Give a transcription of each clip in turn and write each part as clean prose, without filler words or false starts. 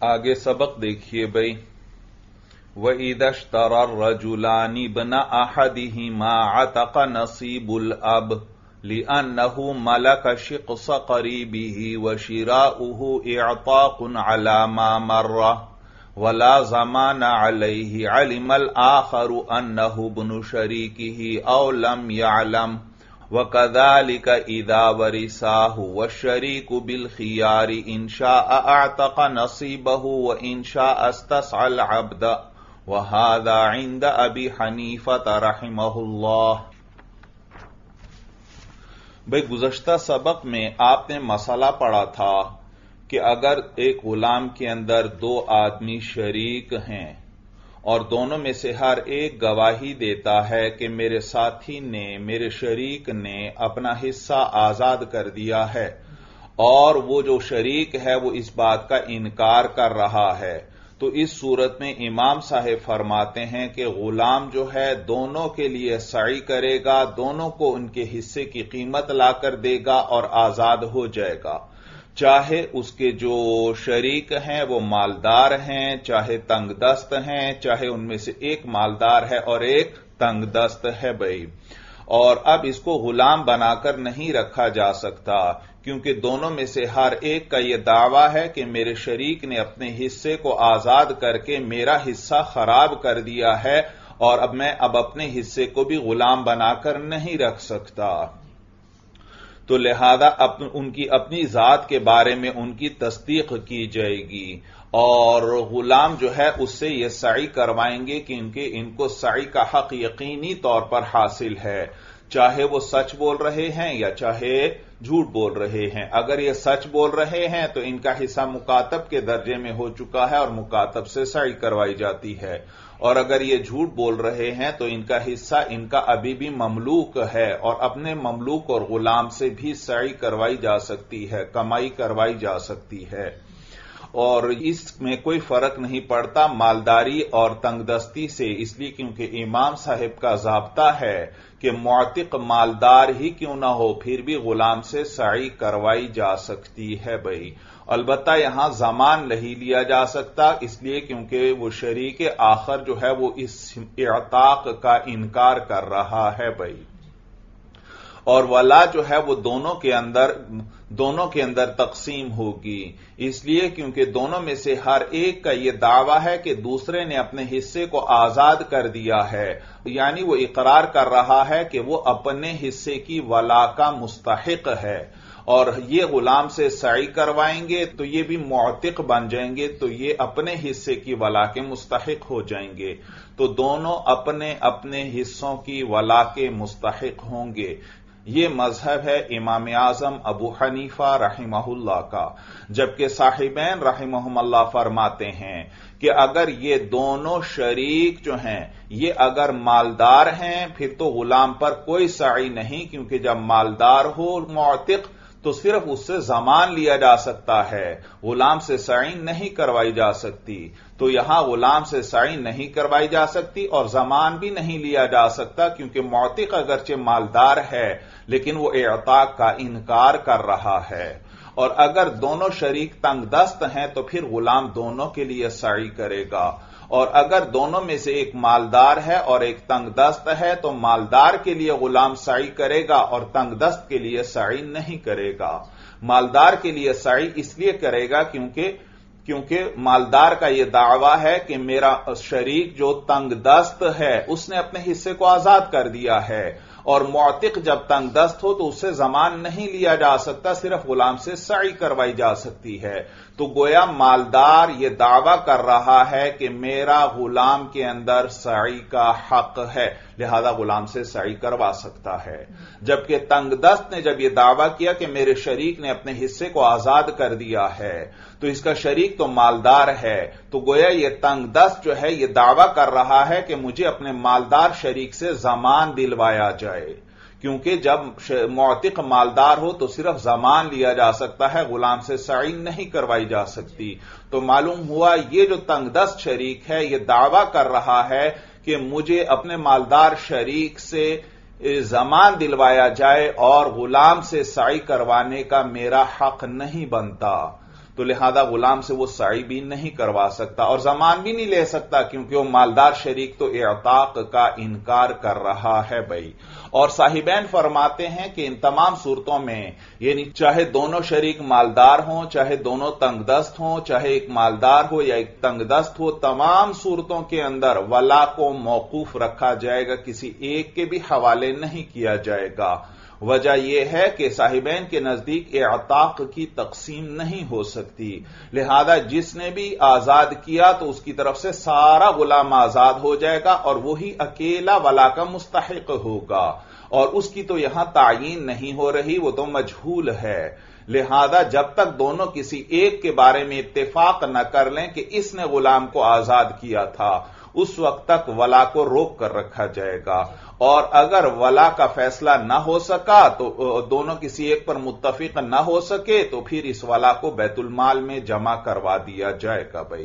آگے سبق دیکھیے بھائی. وَإِذَا اشْتَرَى الرَّجُلَانِ ابْنَ أَحَدِهِمَا عَتَقَ نَصِيبُ الْأَبِ لِأَنَّهُ مَلَكَ شِقْصَ قَرِيبِهِ وَشِرَاؤُهُ إِعْطَاقٌ عَلَى مَا مَرَّ وَلَا زَمَانَ عَلَيْهِ عَلِمَ الْآخَرُ أَنَّهُ ابْنُ شَرِيكِهِ أَوْ لَمْ يَعْلَمْ وَكَذَلِكَ إِذَا وَرِثَاهُ وَالشَّرِيكُ بِالْخِيَارِ إِنْ شَاءَ أَعْتَقَ نَصِيبَهُ وَإِنْ شَاءَ اسْتَسْعَى الْعَبْدَ وَهَذَا عِنْدَ أَبِي حَنِيفَةَ رَحِمَهُ اللَّهُ. بھئی گزشتہ سبق میں آپ نے مسئلہ پڑھا تھا کہ اگر ایک غلام کے اندر دو آدمی شریک ہیں اور دونوں میں سے ہر ایک گواہی دیتا ہے کہ میرے ساتھی نے، میرے شریک نے اپنا حصہ آزاد کر دیا ہے، اور وہ جو شریک ہے وہ اس بات کا انکار کر رہا ہے، تو اس صورت میں امام صاحب فرماتے ہیں کہ غلام جو ہے دونوں کے لیے سعی کرے گا، دونوں کو ان کے حصے کی قیمت لا کر دے گا اور آزاد ہو جائے گا، چاہے اس کے جو شریک ہیں وہ مالدار ہیں، چاہے تنگ دست ہیں، چاہے ان میں سے ایک مالدار ہے اور ایک تنگ دست ہے بھائی. اور اب اس کو غلام بنا کر نہیں رکھا جا سکتا، کیونکہ دونوں میں سے ہر ایک کا یہ دعویٰ ہے کہ میرے شریک نے اپنے حصے کو آزاد کر کے میرا حصہ خراب کر دیا ہے، اور اب میں اپنے حصے کو بھی غلام بنا کر نہیں رکھ سکتا. تو لہذا ان کی اپنی ذات کے بارے میں ان کی تصدیق کی جائے گی، اور غلام جو ہے اس سے یہ سعی کروائیں گے کہ ان کو سعی کا حق یقینی طور پر حاصل ہے، چاہے وہ سچ بول رہے ہیں یا چاہے جھوٹ بول رہے ہیں. اگر یہ سچ بول رہے ہیں تو ان کا حصہ مکاتب کے درجے میں ہو چکا ہے اور مکاتب سے سعی کروائی جاتی ہے، اور اگر یہ جھوٹ بول رہے ہیں تو ان کا حصہ ان کا ابھی بھی مملوک ہے، اور اپنے مملوک اور غلام سے بھی سعی کروائی جا سکتی ہے، کمائی کروائی جا سکتی ہے. اور اس میں کوئی فرق نہیں پڑتا مالداری اور تنگ دستی سے، اس لیے کیونکہ امام صاحب کا ضابطہ ہے کہ معتق مالدار ہی کیوں نہ ہو پھر بھی غلام سے سعی کروائی جا سکتی ہے بھائی. البتہ یہاں زمان نہیں لیا جا سکتا، اس لیے کیونکہ وہ شریک آخر جو ہے وہ اس اعتاق کا انکار کر رہا ہے بھائی. اور ولا جو ہے وہ دونوں کے اندر تقسیم ہوگی، اس لیے کیونکہ دونوں میں سے ہر ایک کا یہ دعویٰ ہے کہ دوسرے نے اپنے حصے کو آزاد کر دیا ہے، یعنی وہ اقرار کر رہا ہے کہ وہ اپنے حصے کی ولا کا مستحق ہے، اور یہ غلام سے سعی کروائیں گے تو یہ بھی معتق بن جائیں گے، تو یہ اپنے حصے کی ولا کے مستحق ہو جائیں گے. تو دونوں اپنے اپنے حصوں کی ولا کے مستحق ہوں گے. یہ مذہب ہے امام اعظم ابو حنیفہ رحمہ اللہ کا، جبکہ صاحبین رحمہم اللہ فرماتے ہیں کہ اگر یہ دونوں شریک جو ہیں یہ اگر مالدار ہیں پھر تو غلام پر کوئی سعی نہیں، کیونکہ جب مالدار ہو معتق تو صرف اس سے زمان لیا جا سکتا ہے، غلام سے سعی نہیں کروائی جا سکتی. تو یہاں غلام سے سعی نہیں کروائی جا سکتی اور زمان بھی نہیں لیا جا سکتا، کیونکہ معتق اگرچہ مالدار ہے لیکن وہ اعتاق کا انکار کر رہا ہے. اور اگر دونوں شریک تنگ دست ہیں تو پھر غلام دونوں کے لیے سعی کرے گا، اور اگر دونوں میں سے ایک مالدار ہے اور ایک تنگ دست ہے تو مالدار کے لیے غلام سعی کرے گا اور تنگ دست کے لیے سعی نہیں کرے گا. مالدار کے لیے سعی اس لیے کرے گا کیونکہ مالدار کا یہ دعویٰ ہے کہ میرا شریک جو تنگ دست ہے اس نے اپنے حصے کو آزاد کر دیا ہے، اور معتق جب تنگ دست ہو تو اس سے زمان نہیں لیا جا سکتا، صرف غلام سے سعی کروائی جا سکتی ہے. تو گویا مالدار یہ دعویٰ کر رہا ہے کہ میرا غلام کے اندر سعی کا حق ہے، لہذا غلام سے سعی کروا سکتا ہے. جبکہ تنگ دست نے جب یہ دعویٰ کیا کہ میرے شریک نے اپنے حصے کو آزاد کر دیا ہے، تو اس کا شریک تو مالدار ہے، تو گویا یہ تنگ دست جو ہے یہ دعویٰ کر رہا ہے کہ مجھے اپنے مالدار شریک سے زمان دلوایا جائے، کیونکہ جب معتق مالدار ہو تو صرف زمان لیا جا سکتا ہے، غلام سے سعی نہیں کروائی جا سکتی. تو معلوم ہوا یہ جو تنگ دست شریک ہے یہ دعویٰ کر رہا ہے کہ مجھے اپنے مالدار شریک سے زمان دلوایا جائے اور غلام سے سعی کروانے کا میرا حق نہیں بنتا. تو لہذا غلام سے وہ سعی بھی نہیں کروا سکتا اور ضمان بھی نہیں لے سکتا، کیونکہ وہ مالدار شریک تو اعتاق کا انکار کر رہا ہے بھائی۔ اور صاحبین فرماتے ہیں کہ ان تمام صورتوں میں، یعنی چاہے دونوں شریک مالدار ہوں، چاہے دونوں تنگ دست ہوں، چاہے ایک مالدار ہو یا ایک تنگ دست ہو، تمام صورتوں کے اندر ولا کو موقوف رکھا جائے گا، کسی ایک کے بھی حوالے نہیں کیا جائے گا۔ وجہ یہ ہے کہ صاحبین کے نزدیک اعتاق کی تقسیم نہیں ہو سکتی، لہذا جس نے بھی آزاد کیا تو اس کی طرف سے سارا غلام آزاد ہو جائے گا اور وہی اکیلا ولا کا مستحق ہوگا، اور اس کی تو یہاں تعیین نہیں ہو رہی، وہ تو مجہول ہے۔ لہذا جب تک دونوں کسی ایک کے بارے میں اتفاق نہ کر لیں کہ اس نے غلام کو آزاد کیا تھا، اس وقت تک ولا کو روک کر رکھا جائے گا، اور اگر ولا کا فیصلہ نہ ہو سکا تو دونوں کسی ایک پر متفق نہ ہو سکے تو پھر اس ولا کو بیت المال میں جمع کروا دیا جائے گا بھائی۔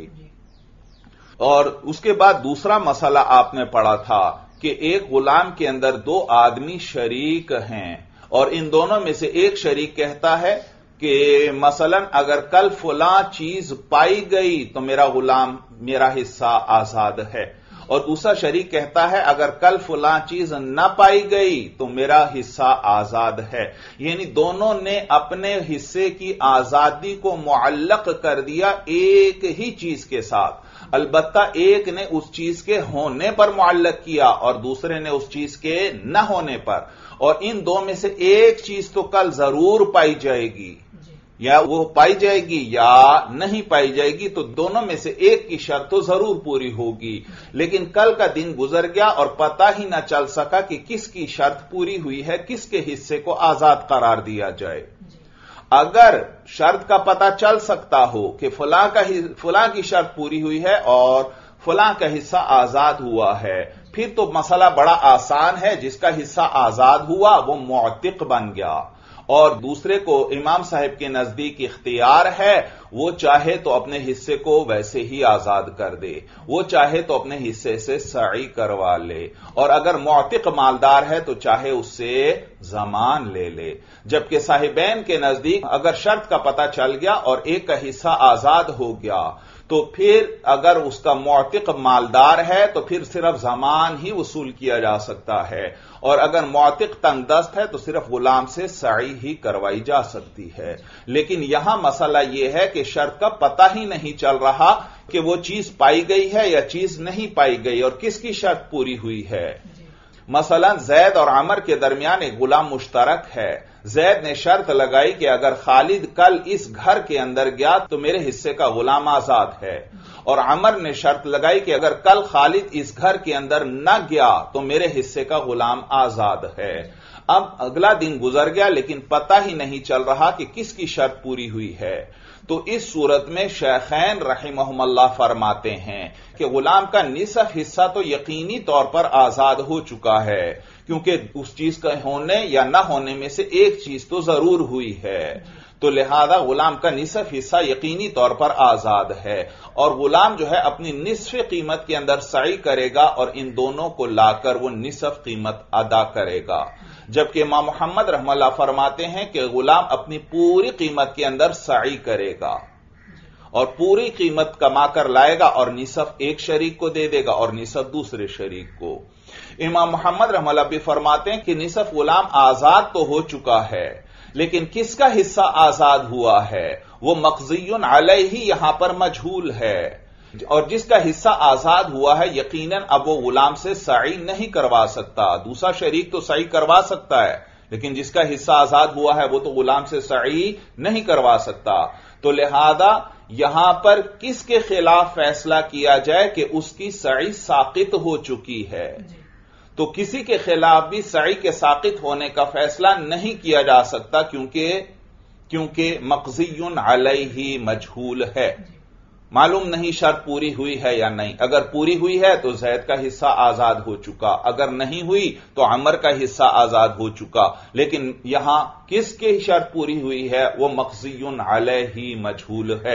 اور اس کے بعد دوسرا مسئلہ آپ نے پڑھا تھا کہ ایک غلام کے اندر دو آدمی شریک ہیں اور ان دونوں میں سے ایک شریک کہتا ہے کہ مثلا اگر کل فلاں چیز پائی گئی تو میرا غلام، میرا حصہ آزاد ہے، اور دوسرا شریک کہتا ہے اگر کل فلاں چیز نہ پائی گئی تو میرا حصہ آزاد ہے، یعنی دونوں نے اپنے حصے کی آزادی کو معلق کر دیا ایک ہی چیز کے ساتھ، البتہ ایک نے اس چیز کے ہونے پر معلق کیا اور دوسرے نے اس چیز کے نہ ہونے پر، اور ان دو میں سے ایک چیز تو کل ضرور پائی جائے گی، یا وہ پائی جائے گی یا نہیں پائی جائے گی، تو دونوں میں سے ایک کی شرط تو ضرور پوری ہوگی، لیکن کل کا دن گزر گیا اور پتہ ہی نہ چل سکا کہ کس کی شرط پوری ہوئی ہے، کس کے حصے کو آزاد قرار دیا جائے۔ اگر شرط کا پتہ چل سکتا ہو کہ فلاں کی شرط پوری ہوئی ہے اور فلاں کا حصہ آزاد ہوا ہے، پھر تو مسئلہ بڑا آسان ہے، جس کا حصہ آزاد ہوا وہ معتق بن گیا، اور دوسرے کو امام صاحب کے نزدیک اختیار ہے، وہ چاہے تو اپنے حصے کو ویسے ہی آزاد کر دے، وہ چاہے تو اپنے حصے سے سعی کروا لے، اور اگر معتق مالدار ہے تو چاہے اس سے ضمان لے لے، جبکہ صاحبین کے نزدیک اگر شرط کا پتہ چل گیا اور ایک کا حصہ آزاد ہو گیا تو پھر اگر اس کا معتق مالدار ہے تو پھر صرف ضمان ہی وصول کیا جا سکتا ہے، اور اگر معتق تنگ دست ہے تو صرف غلام سے سعی ہی کروائی جا سکتی ہے۔ لیکن یہاں مسئلہ یہ ہے کہ شرط کا پتہ ہی نہیں چل رہا کہ وہ چیز پائی گئی ہے یا چیز نہیں پائی گئی اور کس کی شرط پوری ہوئی ہے۔ مثلا زید اور عمر کے درمیان ایک غلام مشترک ہے، زید نے شرط لگائی کہ اگر خالد کل اس گھر کے اندر گیا تو میرے حصے کا غلام آزاد ہے، اور عمر نے شرط لگائی کہ اگر کل خالد اس گھر کے اندر نہ گیا تو میرے حصے کا غلام آزاد ہے۔ اب اگلا دن گزر گیا لیکن پتہ ہی نہیں چل رہا کہ کس کی شرط پوری ہوئی ہے، تو اس صورت میں شیخین رحمہم اللہ فرماتے ہیں کہ غلام کا نصف حصہ تو یقینی طور پر آزاد ہو چکا ہے، کیونکہ اس چیز کا ہونے یا نہ ہونے میں سے ایک چیز تو ضرور ہوئی ہے، تو لہذا غلام کا نصف حصہ یقینی طور پر آزاد ہے، اور غلام جو ہے اپنی نصف قیمت کے اندر سعی کرے گا اور ان دونوں کو لا کر وہ نصف قیمت ادا کرے گا، جبکہ امام محمد رحمہ اللہ فرماتے ہیں کہ غلام اپنی پوری قیمت کے اندر سعی کرے گا اور پوری قیمت کما کر لائے گا اور نصف ایک شریک کو دے دے گا اور نصف دوسرے شریک کو۔ امام محمد رحمہ اللہ بھی فرماتے ہیں کہ نصف غلام آزاد تو ہو چکا ہے، لیکن کس کا حصہ آزاد ہوا ہے وہ مقضی علیہ یہاں پر مجہول ہے، اور جس کا حصہ آزاد ہوا ہے یقیناً اب وہ غلام سے سعی نہیں کروا سکتا، دوسرا شریک تو سعی کروا سکتا ہے لیکن جس کا حصہ آزاد ہوا ہے وہ تو غلام سے سعی نہیں کروا سکتا، تو لہذا یہاں پر کس کے خلاف فیصلہ کیا جائے کہ اس کی سعی ساقط ہو چکی ہے، تو کسی کے خلاف بھی سعی کے ساقط ہونے کا فیصلہ نہیں کیا جا سکتا کیونکہ مقضی علیہ مجہول ہے، معلوم نہیں شرط پوری ہوئی ہے یا نہیں، اگر پوری ہوئی ہے تو زید کا حصہ آزاد ہو چکا، اگر نہیں ہوئی تو عمر کا حصہ آزاد ہو چکا، لیکن یہاں کس کی شرط پوری ہوئی ہے وہ مقضی علیہ مجہول ہے۔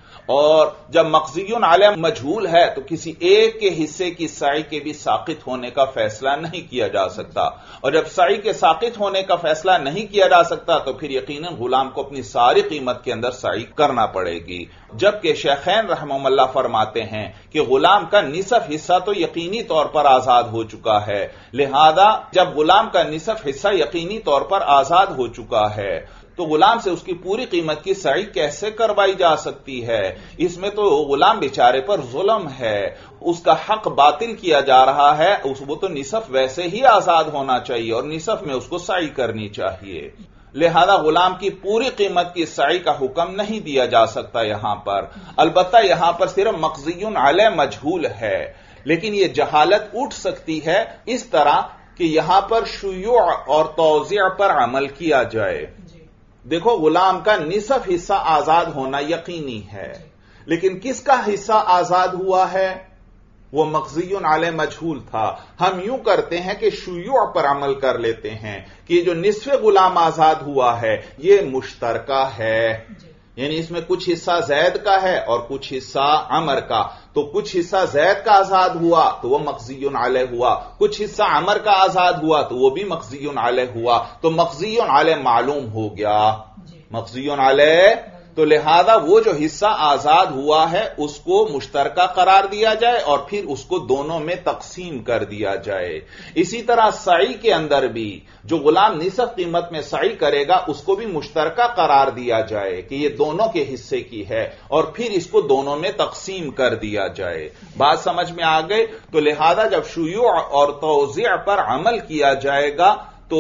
اور جب مقضیٌ علیہ مجہول ہے تو کسی ایک کے حصے کی سعی کے بھی ساقط ہونے کا فیصلہ نہیں کیا جا سکتا، اور جب سعی کے ساقط ہونے کا فیصلہ نہیں کیا جا سکتا تو پھر یقیناً غلام کو اپنی ساری قیمت کے اندر سعی کرنا پڑے گی، جبکہ شیخین رحمہم اللہ فرماتے ہیں کہ غلام کا نصف حصہ تو یقینی طور پر آزاد ہو چکا ہے، لہذا جب غلام کا نصف حصہ یقینی طور پر آزاد ہو چکا ہے تو غلام سے اس کی پوری قیمت کی سعی کیسے کروائی جا سکتی ہے؟ اس میں تو غلام بیچارے پر ظلم ہے، اس کا حق باطل کیا جا رہا ہے، وہ تو نصف ویسے ہی آزاد ہونا چاہیے اور نصف میں اس کو سعی کرنی چاہیے، لہذا غلام کی پوری قیمت کی سعی کا حکم نہیں دیا جا سکتا یہاں پر۔ البتہ یہاں پر صرف مقضی علیہ مجہول ہے، لیکن یہ جہالت اٹھ سکتی ہے اس طرح کہ یہاں پر شیوع اور توزیع پر عمل کیا جائے۔ دیکھو غلام کا نصف حصہ آزاد ہونا یقینی ہے، لیکن کس کا حصہ آزاد ہوا ہے؟ وہ مقضی علیہ مجہول تھا۔ ہم یوں کرتے ہیں کہ شیوع پر عمل کر لیتے ہیں کہ یہ جو نصف غلام آزاد ہوا ہے یہ مشترکہ ہے، یعنی اس میں کچھ حصہ زید کا ہے اور کچھ حصہ عمر کا، تو کچھ حصہ زید کا آزاد ہوا تو وہ مقضی علیہ ہوا، کچھ حصہ عمر کا آزاد ہوا تو وہ بھی مقضی علیہ ہوا، تو مقضی علیہ معلوم ہو گیا، مقضی علیہ، تو لہذا وہ جو حصہ آزاد ہوا ہے اس کو مشترکہ قرار دیا جائے اور پھر اس کو دونوں میں تقسیم کر دیا جائے۔ اسی طرح سعی کے اندر بھی جو غلام نصف قیمت میں سعی کرے گا اس کو بھی مشترکہ قرار دیا جائے کہ یہ دونوں کے حصے کی ہے اور پھر اس کو دونوں میں تقسیم کر دیا جائے۔ بات سمجھ میں آ گئی؟ تو لہذا جب شیوع اور توزیع پر عمل کیا جائے گا تو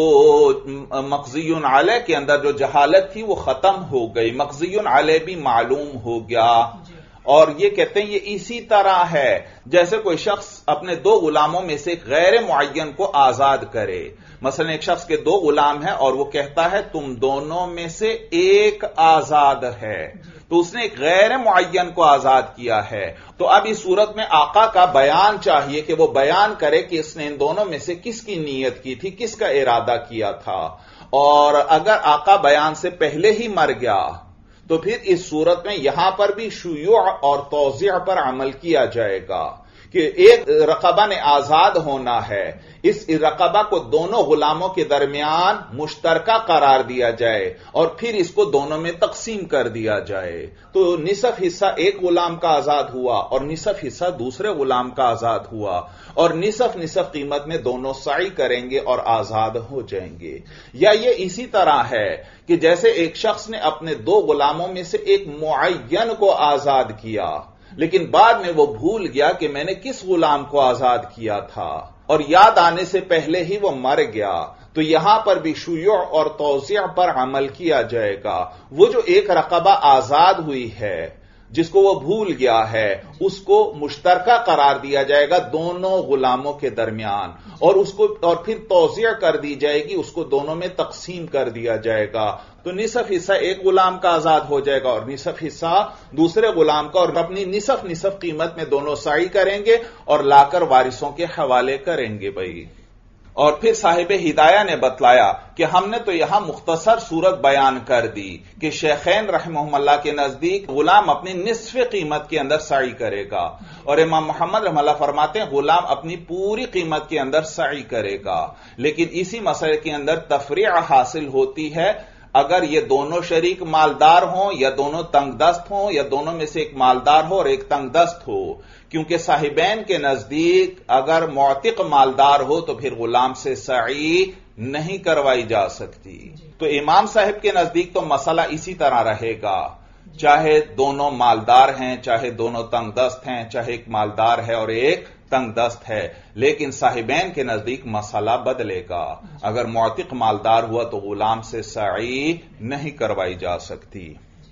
مقضی علیہ کے اندر جو جہالت تھی وہ ختم ہو گئی، مقضی علیہ بھی معلوم ہو گیا۔ اور یہ کہتے ہیں یہ اسی طرح ہے جیسے کوئی شخص اپنے دو غلاموں میں سے ایک غیر معین کو آزاد کرے، مثلا ایک شخص کے دو غلام ہیں اور وہ کہتا ہے تم دونوں میں سے ایک آزاد ہے، تو اس نے ایک غیر معین کو آزاد کیا ہے، تو اب اس صورت میں آقا کا بیان چاہیے کہ وہ بیان کرے کہ اس نے ان دونوں میں سے کس کی نیت کی تھی، کس کا ارادہ کیا تھا، اور اگر آقا بیان سے پہلے ہی مر گیا تو پھر اس صورت میں یہاں پر بھی شیوع اور توزیع پر عمل کیا جائے گا کہ ایک رقبہ نے آزاد ہونا ہے، اس رقبہ کو دونوں غلاموں کے درمیان مشترکہ قرار دیا جائے اور پھر اس کو دونوں میں تقسیم کر دیا جائے، تو نصف حصہ ایک غلام کا آزاد ہوا اور نصف حصہ دوسرے غلام کا آزاد ہوا، اور نصف قیمت میں دونوں سعی کریں گے اور آزاد ہو جائیں گے۔ یا یہ اسی طرح ہے کہ جیسے ایک شخص نے اپنے دو غلاموں میں سے ایک معین کو آزاد کیا لیکن بعد میں وہ بھول گیا کہ میں نے کس غلام کو آزاد کیا تھا اور یاد آنے سے پہلے ہی وہ مر گیا، تو یہاں پر بھی شیوع اور توزیع پر عمل کیا جائے گا۔ وہ جو ایک رقبہ آزاد ہوئی ہے جس کو وہ بھول گیا ہے اس کو مشترکہ قرار دیا جائے گا دونوں غلاموں کے درمیان، اور پھر توزیع کر دی جائے گی، اس کو دونوں میں تقسیم کر دیا جائے گا، تو نصف حصہ ایک غلام کا آزاد ہو جائے گا اور نصف حصہ دوسرے غلام کا، اور اپنی نصف قیمت میں دونوں سعی کریں گے اور لا کر وارثوں کے حوالے کریں گے بھائی۔ اور پھر صاحب ہدایہ نے بتلایا کہ ہم نے تو یہاں مختصر صورت بیان کر دی کہ شیخین رحمہم اللہ کے نزدیک غلام اپنی نصف قیمت کے اندر سعی کرے گا، اور امام محمد رحمہ اللہ فرماتے ہیں غلام اپنی پوری قیمت کے اندر سعی کرے گا، لیکن اسی مسئلے کے اندر تفریع حاصل ہوتی ہے اگر یہ دونوں شریک مالدار ہوں یا دونوں تنگ دست ہوں یا دونوں میں سے ایک مالدار ہو اور ایک تنگ دست ہو، کیونکہ صاحبین کے نزدیک اگر معتق مالدار ہو تو پھر غلام سے سعی نہیں کروائی جا سکتی، تو امام صاحب کے نزدیک تو مسئلہ اسی طرح رہے گا، چاہے دونوں مالدار ہیں، چاہے دونوں تنگ دست ہیں، چاہے ایک مالدار ہے اور ایک تنگ دست ہے، لیکن صاحبین کے نزدیک مسئلہ بدلے گا، اگر معتق مالدار ہوا تو غلام سے سعی نہیں کروائی جا سکتی،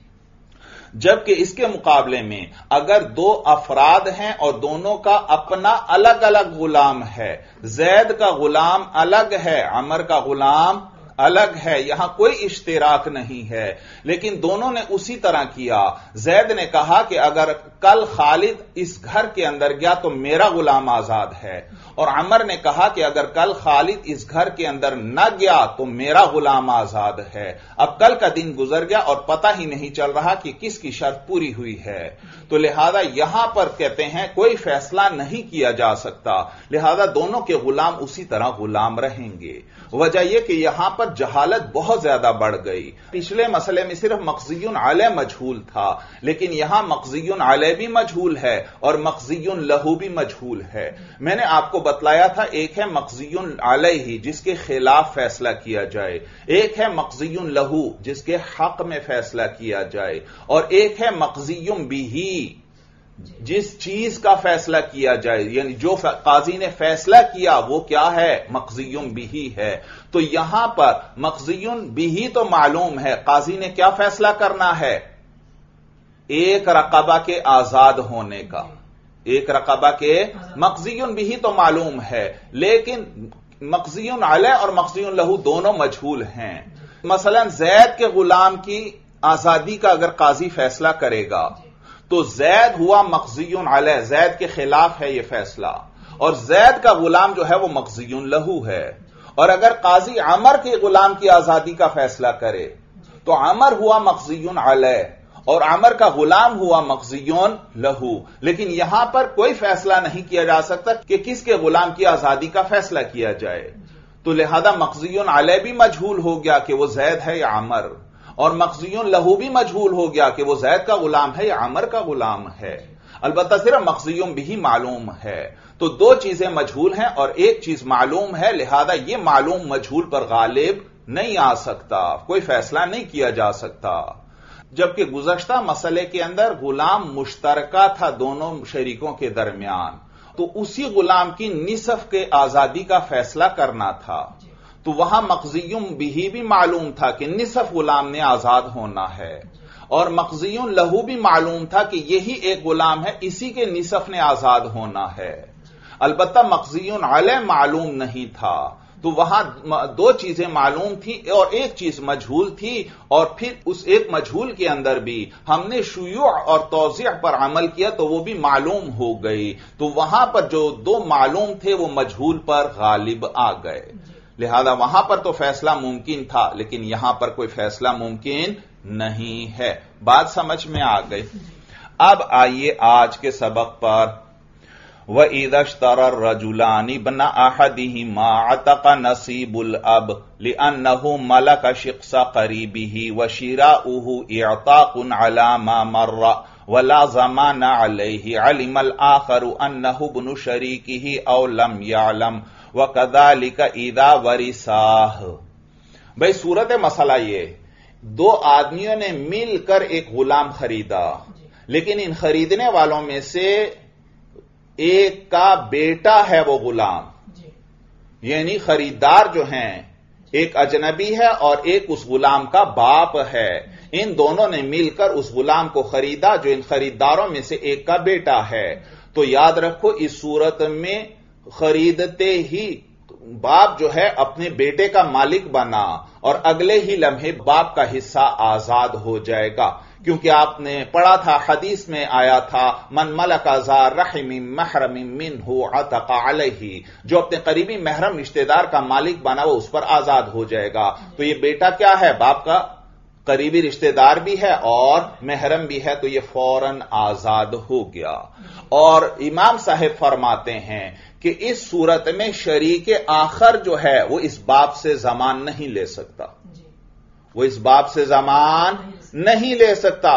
جبکہ اس کے مقابلے میں اگر دو افراد ہیں اور دونوں کا اپنا الگ الگ غلام ہے، زید کا غلام الگ ہے، عمر کا غلام الگ ہے, یہاں کوئی اشتراک نہیں ہے, لیکن دونوں نے اسی طرح کیا. زید نے کہا کہ اگر کل خالد اس گھر کے اندر گیا تو میرا غلام آزاد ہے, اور عمر نے کہا کہ اگر کل خالد اس گھر کے اندر نہ گیا تو میرا غلام آزاد ہے. اب کل کا دن گزر گیا اور پتہ ہی نہیں چل رہا کہ کس کی شرط پوری ہوئی ہے, تو لہذا یہاں پر کہتے ہیں کوئی فیصلہ نہیں کیا جا سکتا, لہذا دونوں کے غلام اسی طرح غلام رہیں گے. وجہ یہ کہ یہاں پر جہالت بہت زیادہ بڑھ گئی. پچھلے مسئلے میں صرف مقضی علیہ مجہول تھا, لیکن یہاں مقضی علیہ بھی مجہول ہے اور مقضی لہو بھی مجہول ہے. میں نے آپ کو بتلایا تھا ایک ہے مقضی علیہ جس کے خلاف فیصلہ کیا جائے, ایک ہے مقضی لہو جس کے حق میں فیصلہ کیا جائے, اور ایک ہے مقضی بہ جس چیز کا فیصلہ کیا جائے, یعنی جو قاضی نے فیصلہ کیا وہ کیا ہے, مقضی بہ ہے. تو یہاں پر مقضی بہ تو معلوم ہے, قاضی نے کیا فیصلہ کرنا ہے, ایک رقبہ کے آزاد ہونے کا, ایک رقبہ کے. مقضی بہ تو معلوم ہے, لیکن مقضی علیہ اور مقضی لہو دونوں مجہول ہیں. مثلا زید کے غلام کی آزادی کا اگر قاضی فیصلہ کرے گا تو زید ہوا مقضی علیہ, زید کے خلاف ہے یہ فیصلہ, اور زید کا غلام جو ہے وہ مقضی لہو ہے. اور اگر قاضی عمر کے غلام کی آزادی کا فیصلہ کرے تو عمر ہوا مقضی علیہ اور عمر کا غلام ہوا مقضی لہو, لیکن یہاں پر کوئی فیصلہ نہیں کیا جا سکتا کہ کس کے غلام کی آزادی کا فیصلہ کیا جائے. تو لہذا مقضی علیہ بھی مجہول ہو گیا کہ وہ زید ہے یا عمر, اور مقضی لہو بھی مجہول ہو گیا کہ وہ زید کا غلام ہے یا عمر کا غلام ہے. البتہ صرف مقضی بھی معلوم ہے. تو دو چیزیں مجہول ہیں اور ایک چیز معلوم ہے, لہذا یہ معلوم مجہول پر غالب نہیں آ سکتا, کوئی فیصلہ نہیں کیا جا سکتا. جبکہ گزشتہ مسئلے کے اندر غلام مشترکہ تھا دونوں شریکوں کے درمیان, تو اسی غلام کی نصف کے آزادی کا فیصلہ کرنا تھا. تو وہاں مقضی بہ بھی معلوم تھا کہ نصف غلام نے آزاد ہونا ہے, اور مقضی لہو بھی معلوم تھا کہ یہی ایک غلام ہے, اسی کے نصف نے آزاد ہونا ہے. البتہ مقضی علیہ معلوم نہیں تھا, تو وہاں دو چیزیں معلوم تھیں اور ایک چیز مجہول تھی, اور پھر اس ایک مجہول کے اندر بھی ہم نے شیوع اور توزیع پر عمل کیا تو وہ بھی معلوم ہو گئی. تو وہاں پر جو دو معلوم تھے وہ مجہول پر غالب آ گئے, لہذا وہاں پر تو فیصلہ ممکن تھا, لیکن یہاں پر کوئی فیصلہ ممکن نہیں ہے. بات سمجھ میں آ گئی. اب آئیے آج کے سبق پر. وَإِذَا اشْتَرَى الرَّجُلَانِ ابْنَ أَحَدِهِمَا عَتَقَ نَصِيبُ الْأَبِ لِأَنَّهُ مَلَكَ شِقْصَ قَرِيبِهِ وَشِرَاؤُهُ إِعْطَاقٌ عَلَى مَا مَرَّ وَلَا زَمَانَ عَلَيْهِ عَلِمَ الْآخَرُ أَنَّهُ ابْنُ شَرِيكِهِ أَوْ لَمْ يَعْلَمْ وَكَذَلِكَ إِذَا وَرِثَاهُ. بھئی صورت مسئلہ یہ, دو آدمیوں نے مل کر ایک غلام خریدا, لیکن ان خریدنے والوں میں سے ایک کا بیٹا ہے وہ غلام, یعنی خریدار جو ہیں ایک اجنبی ہے اور ایک اس غلام کا باپ ہے. ان دونوں نے مل کر اس غلام کو خریدا جو ان خریداروں میں سے ایک کا بیٹا ہے. تو یاد رکھو اس صورت میں خریدتے ہی باپ جو ہے اپنے بیٹے کا مالک بنا اور اگلے ہی لمحے باپ کا حصہ آزاد ہو جائے گا, کیونکہ آپ نے پڑھا تھا حدیث میں آیا تھا من ملک ذا رحم محرم منہ عتق علیہ, جو اپنے قریبی محرم رشتہ دار کا مالک بنا وہ اس پر آزاد ہو جائے گا. تو یہ بیٹا کیا ہے, باپ کا قریبی رشتہ دار بھی ہے اور محرم بھی ہے, تو یہ فوراً آزاد ہو گیا. اور امام صاحب فرماتے ہیں کہ اس صورت میں شریک آخر جو ہے وہ اس باپ سے ضمان نہیں لے سکتا, وہ اس باپ سے ضمان نہیں لے سکتا.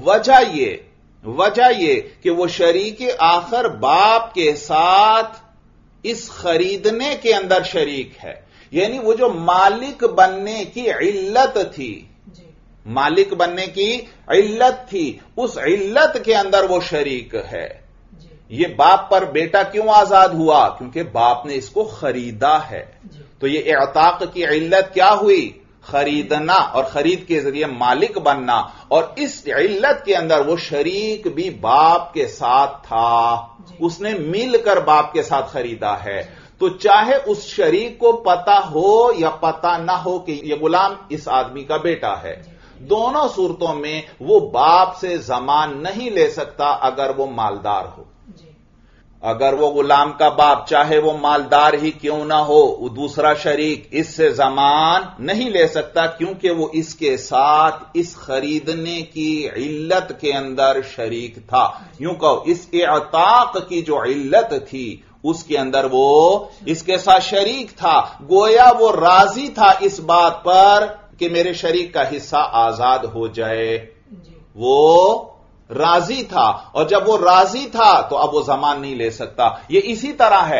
وجہ یہ کہ وہ شریک آخر باپ کے ساتھ اس خریدنے کے اندر شریک ہے, یعنی وہ جو مالک بننے کی علت تھی, مالک بننے کی علت تھی, اس علت کے اندر وہ شریک ہے. یہ باپ پر بیٹا کیوں آزاد ہوا, کیونکہ باپ نے اس کو خریدا ہے. تو یہ اعتاق کی علت کیا ہوئی, خریدنا اور خرید کے ذریعے مالک بننا, اور اس علت کے اندر وہ شریک بھی باپ کے ساتھ تھا, اس نے مل کر باپ کے ساتھ خریدا ہے. تو چاہے اس شریک کو پتا ہو یا پتا نہ ہو کہ یہ غلام اس آدمی کا بیٹا ہے، دونوں صورتوں میں وہ باپ سے ضمان نہیں لے سکتا اگر وہ مالدار ہو۔ اگر وہ غلام کا باپ چاہے وہ مالدار ہی کیوں نہ ہو، وہ دوسرا شریک اس سے ضمان نہیں لے سکتا، کیونکہ وہ اس کے ساتھ اس خریدنے کی علت کے اندر شریک تھا۔ یوں کہو اس اعتاق کی جو علت تھی اس کے اندر وہ اس کے ساتھ شریک تھا، گویا وہ راضی تھا اس بات پر کہ میرے شریک کا حصہ آزاد ہو جائے، وہ راضی تھا، اور جب وہ راضی تھا تو اب وہ ضمان نہیں لے سکتا۔ یہ اسی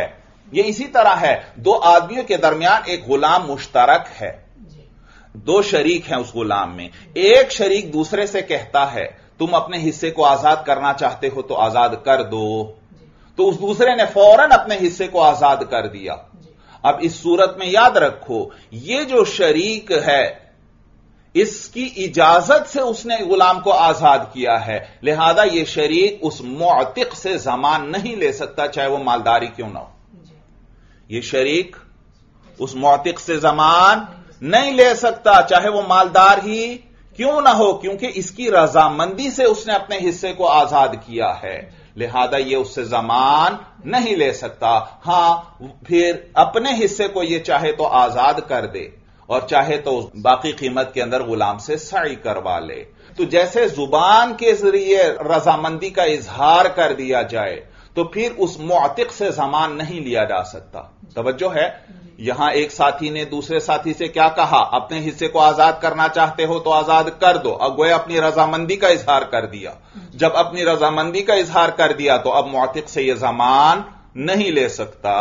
طرح ہے دو آدمیوں کے درمیان ایک غلام مشترک ہے، دو شریک ہیں اس غلام میں، ایک شریک دوسرے سے کہتا ہے تم اپنے حصے کو آزاد کرنا چاہتے ہو تو آزاد کر دو، تو اس دوسرے نے فوراً اپنے حصے کو آزاد کر دیا۔ اب اس صورت میں یاد رکھو یہ جو شریک ہے اس کی اجازت سے اس نے غلام کو آزاد کیا ہے، لہذا یہ شریک اس معتق سے ضمان نہیں لے سکتا چاہے وہ مالداری کیوں نہ ہو۔ یہ شریک اس معتق سے ضمان نہیں لے سکتا چاہے وہ مالدار ہی کیوں نہ ہو، کیونکہ اس کی رضامندی سے اس نے اپنے حصے کو آزاد کیا ہے، لہذا یہ اس سے ضمان نہیں لے سکتا۔ ہاں پھر اپنے حصے کو یہ چاہے تو آزاد کر دے اور چاہے تو باقی قیمت کے اندر غلام سے سعی کروا لے۔ تو جیسے زبان کے ذریعے رضامندی کا اظہار کر دیا جائے تو پھر اس معتق سے ضمان نہیں لیا جا سکتا۔ توجہ ہے، یہاں ایک ساتھی نے دوسرے ساتھی سے کیا کہا، اپنے حصے کو آزاد کرنا چاہتے ہو تو آزاد کر دو، اب گویا اپنی رضامندی کا اظہار کر دیا۔ جب اپنی رضامندی کا اظہار کر دیا تو اب معتق سے یہ ضمان نہیں لے سکتا۔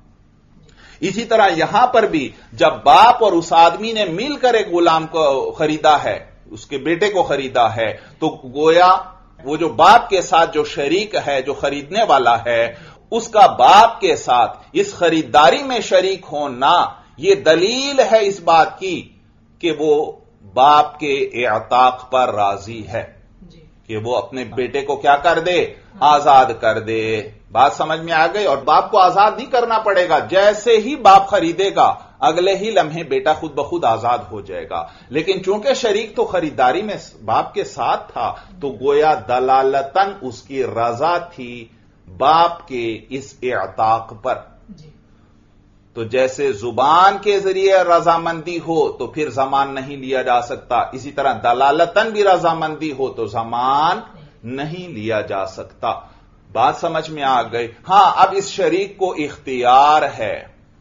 اسی طرح یہاں پر بھی جب باپ اور اس آدمی نے مل کر ایک غلام کو خریدا ہے، اس کے بیٹے کو خریدا ہے، تو گویا وہ جو باپ کے ساتھ جو شریک ہے، جو خریدنے والا ہے، اس کا باپ کے ساتھ اس خریداری میں شریک ہونا یہ دلیل ہے اس بات کی کہ وہ باپ کے اعتاق پر راضی ہے، کہ وہ اپنے بیٹے کو کیا کر دے، آزاد کر دے۔ بات سمجھ میں آ گئی؟ اور باپ کو آزاد نہیں کرنا پڑے گا، جیسے ہی باپ خریدے گا اگلے ہی لمحے بیٹا خود بخود آزاد ہو جائے گا، لیکن چونکہ شریک تو خریداری میں باپ کے ساتھ تھا تو گویا دلالتاً اس کی رضا تھی باپ کے اس اعتاق پر۔ تو جیسے زبان کے ذریعے رضامندی ہو تو پھر ضمان نہیں لیا جا سکتا، اسی طرح دلالتاً بھی رضامندی ہو تو ضمان نہیں لیا جا سکتا۔ بات سمجھ میں آ گئی؟ ہاں اب اس شریک کو اختیار ہے،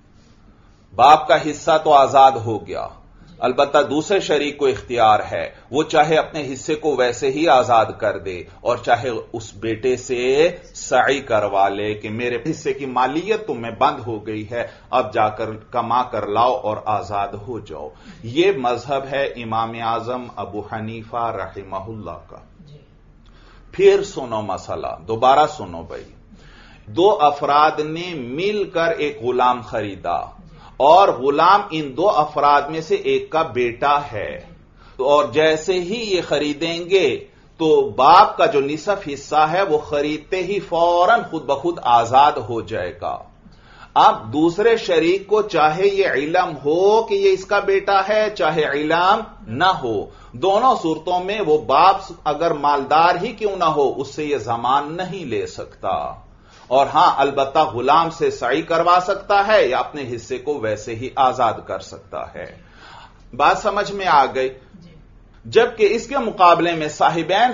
باپ کا حصہ تو آزاد ہو گیا، البتہ دوسرے شریک کو اختیار ہے، وہ چاہے اپنے حصے کو ویسے ہی آزاد کر دے اور چاہے اس بیٹے سے سعی کروا لے کہ میرے حصے کی مالیت تم میں بند ہو گئی ہے، اب جا کر کما کر لاؤ اور آزاد ہو جاؤ۔ یہ مذہب ہے امام اعظم ابو حنیفہ رحمہ اللہ کا۔ پھر سنو مسئلہ، دوبارہ سنو بھائی، دو افراد نے مل کر ایک غلام خریدا اور غلام ان دو افراد میں سے ایک کا بیٹا ہے، اور جیسے ہی یہ خریدیں گے تو باپ کا جو نصف حصہ ہے وہ خریدتے ہی فوراً خود بخود آزاد ہو جائے گا۔ اب دوسرے شریک کو چاہے یہ علم ہو کہ یہ اس کا بیٹا ہے چاہے علم نہ ہو، دونوں صورتوں میں وہ باپ اگر مالدار ہی کیوں نہ ہو اس سے یہ ضمان نہیں لے سکتا، اور ہاں البتہ غلام سے سعی کروا سکتا ہے یا اپنے حصے کو ویسے ہی آزاد کر سکتا ہے۔ بات سمجھ میں آ گئی؟ جبکہ اس کے مقابلے میں صاحبین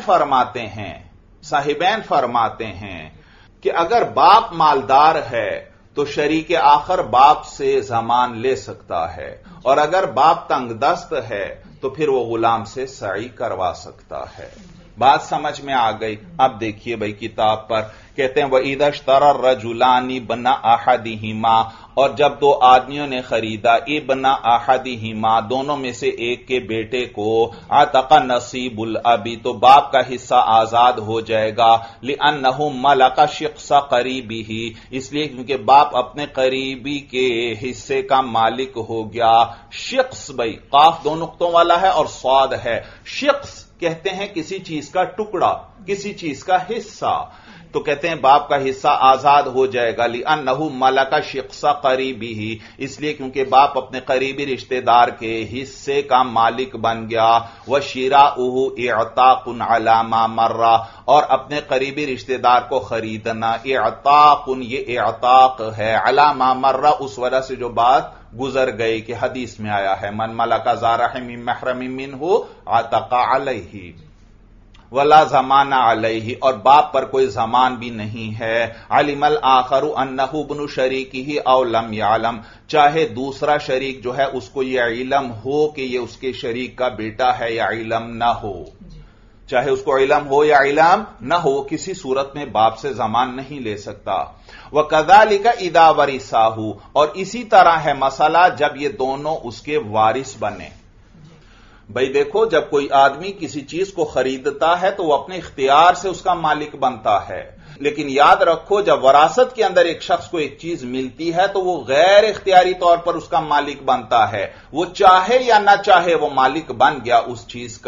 فرماتے ہیں کہ اگر باپ مالدار ہے تو شریک آخر باپ سے ضمان لے سکتا ہے، اور اگر باپ تنگ دست ہے تو پھر وہ غلام سے سعی کروا سکتا ہے۔ بات سمجھ میں آ گئی؟ اب دیکھیے بھائی کتاب پر کہتے ہیں وَإِذَا اشْتَرَى الرَّجُلَانِ ابْنَ أَحَدِهِمَا، اور جب دو آدمیوں نے خریدا ابن احدہما، دونوں میں سے ایک کے بیٹے کو، عتق نصیب الابی، تو باپ کا حصہ آزاد ہو جائے گا، لأنہ ملک شخص قریبہ، اس لیے کیونکہ باپ اپنے قریبی کے حصے کا مالک ہو گیا۔ شخص بھائی قاف دو نقطوں والا ہے اور صاد ہے، شخص کہتے ہیں کسی چیز کا ٹکڑا، کسی چیز کا حصہ، تو کہتے ہیں باپ کا حصہ آزاد ہو جائے گا، لِأَنَّهُ مَلَكَ شِقْصَ قَرِيبِهِ، اس لیے کیونکہ باپ اپنے قریبی رشتہ دار کے حصے کا مالک بن گیا، وَشِرَاؤُهُ اِعْتَاقٌ عَلَى مَا مَرَّ، اور اپنے قریبی رشتہ دار کو خریدنا، اعتاق، یہ اعتاق ہے، عَلَى مَا مَرَّ، اس وجہ سے جو بات گزر گئی کہ حدیث میں آیا ہے من ملک ذا رحم محرم منہ عتق علیہ ولا زمان علیہ، اور باپ پر کوئی زمان بھی نہیں ہے، علم الآخر انہ ابن شریکہ او لم یعلم، چاہے دوسرا شریک جو ہے اس کو یہ علم ہو کہ یہ اس کے شریک کا بیٹا ہے یا علم نہ ہو، چاہے اس کو علم ہو یا علم نہ ہو، کسی صورت میں باپ سے زمان نہیں لے سکتا۔ وَكَذَلِكَ إِذَا وَرِثَاهُ، اور اسی طرح ہے مسئلہ جب یہ دونوں اس کے وارث بنے۔ بھئی دیکھو، جب کوئی آدمی کسی چیز کو خریدتا ہے تو وہ اپنے اختیار سے اس کا مالک بنتا ہے، لیکن یاد رکھو جب وراثت کے اندر ایک شخص کو ایک چیز ملتی ہے تو وہ غیر اختیاری طور پر اس کا مالک بنتا ہے، وہ چاہے یا نہ چاہے وہ مالک بن گیا، اس چیز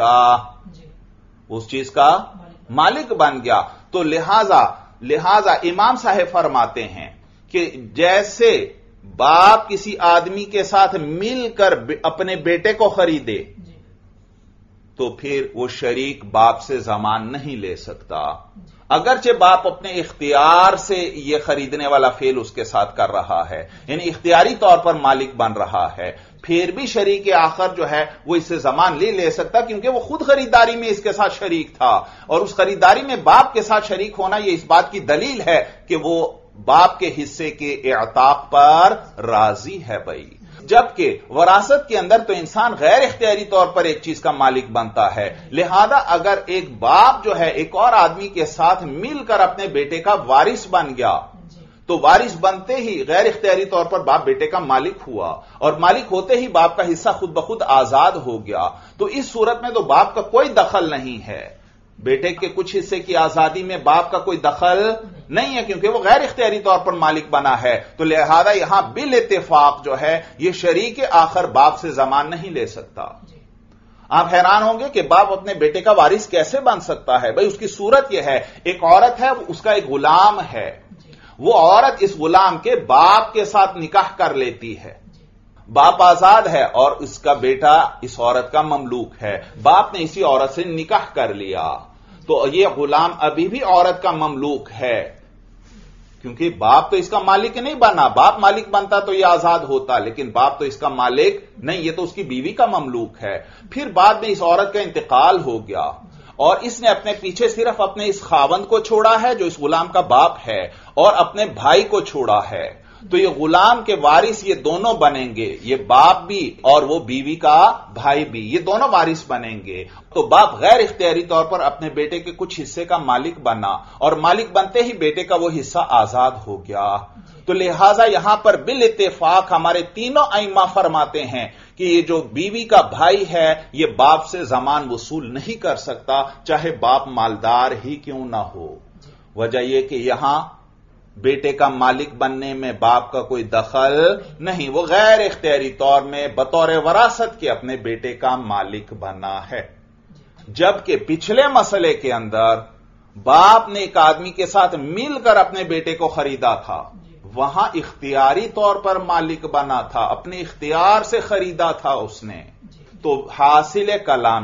کا مالک بن گیا۔ تو لہذا امام صاحب فرماتے ہیں کہ جیسے باپ کسی آدمی کے ساتھ مل کر اپنے بیٹے کو خریدے تو پھر وہ شریک باپ سے زمان نہیں لے سکتا، اگرچہ باپ اپنے اختیار سے یہ خریدنے والا فعل اس کے ساتھ کر رہا ہے، یعنی اختیاری طور پر مالک بن رہا ہے، پھر بھی شریک آخر جو ہے وہ اس سے زمان لے سکتا، کیونکہ وہ خود خریداری میں اس کے ساتھ شریک تھا، اور اس خریداری میں باپ کے ساتھ شریک ہونا یہ اس بات کی دلیل ہے کہ وہ باپ کے حصے کے اعتاق پر راضی ہے بھائی۔ جبکہ وراثت کے اندر تو انسان غیر اختیاری طور پر ایک چیز کا مالک بنتا ہے، لہذا اگر ایک باپ جو ہے ایک اور آدمی کے ساتھ مل کر اپنے بیٹے کا وارث بن گیا تو وارث بنتے ہی غیر اختیاری طور پر باپ بیٹے کا مالک ہوا، اور مالک ہوتے ہی باپ کا حصہ خود بخود آزاد ہو گیا، تو اس صورت میں تو باپ کا کوئی دخل نہیں ہے، بیٹے کے کچھ حصے کی آزادی میں باپ کا کوئی دخل نہیں ہے، کیونکہ وہ غیر اختیاری طور پر مالک بنا ہے، تو لہذا یہاں بالاتفاق جو ہے یہ شریک آخر باپ سے زمان نہیں لے سکتا۔ آپ حیران ہوں گے کہ باپ اپنے بیٹے کا وارث کیسے بن سکتا ہے؟ بھئی اس کی صورت یہ ہے، ایک عورت ہے، اس کا ایک غلام ہے، وہ عورت اس غلام کے باپ کے ساتھ نکاح کر لیتی ہے، باپ آزاد ہے اور اس کا بیٹا اس عورت کا مملوک ہے، باپ نے اسی عورت سے نکاح کر لیا، تو یہ غلام ابھی بھی عورت کا مملوک ہے، کیونکہ باپ تو اس کا مالک نہیں بنا، باپ مالک بنتا تو یہ آزاد ہوتا، لیکن باپ تو اس کا مالک نہیں، یہ تو اس کی بیوی کا مملوک ہے۔ پھر بعد میں اس عورت کا انتقال ہو گیا اور اس نے اپنے پیچھے صرف اپنے اس خاوند کو چھوڑا ہے جو اس غلام کا باپ ہے، اور اپنے بھائی کو چھوڑا ہے، تو یہ غلام کے وارث یہ دونوں بنیں گے، یہ باپ بھی اور وہ بیوی کا بھائی بھی، یہ دونوں وارث بنیں گے، تو باپ غیر اختیاری طور پر اپنے بیٹے کے کچھ حصے کا مالک بنا، اور مالک بنتے ہی بیٹے کا وہ حصہ آزاد ہو گیا، تو لہذا یہاں پر بالاتفاق ہمارے تینوں ائمہ فرماتے ہیں کہ یہ جو بیوی کا بھائی ہے یہ باپ سے زمان وصول نہیں کر سکتا، چاہے باپ مالدار ہی کیوں نہ ہو۔ وجہ یہ کہ یہاں بیٹے کا مالک بننے میں باپ کا کوئی دخل نہیں، وہ غیر اختیاری طور میں بطور وراثت کے اپنے بیٹے کا مالک بنا ہے۔ جبکہ پچھلے مسئلے کے اندر باپ نے ایک آدمی کے ساتھ مل کر اپنے بیٹے کو خریدا تھا، وہاں اختیاری طور پر مالک بنا تھا، اپنے اختیار سے خریدا تھا اس نے، تو حاصل کلام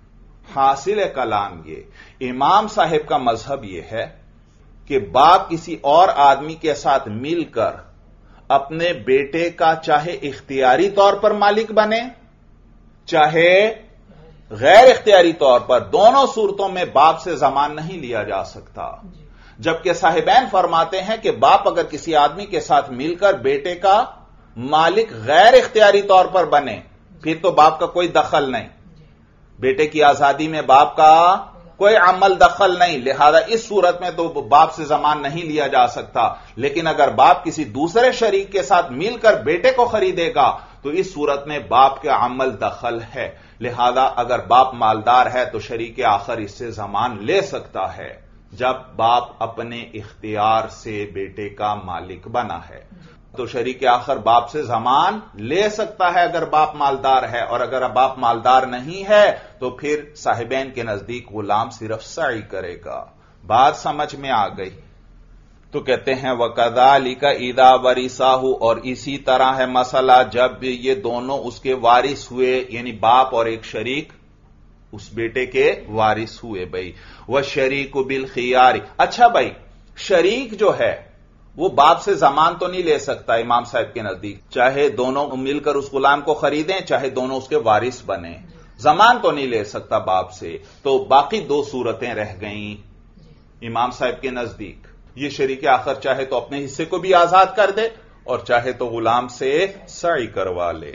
یہ امام صاحب کا مذہب یہ ہے کہ باپ کسی اور آدمی کے ساتھ مل کر اپنے بیٹے کا چاہے اختیاری طور پر مالک بنے چاہے غیر اختیاری طور پر، دونوں صورتوں میں باپ سے زمان نہیں لیا جا سکتا۔ جبکہ صاحبین فرماتے ہیں کہ باپ اگر کسی آدمی کے ساتھ مل کر بیٹے کا مالک غیر اختیاری طور پر بنے پھر تو باپ کا کوئی دخل نہیں، بیٹے کی آزادی میں باپ کا کوئی عمل دخل نہیں، لہذا اس صورت میں تو باپ سے زمان نہیں لیا جا سکتا۔ لیکن اگر باپ کسی دوسرے شریک کے ساتھ مل کر بیٹے کو خریدے گا تو اس صورت میں باپ کا عمل دخل ہے، لہذا اگر باپ مالدار ہے تو شریک آخر اس سے زمان لے سکتا ہے جب باپ اپنے اختیار سے بیٹے کا مالک بنا ہے۔ تو شریک آخر باپ سے ضمان لے سکتا ہے اگر باپ مالدار ہے، اور اگر باپ مالدار نہیں ہے تو پھر صاحبین کے نزدیک غلام صرف سعی کرے گا۔ بات سمجھ میں آ گئی؟ تو کہتے ہیں وَكَذَلِكَ إِذَا وَرِثَهُ، اور اسی طرح ہے مسئلہ جب یہ دونوں اس کے وارث ہوئے، یعنی باپ اور ایک شریک اس بیٹے کے وارث ہوئے۔ بھائی وَالشَّرِيكُ بِالْخِيَارِ، اچھا بھائی شریک جو ہے وہ باپ سے ضمان تو نہیں لے سکتا امام صاحب کے نزدیک، چاہے دونوں مل کر اس غلام کو خریدیں چاہے دونوں اس کے وارث بنیں، ضمان تو نہیں لے سکتا باپ سے، تو باقی دو صورتیں رہ گئیں امام صاحب کے نزدیک۔ یہ شریک آخر چاہے تو اپنے حصے کو بھی آزاد کر دے اور چاہے تو غلام سے سعی کروا لے۔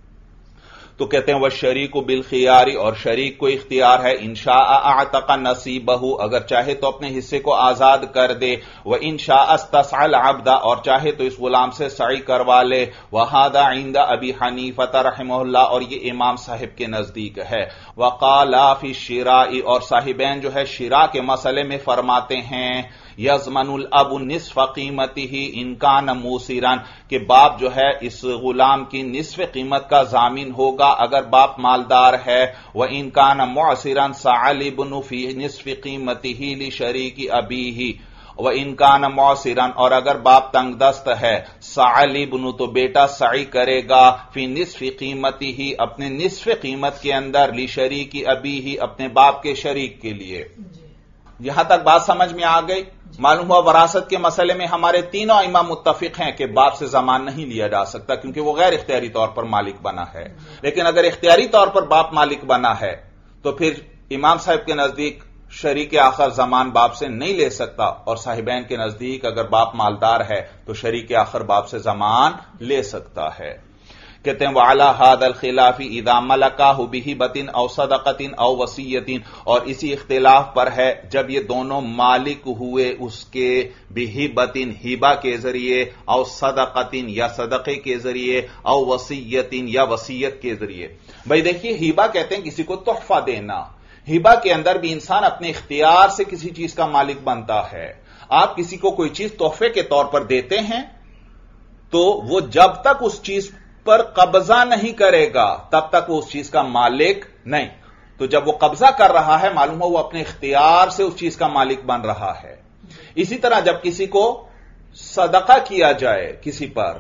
تو کہتے ہیں وہ شریک بالخیار، اور شریک کو اختیار ہے انشاء اعتق نصیبہ، اگر چاہے تو اپنے حصے کو آزاد کر دے، وانشاء استسعى العبد، اور چاہے تو اس غلام سے سعی کروا لے۔ وہذا عند ابی حنیفہ رحمہ اللہ، اور یہ امام صاحب کے نزدیک ہے۔ وقال فی الشراء، اور صاحبین جو ہے شراء کے مسئلے میں فرماتے ہیں یضمن الاب نصف قیمتہ ان کان موسرا، کہ باپ جو ہے اس غلام کی نصف قیمت کا ضامن ہوگا اگر باپ مالدار ہے، وان کان معسرا سعى الابن فی نصف قیمتہ لشریک ابیہ، وان کان معسرا، اور اگر باپ تنگ دست ہے سعى الابن، تو بیٹا سعی کرے گا فی نصف قیمتہ، اپنے نصف قیمت کے اندر لشریک ابیہ، اپنے باپ کے شریک کے لیے۔ یہاں تک بات سمجھ میں آ گئی؟ معلوم ہوا وراثت کے مسئلے میں ہمارے تینوں ائمہ متفق ہیں کہ باپ سے ضمان نہیں لیا جا سکتا کیونکہ وہ غیر اختیاری طور پر مالک بنا ہے، لیکن اگر اختیاری طور پر باپ مالک بنا ہے تو پھر امام صاحب کے نزدیک شریک آخر ضمان باپ سے نہیں لے سکتا، اور صاحبین کے نزدیک اگر باپ مالدار ہے تو شریک آخر باپ سے ضمان لے سکتا ہے۔ کہتے ہیں وَعَلَى هَذَا الْخِلَافِ إِذَا مَلَكَهُ بِهِبَةٍ أَوْ صَدَقَةٍ أَوْ وَصِيَّةٍ، اور اسی اختلاف پر ہے جب یہ دونوں مالک ہوئے اس کے بِهِبَةٍ ہبہ کے ذریعے، او صدقةٍ یا صدقے کے ذریعے، او وصیۃ یا وصیت کے ذریعے۔ بھائی دیکھیے ہبہ کہتے ہیں کسی کو تحفہ دینا، ہبہ کے اندر بھی انسان اپنے اختیار سے کسی چیز کا مالک بنتا ہے۔ آپ کسی کو کوئی چیز تحفے کے طور پر دیتے ہیں تو وہ جب تک اس چیز پر قبضہ نہیں کرے گا تب تک وہ اس چیز کا مالک نہیں، تو جب وہ قبضہ کر رہا ہے معلوم ہو وہ اپنے اختیار سے اس چیز کا مالک بن رہا ہے۔ اسی طرح جب کسی کو صدقہ کیا جائے کسی پر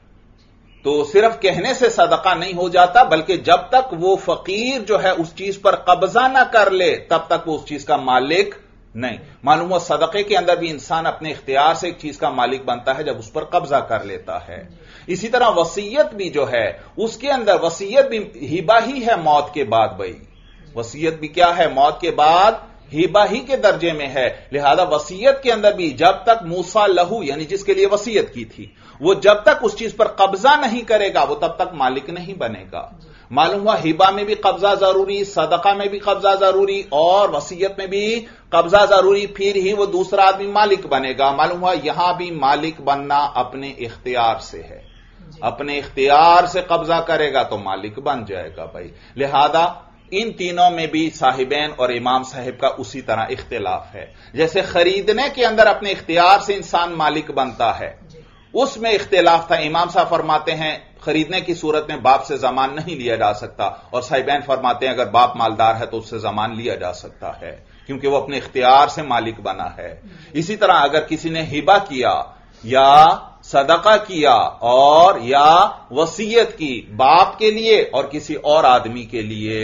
تو صرف کہنے سے صدقہ نہیں ہو جاتا، بلکہ جب تک وہ فقیر جو ہے اس چیز پر قبضہ نہ کر لے تب تک وہ اس چیز کا مالک نہیں۔ معلوم ہو صدقے کے اندر بھی انسان اپنے اختیار سے ایک چیز کا مالک بنتا ہے جب اس پر قبضہ کر لیتا ہے۔ اسی طرح وصیت بھی جو ہے اس کے اندر وصیت بھی ہبہ ہی ہے موت کے بعد، بھائی وصیت بھی کیا ہے؟ موت کے بعد ہبہ ہی کے درجے میں ہے، لہذا وصیت کے اندر بھی جب تک موسیٰ لہو یعنی جس کے لیے وصیت کی تھی وہ جب تک اس چیز پر قبضہ نہیں کرے گا وہ تب تک مالک نہیں بنے گا۔ معلوم ہوا ہبہ میں بھی قبضہ ضروری، صدقہ میں بھی قبضہ ضروری اور وصیت میں بھی قبضہ ضروری، پھر ہی وہ دوسرا آدمی مالک بنے گا۔ معلوم ہوا یہاں بھی مالک بننا اپنے اختیار سے ہے، اپنے اختیار سے قبضہ کرے گا تو مالک بن جائے گا بھائی۔ لہذا ان تینوں میں بھی صاحبین اور امام صاحب کا اسی طرح اختلاف ہے۔ جیسے خریدنے کے اندر اپنے اختیار سے انسان مالک بنتا ہے اس میں اختلاف تھا، امام صاحب فرماتے ہیں خریدنے کی صورت میں باپ سے ضمان نہیں لیا جا سکتا، اور صاحبین فرماتے ہیں اگر باپ مالدار ہے تو اس سے ضمان لیا جا سکتا ہے کیونکہ وہ اپنے اختیار سے مالک بنا ہے۔ اسی طرح اگر کسی نے ہبہ کیا یا صدقہ کیا اور یا وصیت کی باپ کے لیے اور کسی اور آدمی کے لیے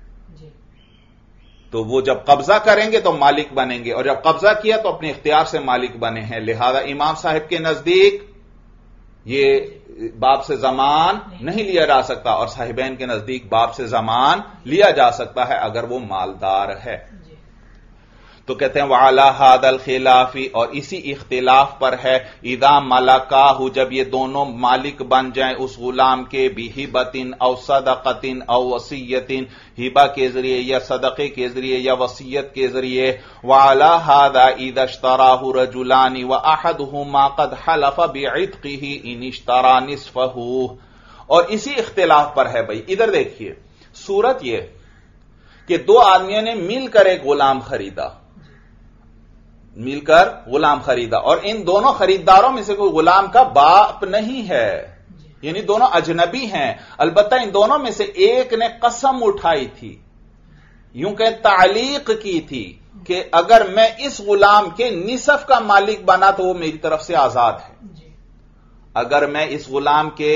تو وہ جب قبضہ کریں گے تو مالک بنیں گے، اور جب قبضہ کیا تو اپنے اختیار سے مالک بنے ہیں۔ لہذا امام صاحب کے نزدیک یہ باپ سے ضمان نہیں لیا جا سکتا، اور صاحبین کے نزدیک باپ سے ضمان لیا جا سکتا ہے اگر وہ مالدار ہے۔ تو کہتے ہیں وعلی ھذا الخلاف، اور اسی اختلاف پر ہے اذا ملکاہ، جب یہ دونوں مالک بن جائیں اس غلام کے بہبۃ او صدقۃ او وصیۃ، ہبہ کے ذریعے یا صدقے کے ذریعے یا وصیت کے ذریعے۔ وعلی ھذا اذا اشتراہ رجلان واحدہما قد حلف بعتقہ ان اشترى نصفہ، اور اسی اختلاف پر ہے بھائی۔ ادھر دیکھیے صورت یہ کہ دو آدمیوں نے مل کر ایک غلام خریدا، مل کر غلام خریدا، اور ان دونوں خریداروں میں سے کوئی غلام کا باپ نہیں ہے، یعنی دونوں اجنبی ہیں، البتہ ان دونوں میں سے ایک نے قسم اٹھائی تھی، یوں کہ تعلیق کی تھی کہ اگر میں اس غلام کے نصف کا مالک بنا تو وہ میری طرف سے آزاد ہے، اگر میں اس غلام کے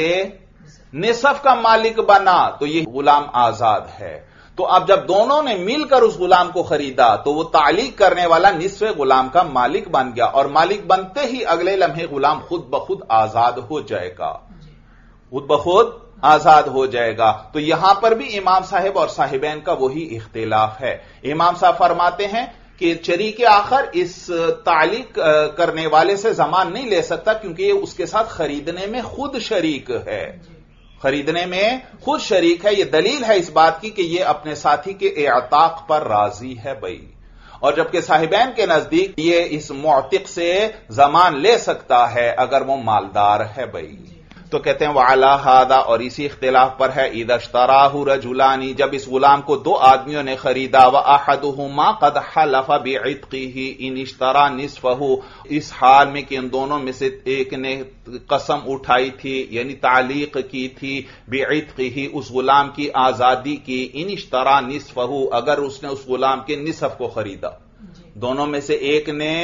نصف کا مالک بنا تو یہ غلام آزاد ہے۔ تو اب جب دونوں نے مل کر اس غلام کو خریدا تو وہ تعلیق کرنے والا نصف غلام کا مالک بن گیا، اور مالک بنتے ہی اگلے لمحے غلام خود بخود آزاد ہو جائے گا، خود بخود آزاد ہو جائے گا۔ تو یہاں پر بھی امام صاحب اور صاحبین کا وہی اختلاف ہے۔ امام صاحب فرماتے ہیں کہ شریک آخر اس تعلیق کرنے والے سے ضمان نہیں لے سکتا، کیونکہ یہ اس کے ساتھ خریدنے میں خود شریک ہے، خریدنے میں خود شریک ہے۔ یہ دلیل ہے اس بات کی کہ یہ اپنے ساتھی کے اعتاق پر راضی ہے بھائی، اور جبکہ صاحبین کے نزدیک یہ اس معتق سے ضمان لے سکتا ہے اگر وہ مالدار ہے بھائی۔ تو کہتے ہیں وعلی ھذا، اور اسی اختلاف پر ہے، اذا اشتراہ رجلان، جب اس غلام کو دو آدمیوں نے خریدا، واحدہما قد حلف بعتقہ ان اشترى نصفہ، اس حال میں کہ ان دونوں میں سے ایک نے قسم اٹھائی تھی یعنی تعلیق کی تھی بعتقہ، اس غلام کی آزادی کی، ان اشترى نصفہ، اگر اس نے اس غلام کے نصف کو خریدا، دونوں میں سے ایک نے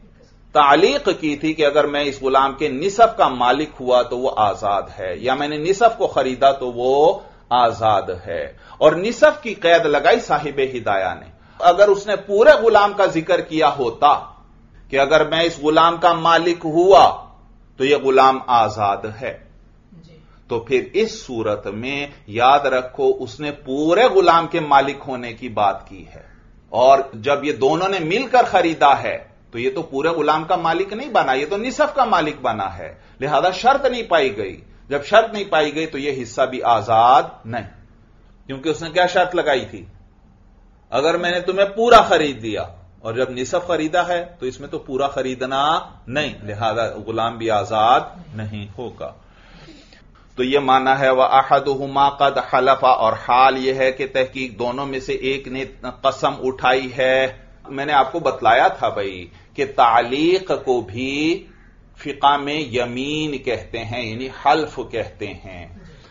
تعلیق کی تھی کہ اگر میں اس غلام کے نصف کا مالک ہوا تو وہ آزاد ہے، یا میں نے نصف کو خریدا تو وہ آزاد ہے، اور نصف کی قید لگائی صاحب ہدایہ نے۔ اگر اس نے پورے غلام کا ذکر کیا ہوتا کہ اگر میں اس غلام کا مالک ہوا تو یہ غلام آزاد ہے، تو پھر اس صورت میں یاد رکھو اس نے پورے غلام کے مالک ہونے کی بات کی ہے، اور جب یہ دونوں نے مل کر خریدا ہے تو یہ تو پورے غلام کا مالک نہیں بنا، یہ تو نصف کا مالک بنا ہے، لہذا شرط نہیں پائی گئی۔ جب شرط نہیں پائی گئی تو یہ حصہ بھی آزاد نہیں، کیونکہ اس نے کیا شرط لگائی تھی، اگر میں نے تمہیں پورا خرید دیا، اور جب نصف خریدا ہے تو اس میں تو پورا خریدنا نہیں، لہذا غلام بھی آزاد نہیں ہوگا۔ تو یہ معنی ہے وَأَحَدُهُمَا قَدْ حَلَفَ، اور حال یہ ہے کہ تحقیق دونوں میں سے ایک نے قسم اٹھائی ہے۔ میں نے آپ کو بتلایا تھا بھائی کہ تعلیق کو بھی فقہ میں یمین کہتے ہیں، یعنی حلف کہتے ہیں۔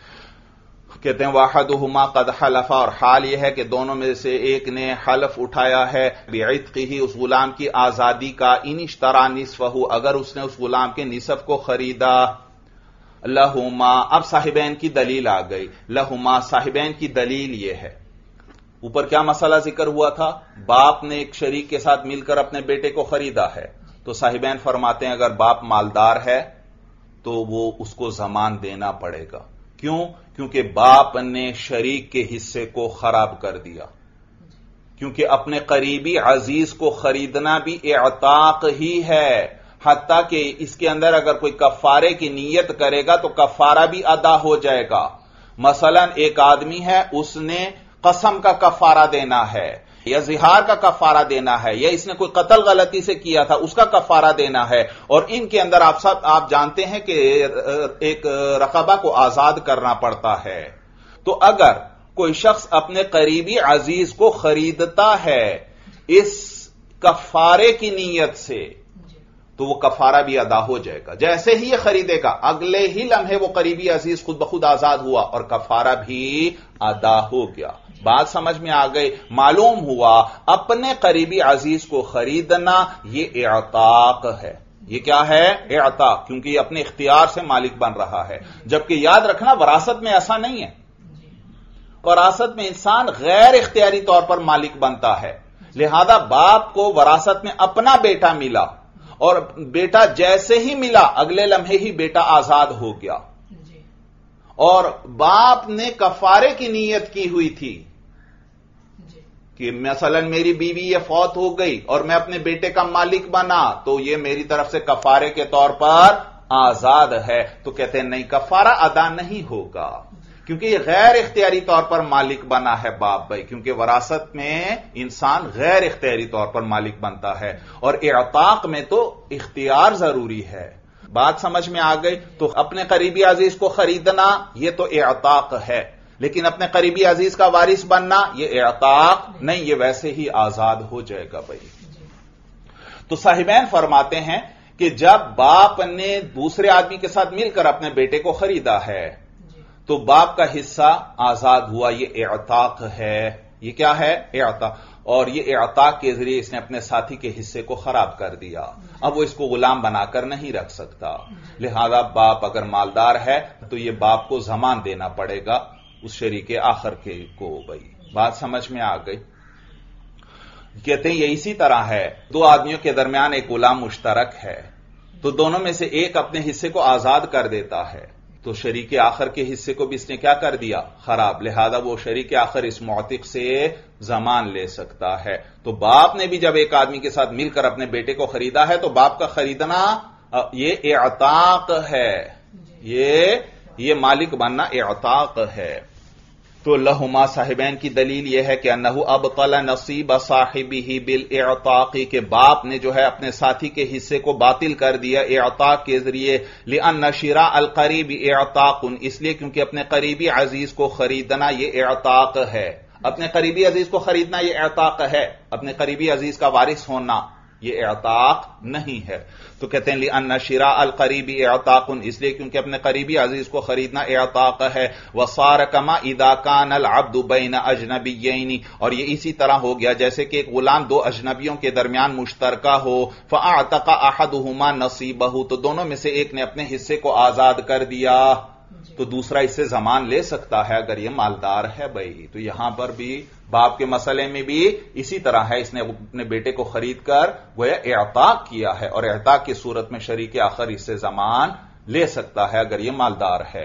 کہتے ہیں وَأَحَدُهُمَا قَدْ حَلَفَ، اور حال یہ ہے کہ دونوں میں سے ایک نے حلف اٹھایا ہے بِعِتْقِهِ، اس غلام کی آزادی کا، ان اشترى نصفہ، اگر اس نے اس غلام کے نصف کو خریدا۔ لہما، اب صاحبین کی دلیل آ گئی، لہما صاحبین کی دلیل یہ ہے، اوپر کیا مسئلہ ذکر ہوا تھا، باپ نے ایک شریک کے ساتھ مل کر اپنے بیٹے کو خریدا ہے، تو صاحبین فرماتے ہیں اگر باپ مالدار ہے تو وہ اس کو ضمان دینا پڑے گا۔ کیوں؟ کیونکہ باپ نے شریک کے حصے کو خراب کر دیا، کیونکہ اپنے قریبی عزیز کو خریدنا بھی اعتاق ہی ہے، حتیٰ کہ اس کے اندر اگر کوئی کفارے کی نیت کرے گا تو کفارہ بھی ادا ہو جائے گا۔ مثلا ایک آدمی ہے، اس نے قسم کا کفارہ دینا ہے، یا زہار کا کفارہ دینا ہے، یا اس نے کوئی قتل غلطی سے کیا تھا اس کا کفارہ دینا ہے، اور ان کے اندر آپ جانتے ہیں کہ ایک رقبہ کو آزاد کرنا پڑتا ہے۔ تو اگر کوئی شخص اپنے قریبی عزیز کو خریدتا ہے اس کفارے کی نیت سے تو وہ کفارہ بھی ادا ہو جائے گا، جیسے ہی یہ خریدے گا اگلے ہی لمحے وہ قریبی عزیز خود بخود آزاد ہوا اور کفارہ بھی ادا ہو گیا۔ بات سمجھ میں آ گئی؟ معلوم ہوا اپنے قریبی عزیز کو خریدنا یہ اعتاق ہے۔ یہ کیا ہے؟ اعتاق، کیونکہ یہ اپنے اختیار سے مالک بن رہا ہے۔ جبکہ یاد رکھنا وراثت میں ایسا نہیں ہے، وراثت میں انسان غیر اختیاری طور پر مالک بنتا ہے، لہذا باپ کو وراثت میں اپنا بیٹا ملا، اور بیٹا جیسے ہی ملا اگلے لمحے ہی بیٹا آزاد ہو گیا، اور باپ نے کفارے کی نیت کی ہوئی تھی کہ مثلا میری بیوی یہ فوت ہو گئی اور میں اپنے بیٹے کا مالک بنا تو یہ میری طرف سے کفارے کے طور پر آزاد ہے، تو کہتے ہیں نہیں، کفارہ ادا نہیں ہوگا، کیونکہ یہ غیر اختیاری طور پر مالک بنا ہے باپ بھائی، کیونکہ وراثت میں انسان غیر اختیاری طور پر مالک بنتا ہے، اور اعتاق میں تو اختیار ضروری ہے۔ بات سمجھ میں آ گئی؟ تو اپنے قریبی عزیز کو خریدنا یہ تو اعتاق ہے، لیکن اپنے قریبی عزیز کا وارث بننا یہ اعتاق نہیں، یہ ویسے ہی آزاد ہو جائے گا بھائی۔ تو صاحبین فرماتے ہیں کہ جب باپ نے دوسرے آدمی کے ساتھ مل کر اپنے بیٹے کو خریدا ہے تو باپ کا حصہ آزاد ہوا. یہ اعتاق ہے. یہ کیا ہے؟ اعتاق. اور یہ اعتاق کے ذریعے اس نے اپنے ساتھی کے حصے کو خراب کر دیا. اب وہ اس کو غلام بنا کر نہیں رکھ سکتا. لہذا باپ اگر مالدار ہے تو یہ باپ کو ضمان دینا پڑے گا اس شریک آخر کے کو. بھائی بات سمجھ میں آ گئی؟ کہتے ہیں یہ اسی طرح ہے. دو آدمیوں کے درمیان ایک غلام مشترک ہے تو دونوں میں سے ایک اپنے حصے کو آزاد کر دیتا ہے تو شریک آخر کے حصے کو بھی اس نے کیا کر دیا؟ خراب. لہذا وہ شریک آخر اس معتق سے ضمان لے سکتا ہے. تو باپ نے بھی جب ایک آدمی کے ساتھ مل کر اپنے بیٹے کو خریدا ہے تو باپ کا خریدنا یہ اعتاق ہے. یہ مالک بننا اعتاق ہے. تو لہما صاحبین کی دلیل یہ ہے کہ انہو ابطل نصیب صاحبہ بالاعتاق، کہ باپ نے جو ہے اپنے ساتھی کے حصے کو باطل کر دیا اعتاق کے ذریعے. لأن شراء القریب اعتاق، اس لیے کیونکہ اپنے قریبی عزیز کو خریدنا یہ اعتاق ہے. اپنے قریبی عزیز کو خریدنا یہ اعتاق ہے. اپنے قریبی عزیز کا وارث ہونا یہ اعتاق نہیں ہے. تو کہتے ہیں لأن شراء القریب اعتاق، اس لیے کیونکہ اپنے قریبی عزیز کو خریدنا اعتاق ہے. وصار كما اذا كان العبد بين اجنبيين، اور یہ اسی طرح ہو گیا جیسے کہ ایک غلام دو اجنبیوں کے درمیان مشترکہ ہو. فاعتق احدهما نصيبه، تو دونوں میں سے ایک نے اپنے حصے کو آزاد کر دیا تو دوسرا اس سے ضمان لے سکتا ہے اگر یہ مالدار ہے. بھائی تو یہاں پر بھی باپ کے مسئلے میں بھی اسی طرح ہے. اس نے اپنے بیٹے کو خرید کر گویا اعتاق کیا ہے اور اعتاق کی صورت میں شریک آخر اس سے ضمان لے سکتا ہے اگر یہ مالدار ہے.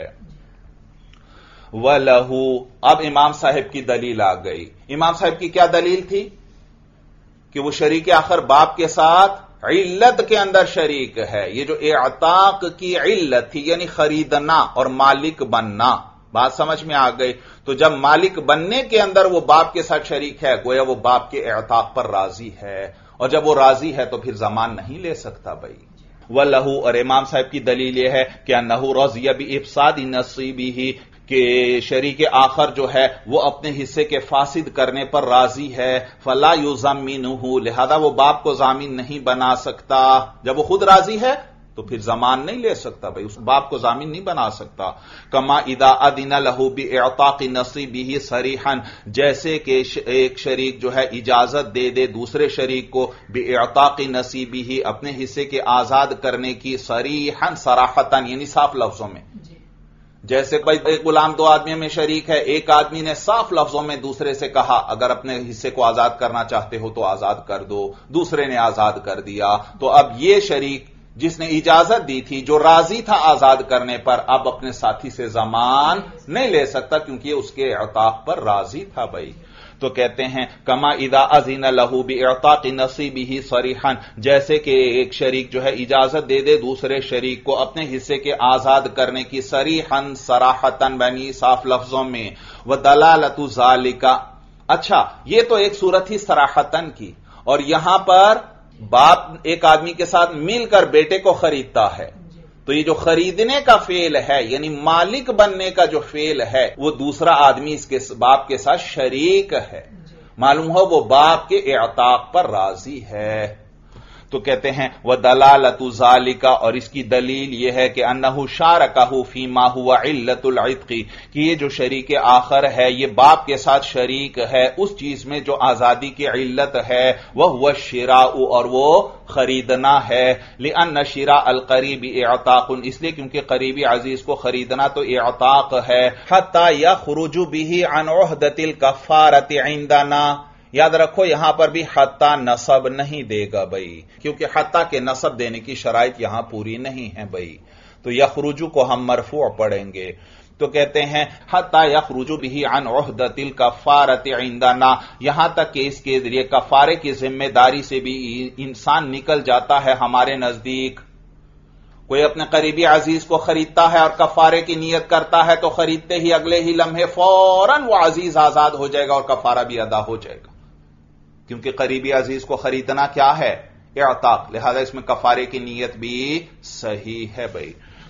وَلَهُ، اب امام صاحب کی دلیل آ گئی. امام صاحب کی کیا دلیل تھی؟ کہ وہ شریک آخر باپ کے ساتھ علت کے اندر شریک ہے. یہ جو اعتاق کی علت تھی یعنی خریدنا اور مالک بننا. بات سمجھ میں آ گئی؟ تو جب مالک بننے کے اندر وہ باپ کے ساتھ شریک ہے گویا وہ باپ کے اعتاق پر راضی ہے، اور جب وہ راضی ہے تو پھر ضمان نہیں لے سکتا. بھائی وَلَهُ، اور امام صاحب کی دلیل یہ ہے کہ انہو رضی بافساد نصیبہ، کہ شریک آخر جو ہے وہ اپنے حصے کے فاسد کرنے پر راضی ہے. فلا یضمنہ، لہذا وہ باپ کو ضامن نہیں بنا سکتا. جب وہ خود راضی ہے تو پھر ضمان نہیں لے سکتا. بھائی اس باپ کو ضامن نہیں بنا سکتا. کما اذا اذن له باعتاق نصیبہ صریحا، جیسے کہ ایک شریک جو ہے اجازت دے دے دوسرے شریک کو باعتاق نصیبہ، اپنے حصے کے آزاد کرنے کی، صریحا صراحتا یعنی صاف لفظوں میں. جیسے بھائی ایک غلام دو آدمیوں میں شریک ہے، ایک آدمی نے صاف لفظوں میں دوسرے سے کہا اگر اپنے حصے کو آزاد کرنا چاہتے ہو تو آزاد کر دو، دوسرے نے آزاد کر دیا. تو اب یہ شریک جس نے اجازت دی تھی، جو راضی تھا آزاد کرنے پر، اب اپنے ساتھی سے ضمان نہیں لے سکتا کیونکہ اس کے اعتاق پر راضی تھا. بھائی تو کہتے ہیں کما اذا اذن له باعتاق نصیبہ صریحا، جیسے کہ ایک شریک جو ہے اجازت دے دے دوسرے شریک کو اپنے حصے کے آزاد کرنے کی، صریحا صراحتا یعنی صاف لفظوں میں. ودلالۃ ذالک، اچھا یہ تو ایک صورت ہی صراحتا کی، اور یہاں پر باپ ایک آدمی کے ساتھ مل کر بیٹے کو خریدتا ہے تو یہ جو خریدنے کا فعل ہے یعنی مالک بننے کا جو فعل ہے وہ دوسرا آدمی اس کے باپ کے ساتھ شریک ہے. معلوم ہو وہ باپ کے اعتاق پر راضی ہے. تو کہتے ہیں وَدَلَالَةُ ذَلِكَ، اور اس کی دلیل یہ ہے کہ أَنَّهُ شَارَكَهُ فِي مَا هُوَ عِلَّةُ الْعِتْقِ، کہ یہ جو شریک آخر ہے یہ باپ کے ساتھ شریک ہے اس چیز میں جو آزادی کی علت ہے، وَهُوَ الشِّرَاءُ، اور وہ خریدنا ہے. لِأَنَّ شِرَاءَ الْقَرِيبِ اعتاق، اس لیے کیونکہ قریبی عزیز کو خریدنا تو اعتاق ہے. حَتَّى يَخْرُجُ بِهِ عَنْ عُهْدَةِ الْكَفَّارَةِ عِنْدَنَا، یاد رکھو یہاں پر بھی حتیٰ نصب نہیں دے گا بھائی، کیونکہ حتیٰ کے نصب دینے کی شرائط یہاں پوری نہیں ہے بھائی. تو یخرجو کو ہم مرفوع پڑھیں گے. تو کہتے ہیں حتیٰ یخرجو بہ عن عہدۃ الکفارۃ عندنا، یہاں تک کہ اس کے ذریعے کفارے کی ذمہ داری سے بھی انسان نکل جاتا ہے ہمارے نزدیک. کوئی اپنے قریبی عزیز کو خریدتا ہے اور کفارے کی نیت کرتا ہے تو خریدتے ہی اگلے ہی لمحے فوراً وہ عزیز آزاد ہو جائے گا اور کفارہ بھی ادا ہو جائے گا، کیونکہ قریبی عزیز کو خریدنا کیا ہے؟ اعتاق. لہذا اس میں کفارے کی نیت بھی صحیح ہے بھائی.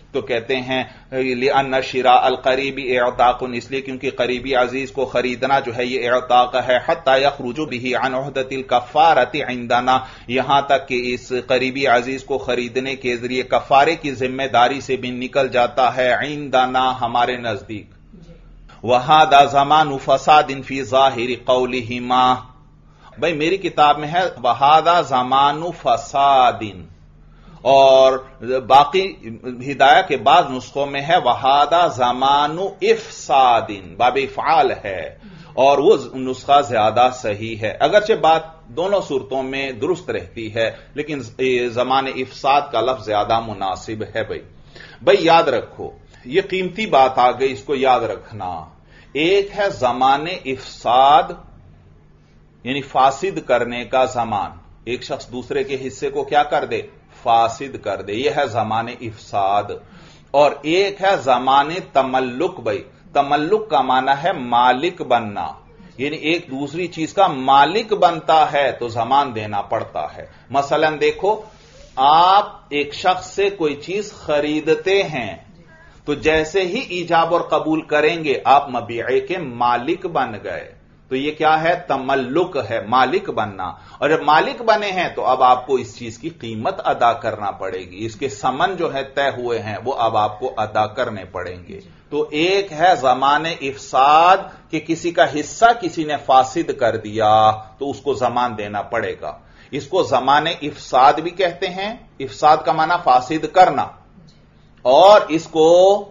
تو کہتے ہیں لِأَنَّ شِرَاءَ الْقَرِيبِ اعتاق، اس لیے کیونکہ قریبی عزیز کو خریدنا جو ہے یہ اعتاق ہے، حَتَّى يَخْرُجُ بِهِ عَنْ عُهْدَةِ الْكَفَّارَةِ عِنْدَنَا، یہاں تک کہ اس قریبی عزیز کو خریدنے کے ذریعے کفارے کی ذمہ داری سے بھی نکل جاتا ہے عندنا، ہمارے نزدیک۔ وَهَذَا زَمَانُ فَسَادٍ فِي ظَاهِرِ قَوْلِهِمَا، بھئی میری کتاب میں ہے وَهَذَا زَمَانُ فَسَادٍ، اور باقی ہدایہ کے بعض نسخوں میں ہے وَهَذَا زَمَانُ إِفْسَادٍ، باب افعال ہے، اور وہ نسخہ زیادہ صحیح ہے، اگرچہ بات دونوں صورتوں میں درست رہتی ہے لیکن زمان افساد کا لفظ زیادہ مناسب ہے۔ بھئی یاد رکھو، یہ قیمتی بات آ گئی، اس کو یاد رکھنا۔ ایک ہے زمان افساد، یعنی فاسد کرنے کا زمان، ایک شخص دوسرے کے حصے کو کیا کر دے؟ فاسد کر دے، یہ ہے زمان افساد۔ اور ایک ہے زمان تملک۔ بھئی تملک کا معنی ہے مالک بننا، یعنی ایک دوسری چیز کا مالک بنتا ہے تو زمان دینا پڑتا ہے۔ مثلا دیکھو، آپ ایک شخص سے کوئی چیز خریدتے ہیں تو جیسے ہی ایجاب اور قبول کریں گے آپ مبیعے کے مالک بن گئے، تو یہ کیا ہے؟ تملک ہے، مالک بننا۔ اور جب مالک بنے ہیں تو اب آپ کو اس چیز کی قیمت ادا کرنا پڑے گی، اس کے ثمن جو ہے طے ہوئے ہیں وہ اب آپ کو ادا کرنے پڑیں گے۔ تو ایک ہے زمان افساد کہ کسی کا حصہ کسی نے فاسد کر دیا تو اس کو زمان دینا پڑے گا، اس کو زمان افساد بھی کہتے ہیں، افساد کا معنی فاسد کرنا، اور اس کو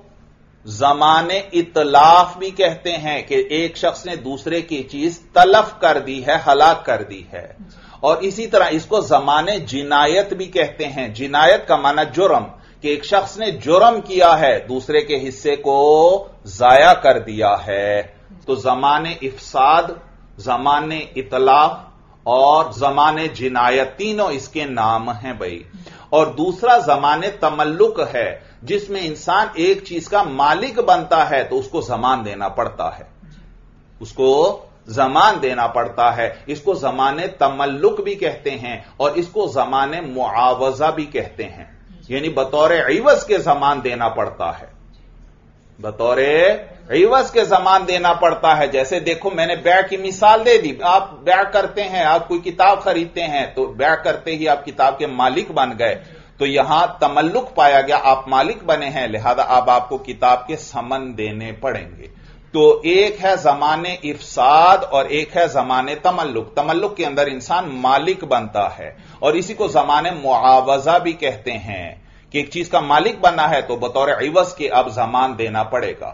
زمان اتلاف بھی کہتے ہیں کہ ایک شخص نے دوسرے کی چیز تلف کر دی ہے، ہلاک کر دی ہے۔ اور اسی طرح اس کو زمان جنایت بھی کہتے ہیں، جنایت کا معنی جرم، کہ ایک شخص نے جرم کیا ہے، دوسرے کے حصے کو ضائع کر دیا ہے۔ تو زمان افساد، زمان اتلاف اور زمان جنایت، تینوں اس کے نام ہیں بھائی۔ اور دوسرا زمان تملک ہے، جس میں انسان ایک چیز کا مالک بنتا ہے تو اس کو زمان دینا پڑتا ہے، اس کو زمان دینا پڑتا ہے۔ اس کو زمان تملک بھی کہتے ہیں اور اس کو زمان معاوضہ بھی کہتے ہیں، یعنی بطور عوض کے زمان دینا پڑتا ہے، بطور عوض کے زمان دینا پڑتا ہے۔ جیسے دیکھو میں نے بیع کی مثال دے دی، آپ بیع کرتے ہیں، آپ کوئی کتاب خریدتے ہیں تو بیع کرتے ہی آپ کتاب کے مالک بن گئے، تو یہاں تملک پایا گیا، آپ مالک بنے ہیں، لہذا اب آپ کو کتاب کے ثمن دینے پڑیں گے۔ تو ایک ہے زمان افساد اور ایک ہے زمان تملک۔ تملک کے اندر انسان مالک بنتا ہے، اور اسی کو زمان معاوضہ بھی کہتے ہیں کہ ایک چیز کا مالک بننا ہے تو بطور عوض کے اب زمان دینا پڑے گا۔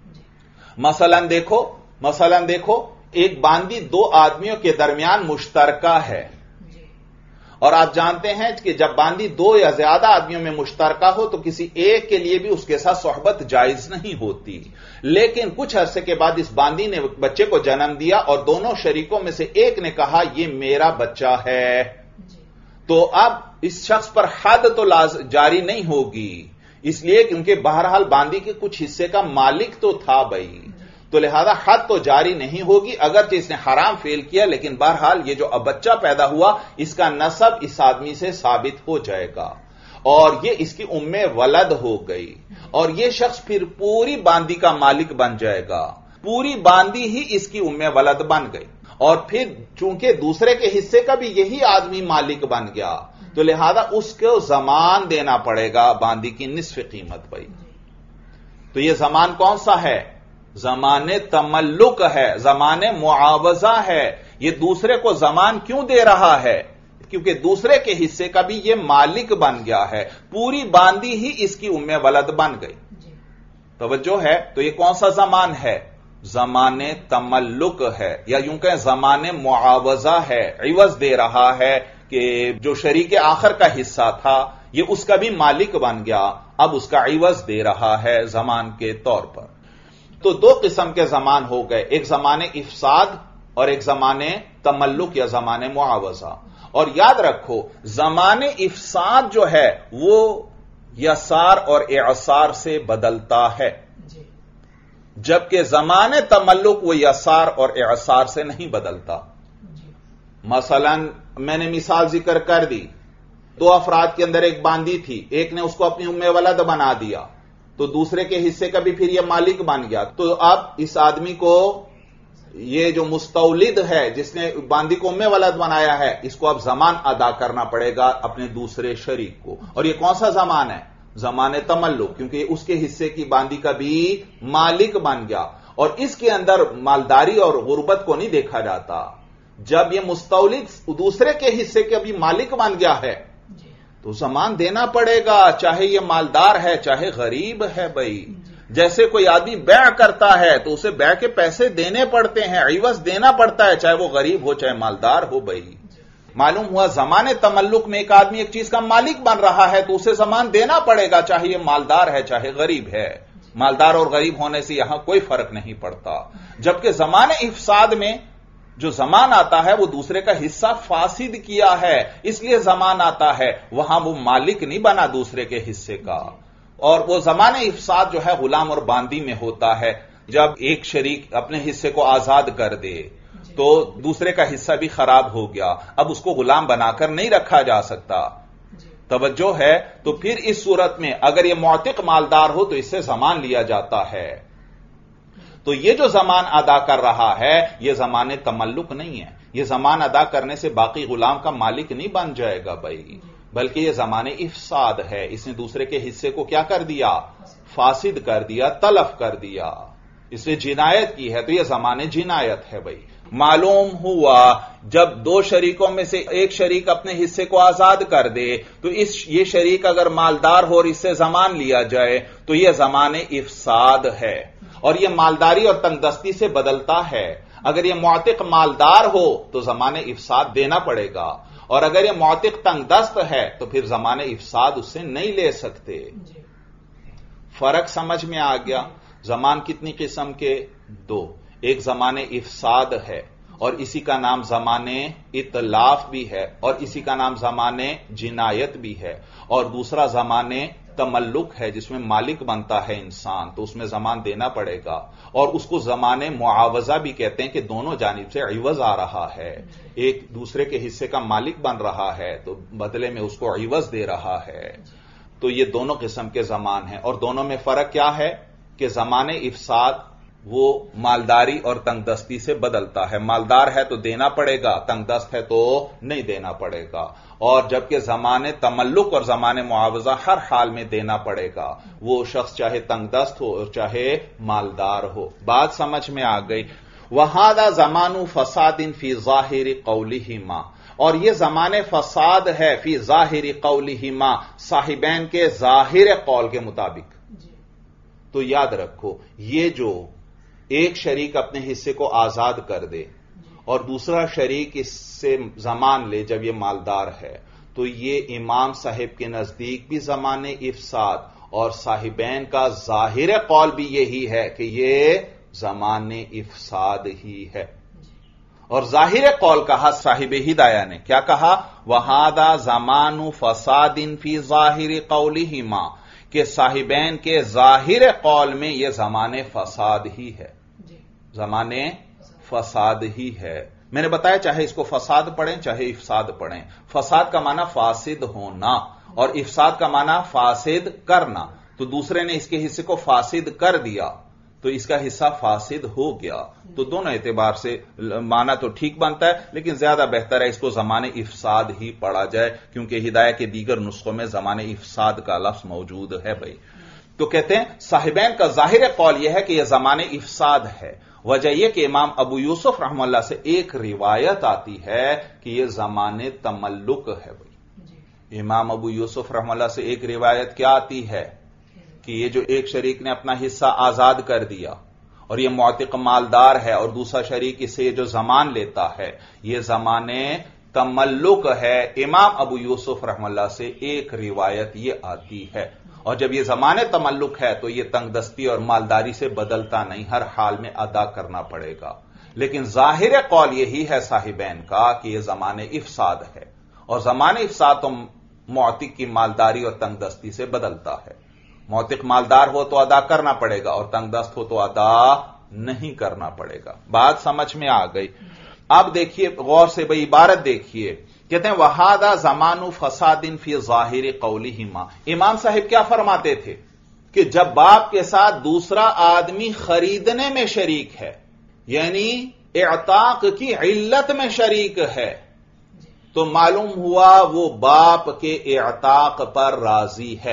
مثلا دیکھو ایک باندی دو آدمیوں کے درمیان مشترکہ ہے، اور آپ جانتے ہیں کہ جب باندی دو یا زیادہ آدمیوں میں مشترکہ ہو تو کسی ایک کے لیے بھی اس کے ساتھ صحبت جائز نہیں ہوتی، لیکن کچھ عرصے کے بعد اس باندی نے بچے کو جنم دیا اور دونوں شریکوں میں سے ایک نے کہا یہ میرا بچہ ہے، تو اب اس شخص پر حد تو جاری نہیں ہوگی، اس لیے کیونکہ بہرحال باندی کے کچھ حصے کا مالک تو تھا بھائی، تو لہذا حد تو جاری نہیں ہوگی، اگرچہ اس نے حرام فعل کیا لیکن بہرحال یہ جو اب بچہ پیدا ہوا اس کا نسب اس آدمی سے ثابت ہو جائے گا، اور یہ اس کی ام ولد ہو گئی، اور یہ شخص پھر پوری باندی کا مالک بن جائے گا، پوری باندی ہی اس کی ام ولد بن گئی، اور پھر چونکہ دوسرے کے حصے کا بھی یہی آدمی مالک بن گیا تو لہذا اس کو زمان دینا پڑے گا باندی کی نصف قیمت بھائی۔ تو یہ زمان کون سا ہے؟ زمان تملک ہے، زمان معاوضہ ہے۔ یہ دوسرے کو زمان کیوں دے رہا ہے؟ کیونکہ دوسرے کے حصے کا بھی یہ مالک بن گیا ہے، پوری باندی ہی اس کی ام ولد بن گئی۔ توجہ ہے؟ تو یہ کون سا زمان ہے؟ زمان تملک ہے، یا یوں کہ زمان معاوضہ ہے، عوض دے رہا ہے کہ جو شریک آخر کا حصہ تھا یہ اس کا بھی مالک بن گیا، اب اس کا عوض دے رہا ہے زمان کے طور پر۔ تو دو قسم کے زمان ہو گئے، ایک زمان افساد اور ایک زمان تملک یا زمان معاوضہ۔ اور یاد رکھو زمان افساد جو ہے وہ یسار اور اعصار سے بدلتا ہے، جبکہ زمان تملک وہ یسار اور اعصار سے نہیں بدلتا۔ مثلا میں نے مثال ذکر کر دی، دو افراد کے اندر ایک باندی تھی، ایک نے اس کو اپنی ام ولد بنا دیا تو دوسرے کے حصے کا بھی پھر یہ مالک بن گیا، تو اب اس آدمی کو یہ جو مستولد ہے جس نے باندی کو ام ولد بنایا ہے، اس کو اب ضمان ادا کرنا پڑے گا اپنے دوسرے شریک کو. اور یہ کون سا ضمان ہے؟ ضمان تملک، کیونکہ اس کے حصے کی باندی کا بھی مالک بن گیا. اور اس کے اندر مالداری اور غربت کو نہیں دیکھا جاتا. جب یہ مستولد دوسرے کے حصے کے بھی مالک بن گیا ہے تو ضمان دینا پڑے گا، چاہے یہ مالدار ہے چاہے غریب ہے. بھائی جیسے کوئی آدمی بیع کرتا ہے تو اسے بیع کے پیسے دینے پڑتے ہیں، عوض دینا پڑتا ہے، چاہے وہ غریب ہو چاہے مالدار ہو. بھائی معلوم ہوا ضمان تملک میں ایک آدمی ایک چیز کا مالک بن رہا ہے تو اسے ضمان دینا پڑے گا، چاہے یہ مالدار ہے چاہے غریب ہے. مالدار اور غریب ہونے سے یہاں کوئی فرق نہیں پڑتا. جبکہ ضمان افساد میں جو ضمان آتا ہے وہ دوسرے کا حصہ فاسد کیا ہے اس لیے ضمان آتا ہے، وہاں وہ مالک نہیں بنا دوسرے کے حصے کا. اور وہ ضمان افساد جو ہے غلام اور باندی میں ہوتا ہے. جب ایک شریک اپنے حصے کو آزاد کر دے تو دوسرے کا حصہ بھی خراب ہو گیا، اب اس کو غلام بنا کر نہیں رکھا جا سکتا. توجہ ہے؟ تو پھر اس صورت میں اگر یہ معتق مالدار ہو تو اس سے ضمان لیا جاتا ہے. تو یہ جو ضمان ادا کر رہا ہے یہ ضمان تملک نہیں ہے، یہ ضمان ادا کرنے سے باقی غلام کا مالک نہیں بن جائے گا بھائی، بلکہ یہ ضمان افساد ہے. اس نے دوسرے کے حصے کو کیا کر دیا؟ فاسد کر دیا، تلف کر دیا، اس نے جنایت کی ہے تو یہ ضمان جنایت ہے. بھائی معلوم ہوا جب دو شریکوں میں سے ایک شریک اپنے حصے کو آزاد کر دے تو یہ شریک اگر مالدار ہو اور اس سے ضمان لیا جائے تو یہ ضمان افساد ہے. اور یہ مالداری اور تنگ دستی سے بدلتا ہے. اگر یہ معتق مالدار ہو تو ضمان افساد دینا پڑے گا، اور اگر یہ معتق تنگ دست ہے تو پھر ضمان افساد اس سے نہیں لے سکتے. فرق سمجھ میں آ گیا؟ ضمان کتنی قسم کے؟ دو. ایک ضمان افساد ہے اور اسی کا نام ضمان اتلاف بھی ہے اور اسی کا نام ضمان جنایت بھی ہے. اور دوسرا ضمان تملک ہے جس میں مالک بنتا ہے انسان تو اس میں ضمان دینا پڑے گا. اور اس کو ضمان معاوضہ بھی کہتے ہیں کہ دونوں جانب سے عوض آ رہا ہے، ایک دوسرے کے حصے کا مالک بن رہا ہے تو بدلے میں اس کو عوض دے رہا ہے. تو یہ دونوں قسم کے ضمان ہیں. اور دونوں میں فرق کیا ہے کہ ضمان افساد وہ مالداری اور تنگ دستی سے بدلتا ہے. مالدار ہے تو دینا پڑے گا، تنگ دست ہے تو نہیں دینا پڑے گا. اور جبکہ ضمان تملک اور ضمان معاوضہ ہر حال میں دینا پڑے گا، وہ شخص چاہے تنگ دست ہو اور چاہے مالدار ہو. بات سمجھ میں آ گئی؟ وَهَذَا زَمَانُ فَسَادٍ فِي ظَاهِرِ قَوْلِهِمَا، اور یہ ضمان فساد ہے فی ظاہر قولہما، صاحبین کے ظاہر قول کے مطابق. تو یاد رکھو یہ جو ایک شریک اپنے حصے کو آزاد کر دے اور دوسرا شریک اس سے ضمان لے جب یہ مالدار ہے تو یہ امام صاحب کے نزدیک بھی ضمان افساد اور صاحبین کا ظاہر قول بھی یہی ہے کہ یہ ضمان افساد ہی ہے. اور ظاہر قول کہا صاحب ہدایہ نے، کیا کہا؟ وَهَذَا زَمَانُ فَسَادٍ فِي ظَاهِرِ قَوْلِهِمَا، کہ صاحبین کے ظاہر قول میں یہ زمان فساد ہی ہے، زمان فساد ہی ہے. میں نے بتایا چاہے اس کو فساد پڑھیں چاہے افساد پڑھیں، فساد کا معنی فاسد ہونا اور افساد کا معنی فاسد کرنا. تو دوسرے نے اس کے حصے کو فاسد کر دیا تو اس کا حصہ فاسد ہو گیا. تو دونوں اعتبار سے معنی تو ٹھیک بنتا ہے، لیکن زیادہ بہتر ہے اس کو زمان افساد ہی پڑھا جائے کیونکہ ہدایہ کے دیگر نسخوں میں زمان افساد کا لفظ موجود ہے. بھائی تو کہتے ہیں صاحبین کا ظاہر قول یہ ہے کہ یہ زمان افساد ہے. وجہ یہ کہ امام ابو یوسف رحمہ اللہ سے ایک روایت آتی ہے کہ یہ زمان تملک ہے. بھائی امام ابو یوسف رحمہ اللہ سے ایک روایت کیا آتی ہے کہ یہ جو ایک شریک نے اپنا حصہ آزاد کر دیا اور یہ معتق مالدار ہے اور دوسرا شریک اس سے جو ضمان لیتا ہے یہ زمان تملک ہے. امام ابو یوسف رحمہ اللہ سے ایک روایت یہ آتی ہے. اور جب یہ زمان تملک ہے تو یہ تنگ دستی اور مالداری سے بدلتا نہیں، ہر حال میں ادا کرنا پڑے گا. لیکن ظاہر قول یہی ہے صاحبین کا کہ یہ زمان افساد ہے، اور زمان افساد تو معتق کی مالداری اور تنگ دستی سے بدلتا ہے. معتق مالدار ہو تو ادا کرنا پڑے گا اور تنگ دست ہو تو ادا نہیں کرنا پڑے گا. بات سمجھ میں آ گئی؟ اب دیکھیے غور سے بھئی عبارت دیکھیے کہتے ہیں وہذا زمان فساد فی ظاہر قولہما. امام صاحب کیا فرماتے تھے کہ جب باپ کے ساتھ دوسرا آدمی خریدنے میں شریک ہے، یعنی اعتاق کی علت میں شریک ہے، تو معلوم ہوا وہ باپ کے اعتاق پر راضی ہے.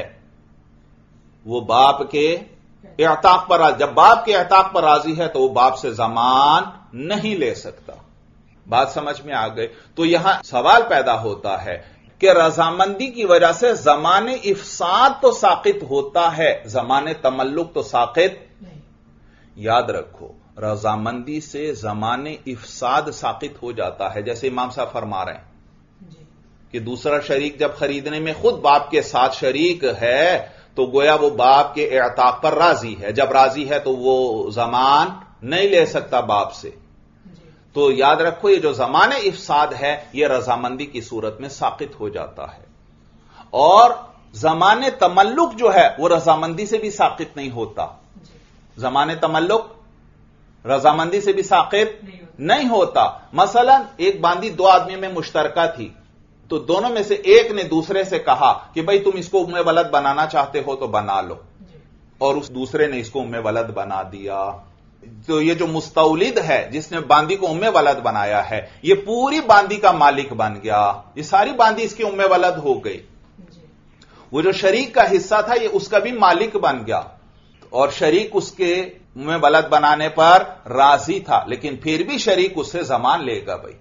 وہ باپ کے اعتاق پر راضی، جب باپ کے اعتاق پر راضی ہے تو وہ باپ سے ضمان نہیں لے سکتا. بات سمجھ میں آ گئی؟ تو یہاں سوال پیدا ہوتا ہے کہ رضامندی کی وجہ سے زمان افساد تو ساقط ہوتا ہے، زمان تملک تو ساقط نہیں. یاد رکھو، رضامندی سے زمان افساد ساقط ہو جاتا ہے. جیسے امام صاحب فرما رہے ہیں کہ دوسرا شریک جب خریدنے میں خود باپ کے ساتھ شریک ہے تو گویا وہ باپ کے اعتاق پر راضی ہے. جب راضی ہے تو وہ ضمان نہیں لے سکتا باپ سے. تو یاد رکھو، یہ جو زمان افساد ہے یہ رضامندی کی صورت میں ساقط ہو جاتا ہے. اور زمان تملک جو ہے وہ رضامندی سے بھی ساقط نہیں ہوتا. زمان تملک رضامندی سے بھی ساقط نہیں ہوتا. مثلا ایک باندی دو آدمی میں مشترکہ تھی، تو دونوں میں سے ایک نے دوسرے سے کہا کہ بھائی تم اس کو ام ولد بنانا چاہتے ہو تو بنا لو، اور اس دوسرے نے اس کو ام ولد بنا دیا. تو یہ جو مستولد ہے جس نے باندی کو ام ولد بنایا ہے، یہ پوری باندی کا مالک بن گیا. یہ ساری باندی اس کی ام ولد ہو گئی. وہ جو شریک کا حصہ تھا یہ اس کا بھی مالک بن گیا، اور شریک اس کے ام ولد بنانے پر راضی تھا، لیکن پھر بھی شریک اس سے ضمان لے گا. بھائی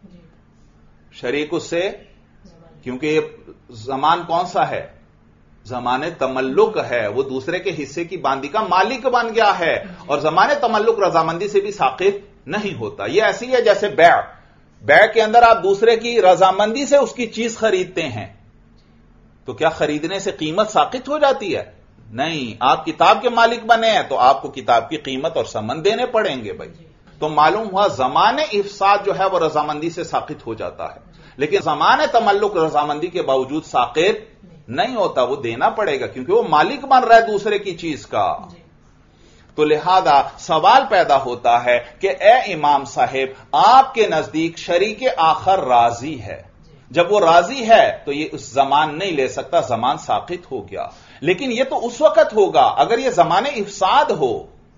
شریک اس سے، کیونکہ یہ ضمان کون سا ہے؟ زمان تملک ہے. وہ دوسرے کے حصے کی باندی کا مالک بن گیا ہے، اور زمان تملک رضامندی سے بھی ساقط نہیں ہوتا. یہ ایسی ہے جیسے بیع کے اندر آپ دوسرے کی رضامندی سے اس کی چیز خریدتے ہیں، تو کیا خریدنے سے قیمت ساقط ہو جاتی ہے؟ نہیں. آپ کتاب کے مالک بنے ہیں تو آپ کو کتاب کی قیمت اور ثمن دینے پڑیں گے. بھائی تو معلوم ہوا زمان افساد جو ہے وہ رضامندی سے ساقط ہو جاتا ہے، لیکن زمان تملک رضامندی کے باوجود ساقط نہیں ہوتا. وہ دینا پڑے گا کیونکہ وہ مالک بن رہا ہے دوسرے کی چیز کا. تو لہذا سوال پیدا ہوتا ہے کہ اے امام صاحب، آپ کے نزدیک شریک آخر راضی ہے. جب وہ راضی ہے تو یہ اس زمان نہیں لے سکتا، زمان ساقط ہو گیا. لیکن یہ تو اس وقت ہوگا اگر یہ زمان افساد ہو.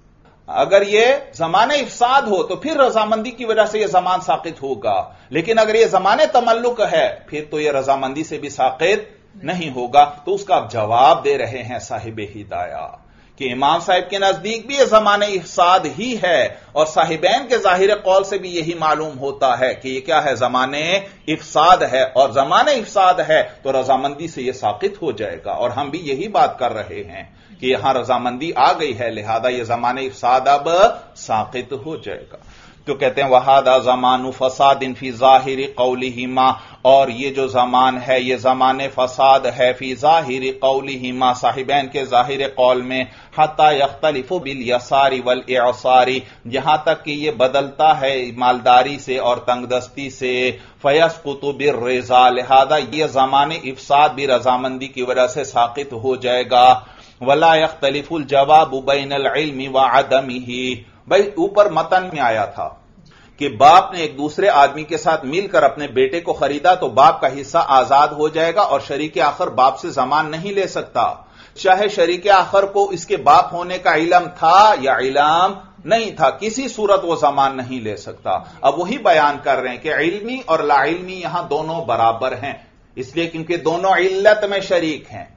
اگر یہ زمان افساد ہو تو پھر رضامندی کی وجہ سے یہ زمان ساقط ہوگا. لیکن اگر یہ زمان تملک ہے پھر تو یہ رضامندی سے بھی ساقط نہیں ہوگا. تو اس کا آپ جواب دے رہے ہیں صاحب ہدایہ کہ امام صاحب کے نزدیک بھی یہ زمان افساد ہی ہے، اور صاحبین کے ظاہر قول سے بھی یہی معلوم ہوتا ہے کہ یہ کیا ہے؟ زمان افساد ہے. اور زمان افساد ہے تو رضامندی سے یہ ساقط ہو جائے گا. اور ہم بھی یہی بات کر رہے ہیں کہ یہاں رضامندی آ گئی ہے، لہذا یہ زمان افساد اب ساقط ہو جائے گا. تو کہتے ہیں وہذا زمان فساد فی ظاہر قولہما، اور یہ جو زمان ہے یہ زمان فساد ہے فی ظاہر قولہما، صاحبین کے ظاہر قول میں، حتی یختلف بالیسار والاعسار، یہاں تک کہ یہ بدلتا ہے مالداری سے اور تنگ دستی سے. فیسقط بالرضا، لہذا یہ زمان افساد بھی رضامندی کی وجہ سے ساقط ہو جائے گا. ولا یختلف الجواب بین العلم وعدمہ. بھائی اوپر متن میں آیا تھا کہ باپ نے ایک دوسرے آدمی کے ساتھ مل کر اپنے بیٹے کو خریدا تو باپ کا حصہ آزاد ہو جائے گا، اور شریک آخر باپ سے ضمان نہیں لے سکتا، چاہے شریک آخر کو اس کے باپ ہونے کا علم تھا یا علم نہیں تھا، کسی صورت وہ ضمان نہیں لے سکتا. اب وہی بیان کر رہے ہیں کہ علمی اور لا علمی یہاں دونوں برابر ہیں، اس لیے کیونکہ دونوں علت میں شریک ہیں.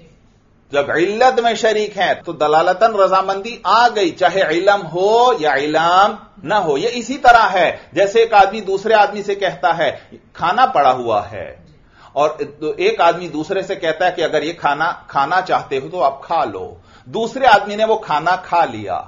جب علت میں شریک ہیں تو دلالتاً رضامندی آ گئی، چاہے علم ہو یا علم نہ ہو. یہ اسی طرح ہے جیسے ایک آدمی دوسرے آدمی سے کہتا ہے کھانا پڑا ہوا ہے، اور ایک آدمی دوسرے سے کہتا ہے کہ اگر یہ کھانا کھانا چاہتے ہو تو آپ کھا لو. دوسرے آدمی نے وہ کھانا کھا لیا،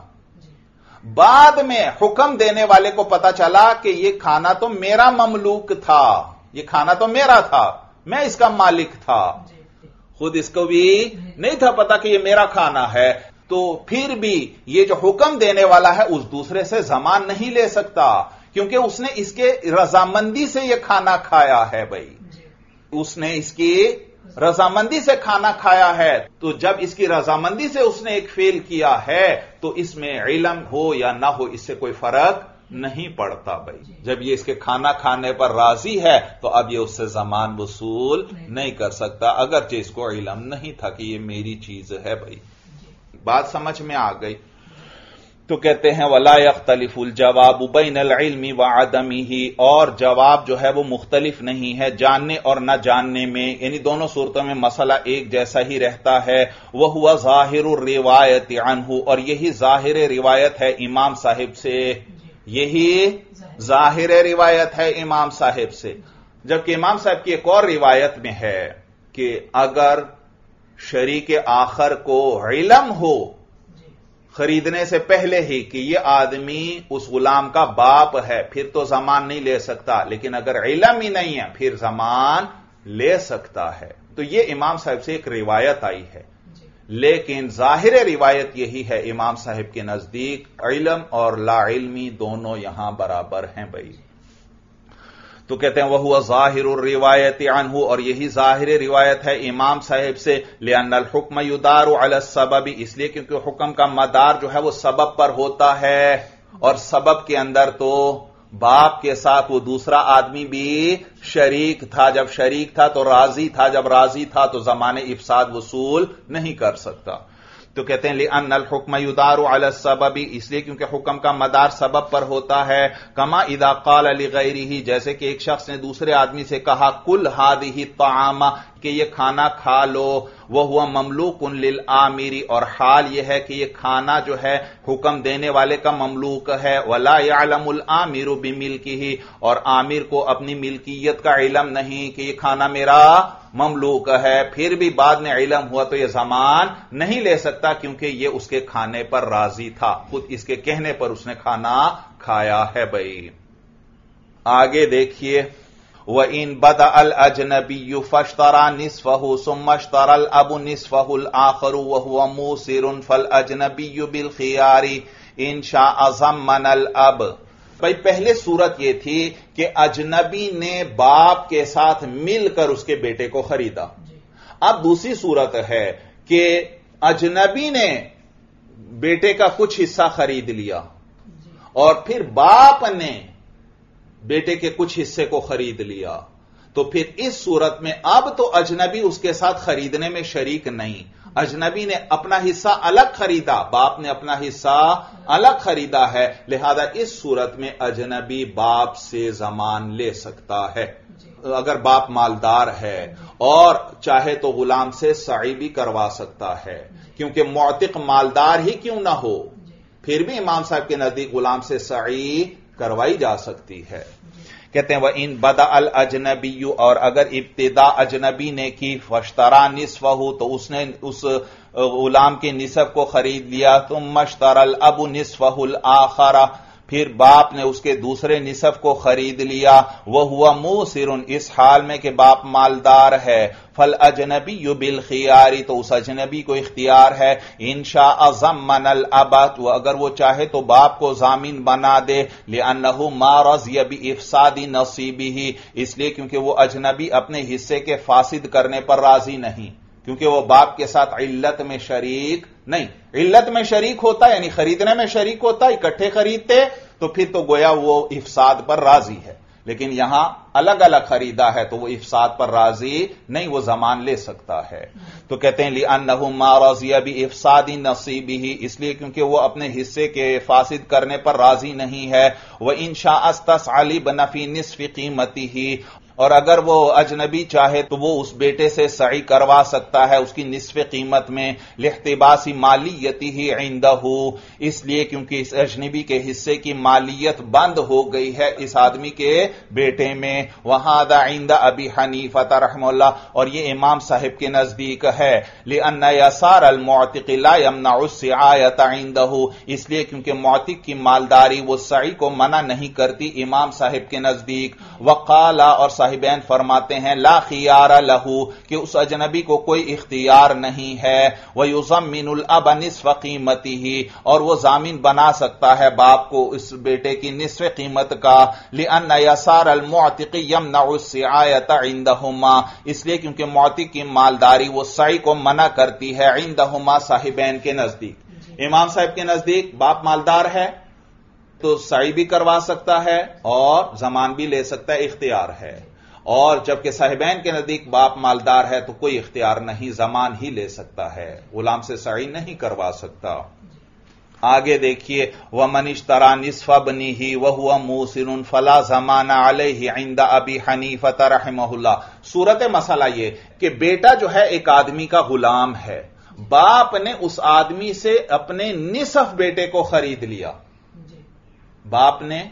بعد میں حکم دینے والے کو پتا چلا کہ یہ کھانا تو میرا مملوک تھا، یہ کھانا تو میرا تھا، میں اس کا مالک تھا، خود اس کو بھی نہیں تھا پتا کہ یہ میرا کھانا ہے. تو پھر بھی یہ جو حکم دینے والا ہے اس دوسرے سے ضمان نہیں لے سکتا، کیونکہ اس نے اس کے رضامندی سے یہ کھانا کھایا ہے. بھائی اس نے اس کی رضامندی سے کھانا کھایا ہے، تو جب اس کی رضامندی سے اس نے ایک فعل کیا ہے تو اس میں علم ہو یا نہ ہو اس سے کوئی فرق نہیں پڑتا بھائی. جب یہ اس کے کھانا کھانے پر راضی ہے تو اب یہ اس سے زمان وصول نہیں کر سکتا، اگرچہ اس کو علم نہیں تھا کہ یہ میری چیز ہے بھائی. بات سمجھ میں آ گئی؟ تو کہتے ہیں وَلَا يَخْتَلِفُ الْجَوَابُ بَيْنَ الْعِلْمِ وَعَدَمِهِ، اور جواب جو ہے وہ مختلف نہیں ہے جاننے اور نہ جاننے میں، یعنی دونوں صورتوں میں مسئلہ ایک جیسا ہی رہتا ہے. وَهُوَ ظَاهِرُ الرِّوَایَةِ عَنْهُ، اور یہی ظاہر روایت ہے امام صاحب سے، یہی ظاہر روایت ہے امام صاحب سے. جبکہ امام صاحب کی ایک اور روایت میں ہے کہ اگر شریک آخر کو علم ہو خریدنے سے پہلے ہی کہ یہ آدمی اس غلام کا باپ ہے، پھر تو زمان نہیں لے سکتا، لیکن اگر علم ہی نہیں ہے پھر زمان لے سکتا ہے. تو یہ امام صاحب سے ایک روایت آئی ہے، لیکن ظاہر روایت یہی ہے امام صاحب کے نزدیک علم اور لا علمی دونوں یہاں برابر ہیں بھائی. تو کہتے ہیں وَهُوَ ظَاهِرُ الرِّوَایَةِ عَنْهُ، اور یہی ظاہر روایت ہے امام صاحب سے. لِأَنَّ الْحُكْمَ يُدَارُ عَلَى السَّبَبِ، اس لیے کیونکہ حکم کا مدار جو ہے وہ سبب پر ہوتا ہے، اور سبب کے اندر تو باپ کے ساتھ وہ دوسرا آدمی بھی شریک تھا، جب شریک تھا تو راضی تھا، جب راضی تھا تو زمان افساد وصول نہیں کر سکتا. تو کہتے ہیں لِأَنَّ الْحُكْمَ يُدَارُ عَلَى السَّبَبِ، اس لیے کیونکہ حکم کا مدار سبب پر ہوتا ہے. كَمَا إِذَا قَالَ لِغَيْرِهِ، جیسے کہ ایک شخص نے دوسرے آدمی سے کہا کُلْ هَذِهِ الطَّعَامَ، کہ یہ کھانا کھا لو، وَهُوَ مَمْلُوكٌ لِلْآمِرِ، اور حال یہ ہے کہ یہ کھانا جو ہے حکم دینے والے کا مملوک ہے. وَلَا يَعْلَمُ الْآمِرُ بِمِلْكِهِ، اور آمر کو اپنی ملکیت کا علم نہیں کہ یہ کھانا میرا مملوک ہے، پھر بھی بعد میں علم ہوا تو یہ زمان نہیں لے سکتا کیونکہ یہ اس کے کھانے پر راضی تھا، خود اس کے کہنے پر اس نے کھانا کھایا ہے بھائی. آگے دیکھیے وَإِن بَدَأَ الْأَجْنَبِيُّ فَاشْتَرَى نِصْفَهُ ثُمَّ اشْتَرَى الْأَبُ نِصْفَهُ الْآخَرُ وَهُوَ مُوسِرٌ فَالْأَجْنَبِيُّ بِالْخِيَارِ إِن شَاءَ ضَمَّنَ الْأَبَ. بھائی پہلے صورت یہ تھی کہ اجنبی نے باپ کے ساتھ مل کر اس کے بیٹے کو خریدا. اب دوسری صورت ہے کہ اجنبی نے بیٹے کا کچھ حصہ خرید لیا اور پھر باپ نے بیٹے کے کچھ حصے کو خرید لیا. تو پھر اس صورت میں اب تو اجنبی اس کے ساتھ خریدنے میں شریک نہیں، اجنبی نے اپنا حصہ الگ خریدا، باپ نے اپنا حصہ الگ خریدا ہے، لہذا اس صورت میں اجنبی باپ سے زمان لے سکتا ہے. اگر باپ مالدار ہے اور چاہے تو غلام سے سعی بھی کروا سکتا ہے، کیونکہ معتق مالدار ہی کیوں نہ ہو پھر بھی امام صاحب کے نزدیک غلام سے سعی کروائی جا سکتی ہے. کہتے ہیں وَإِن بَدَأَ الْأَجْنَبِيُّ، اور اگر ابتدا اجنبی نے کی فَاشْتَرَى نِصْفَهُ، تو اس نے اس غلام کے نصف کو خرید لیا. ثُمَّ اشْتَرَى الْأَبُ نِصْفَهُ الْآخَرَ، پھر باپ نے اس کے دوسرے نصف کو خرید لیا. وَهُوَ مُوسِرٌ، اس حال میں کہ باپ مالدار ہے. فَالْأَجْنَبِيُّ بِالْخِيَارِ، تو اس اجنبی کو اختیار ہے. إِن شَاءَ ضَمَّنَ الْأَبَ، اگر وہ چاہے تو باپ کو ضامن بنا دے. لِأَنَّهُ مَا رَضِيَ بِإِفْسَادِ نَصِيبِهِ، اس لیے کیونکہ وہ اجنبی اپنے حصے کے فاسد کرنے پر راضی نہیں، کیونکہ وہ باپ کے ساتھ علت میں شریک نہیں. علت میں شریک ہوتا یعنی خریدنے میں شریک ہوتا، اکٹھے خریدتے تو پھر تو گویا وہ افساد پر راضی ہے، لیکن یہاں الگ الگ خریدا ہے تو وہ افساد پر راضی نہیں، وہ زمان لے سکتا ہے. تو کہتے ہیں لِأَنَّهُ مَا رَضِيَ بِإِفْسَادِ نَصِيبِهِ، اس لیے کیونکہ وہ اپنے حصے کے فاسد کرنے پر راضی نہیں ہے. وَإِن شَاءَ اسْتَسْعَى لِابْنِ فِي نِصْفِ قِيمَتِهِ، اور اگر وہ اجنبی چاہے تو وہ اس بیٹے سے سعی کروا سکتا ہے اس کی نصف قیمت میں. لاحتباس مالیتہ عندہ، اس لیے کیونکہ اس اجنبی کے حصے کی مالیت بند ہو گئی ہے اس آدمی کے بیٹے میں. وہذا عند ابی حنیفہ رحمہ اللہ، اور یہ امام صاحب کے نزدیک ہے. لأن یسار المعتق لا يمنع السعایۃ عندہ، اس لیے کیونکہ معتق کی مالداری وہ سعی کو منع نہیں کرتی امام صاحب کے نزدیک. وقال، اور صاحبین فرماتے ہیں لا خیار لہو، کہ اس اجنبی کو کوئی اختیار نہیں ہے. وَيُضَمِّنُ الْأَبَ نِصْفَ قِيمَتِهِ، اور وہ ضامن بنا سکتا ہے باپ کو اس بیٹے کی نصف قیمت کا. لِأَنَّ يَسَارَ الْمُعْتِقِ يَمْنَعُ السِّعَایَةَ عِندَهُمَا، اس لیے کیونکہ معتق کی مالداری وہ سعی کو منع کرتی ہے عندهما، صاحبین کے نزدیک. امام صاحب کے نزدیک باپ مالدار ہے تو سعی بھی کروا سکتا ہے اور زمان بھی لے سکتا ہے، اختیار ہے. اور جبکہ صاحبین کے نزدیک باپ مالدار ہے تو کوئی اختیار نہیں، زمان ہی لے سکتا ہے، غلام سے سعی نہیں کروا سکتا. آگے دیکھیے وَمَنِ اشْتَرَىٰ نِصْفَ ابْنِهِ وَهُوَ مُوسِرٌ فَلَا زَمَانَ عَلَيْهِ عِندَ أَبِي حَنِيفَةَ رَحِمَهُ اللَّهُ. صورت مسئلہ یہ کہ بیٹا جو ہے ایک آدمی کا غلام ہے، باپ نے اس آدمی سے اپنے نصف بیٹے کو خرید لیا، باپ نے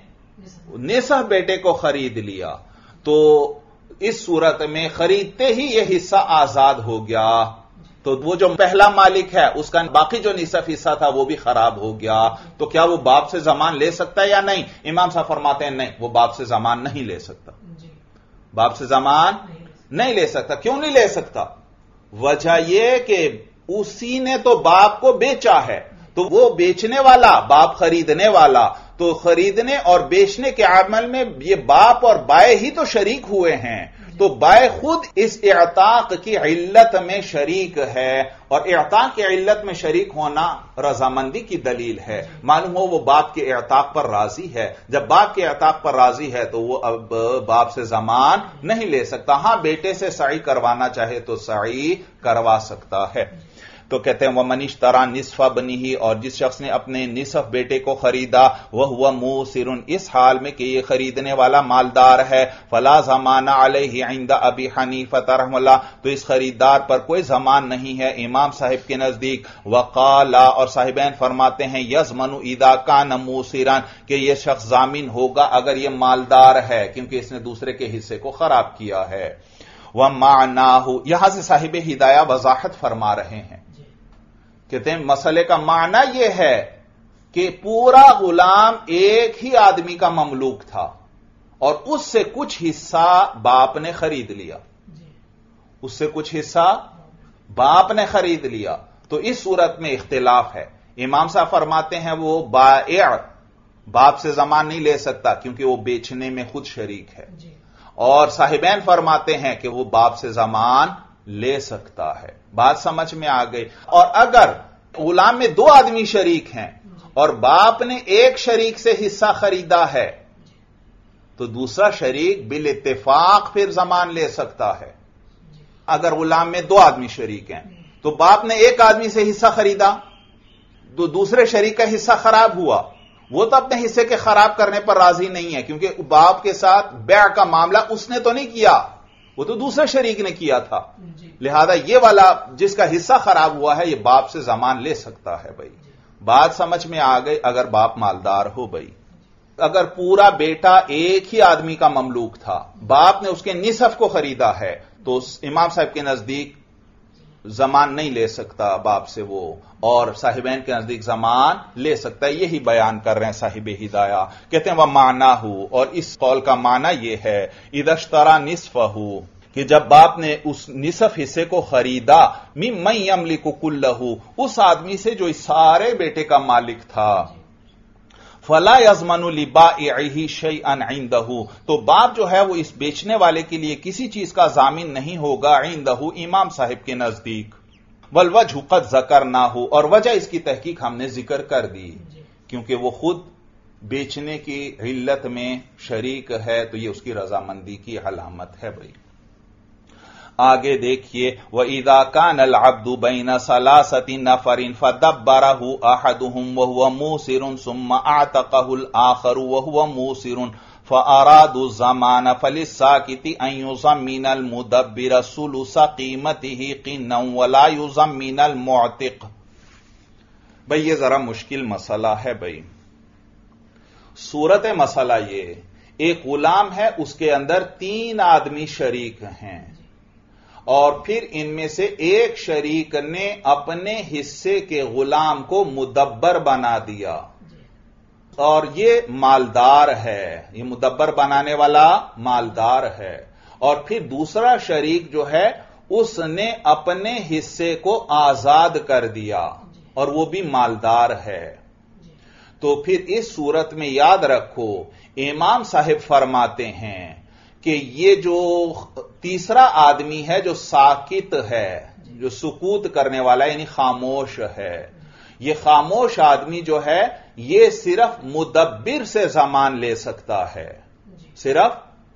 نصف بیٹے کو خرید لیا، تو اس صورت میں خریدتے ہی یہ حصہ آزاد ہو گیا، تو وہ جو پہلا مالک ہے اس کا باقی جو نصف حصہ تھا وہ بھی خراب ہو گیا. تو کیا وہ باپ سے زمان لے سکتا ہے یا نہیں؟ امام صاحب فرماتے ہیں نہیں، وہ باپ سے زمان نہیں لے سکتا، باپ سے زمان نہیں لے سکتا. کیوں نہیں لے سکتا؟ وجہ یہ کہ اسی نے تو باپ کو بیچا ہے، تو وہ بیچنے والا، باپ خریدنے والا، تو خریدنے اور بیچنے کے عمل میں یہ باپ اور بائے ہی تو شریک ہوئے ہیں، تو بائے خود اس اعتاق کی علت میں شریک ہے، اور اعتاق کی علت میں شریک ہونا رضامندی کی دلیل ہے. معلوم ہو وہ باپ کے اعتاق پر راضی ہے، جب باپ کے اعتاق پر راضی ہے تو وہ اب باپ سے زمان نہیں لے سکتا. ہاں بیٹے سے سعی کروانا چاہے تو سعی کروا سکتا ہے. تو کہتے ہیں وَمَنِ اشْتَرَىٰ نِصْفَ ابْنِهِ، اور جس شخص نے اپنے نصف بیٹے کو خریدا، وَهُوَ مُوسِرٌ، اس حال میں کہ یہ خریدنے والا مالدار ہے، فَلَا زَمَانَ عَلَيْهِ عِندَ أَبِي حَنِيفَةَ رحمہ اللہ، تو اس خریدار پر کوئی زمان نہیں ہے امام صاحب کے نزدیک. وَقَالَ، اور صاحبین فرماتے ہیں يَضْمَنُ إِذَا كَانَ مُوسِرًا، کہ یہ شخص ضامن ہوگا اگر یہ مالدار ہے، کیونکہ اس نے دوسرے کے حصے کو خراب کیا ہے. وَمَعْنَاهُ، یہاں سے صاحب ہدایہ وضاحت فرما رہے ہیں، کہتے ہیں مسئلے کا معنی یہ ہے کہ پورا غلام ایک ہی آدمی کا مملوک تھا اور اس سے کچھ حصہ باپ نے خرید لیا، اس سے کچھ حصہ باپ نے خرید لیا، تو اس صورت میں اختلاف ہے. امام صاحب فرماتے ہیں وہ بائع باپ سے زمان نہیں لے سکتا کیونکہ وہ بیچنے میں خود شریک ہے، اور صاحبین فرماتے ہیں کہ وہ باپ سے زمان لے سکتا ہے. بات سمجھ میں آ گئی. اور اگر غلام میں دو آدمی شریک ہیں اور باپ نے ایک شریک سے حصہ خریدا ہے تو دوسرا شریک بالاتفاق پھر زمان لے سکتا ہے. اگر غلام میں دو آدمی شریک ہیں تو باپ نے ایک آدمی سے حصہ خریدا تو دوسرے شریک کا حصہ خراب ہوا، وہ تو اپنے حصے کے خراب کرنے پر راضی نہیں ہے کیونکہ باپ کے ساتھ بیع کا معاملہ اس نے تو نہیں کیا، وہ تو دوسرے شریک نے کیا تھا، لہذا یہ والا جس کا حصہ خراب ہوا ہے یہ باپ سے زمان لے سکتا ہے. بھائی بات سمجھ میں آ گئی. اگر باپ مالدار ہو، بھائی اگر پورا بیٹا ایک ہی آدمی کا مملوک تھا، باپ نے اس کے نصف کو خریدا ہے تو امام صاحب کے نزدیک زمان نہیں لے سکتا باپ سے وہ، اور صاحبین کے نزدیک زمان لے سکتا ہے. یہی بیان کر رہے ہیں صاحب ہدایہ. کہتے ہیں وَمَعْنَاهُ، اور اس قول کا معنی یہ ہے اِذَا اشْتَرَىٰ نِصْفَهُ، کہ جب باپ نے اس نصف حصے کو خریدا مِمَّن يَمْلِكُ كُلَّهُ، اس آدمی سے جو اس سارے بیٹے کا مالک تھا، فَلَا يَضْمَنُ لِبَائِعِهِ شَيْئًا عِندَهُ، تو باپ جو ہے وہ اس بیچنے والے کے لیے کسی چیز کا ضامن نہیں ہوگا عندہ امام صاحب کے نزدیک. وَالْوَجْهُ قَدْ ذَكَرْنَاهُ، اور وجہ اس کی تحقیق ہم نے ذکر کر دی کیونکہ وہ خود بیچنے کی علت میں شریک ہے تو یہ اس کی رضامندی کی علامت ہے. بھائی آگے دیکھیے وَإِذَا كَانَ الْعَبْدُ بَيْنَ ثَلَاثَةِ نَفَرٍ فَدَبَّرَهُ أَحَدُهُمْ وَهُوَ مُوسِرٌ ثُمَّ أَعْتَقَهُ الْآخَرُ وَهُوَ مُوسِرٌ فَأَرَادُوا الزَّمَانَ فَلِلسَّاكِتِ أَن يُضَمِّنَ الْمُدَبِّرَ ثُلُثَ قِيمَتِهِ قِنًّا وَلَا يُضَمِّنَ الْمُعْتِقَ. بھئی یہ ذرا مشکل مسئلہ ہے. بھئی صورت مسئلہ یہ ایک غلام ہے، اس کے اندر تین آدمی شریک ہیں اور پھر ان میں سے ایک شریک نے اپنے حصے کے غلام کو مدبر بنا دیا اور یہ مالدار ہے، یہ مدبر بنانے والا مالدار ہے، اور پھر دوسرا شریک جو ہے اس نے اپنے حصے کو آزاد کر دیا اور وہ بھی مالدار ہے. تو پھر اس صورت میں یاد رکھو امام صاحب فرماتے ہیں کہ یہ جو تیسرا آدمی ہے جو ساکت ہے، جو سکوت کرنے والا یعنی خاموش ہے، یہ خاموش آدمی جو ہے یہ صرف مدبر سے زمان لے سکتا ہے، صرف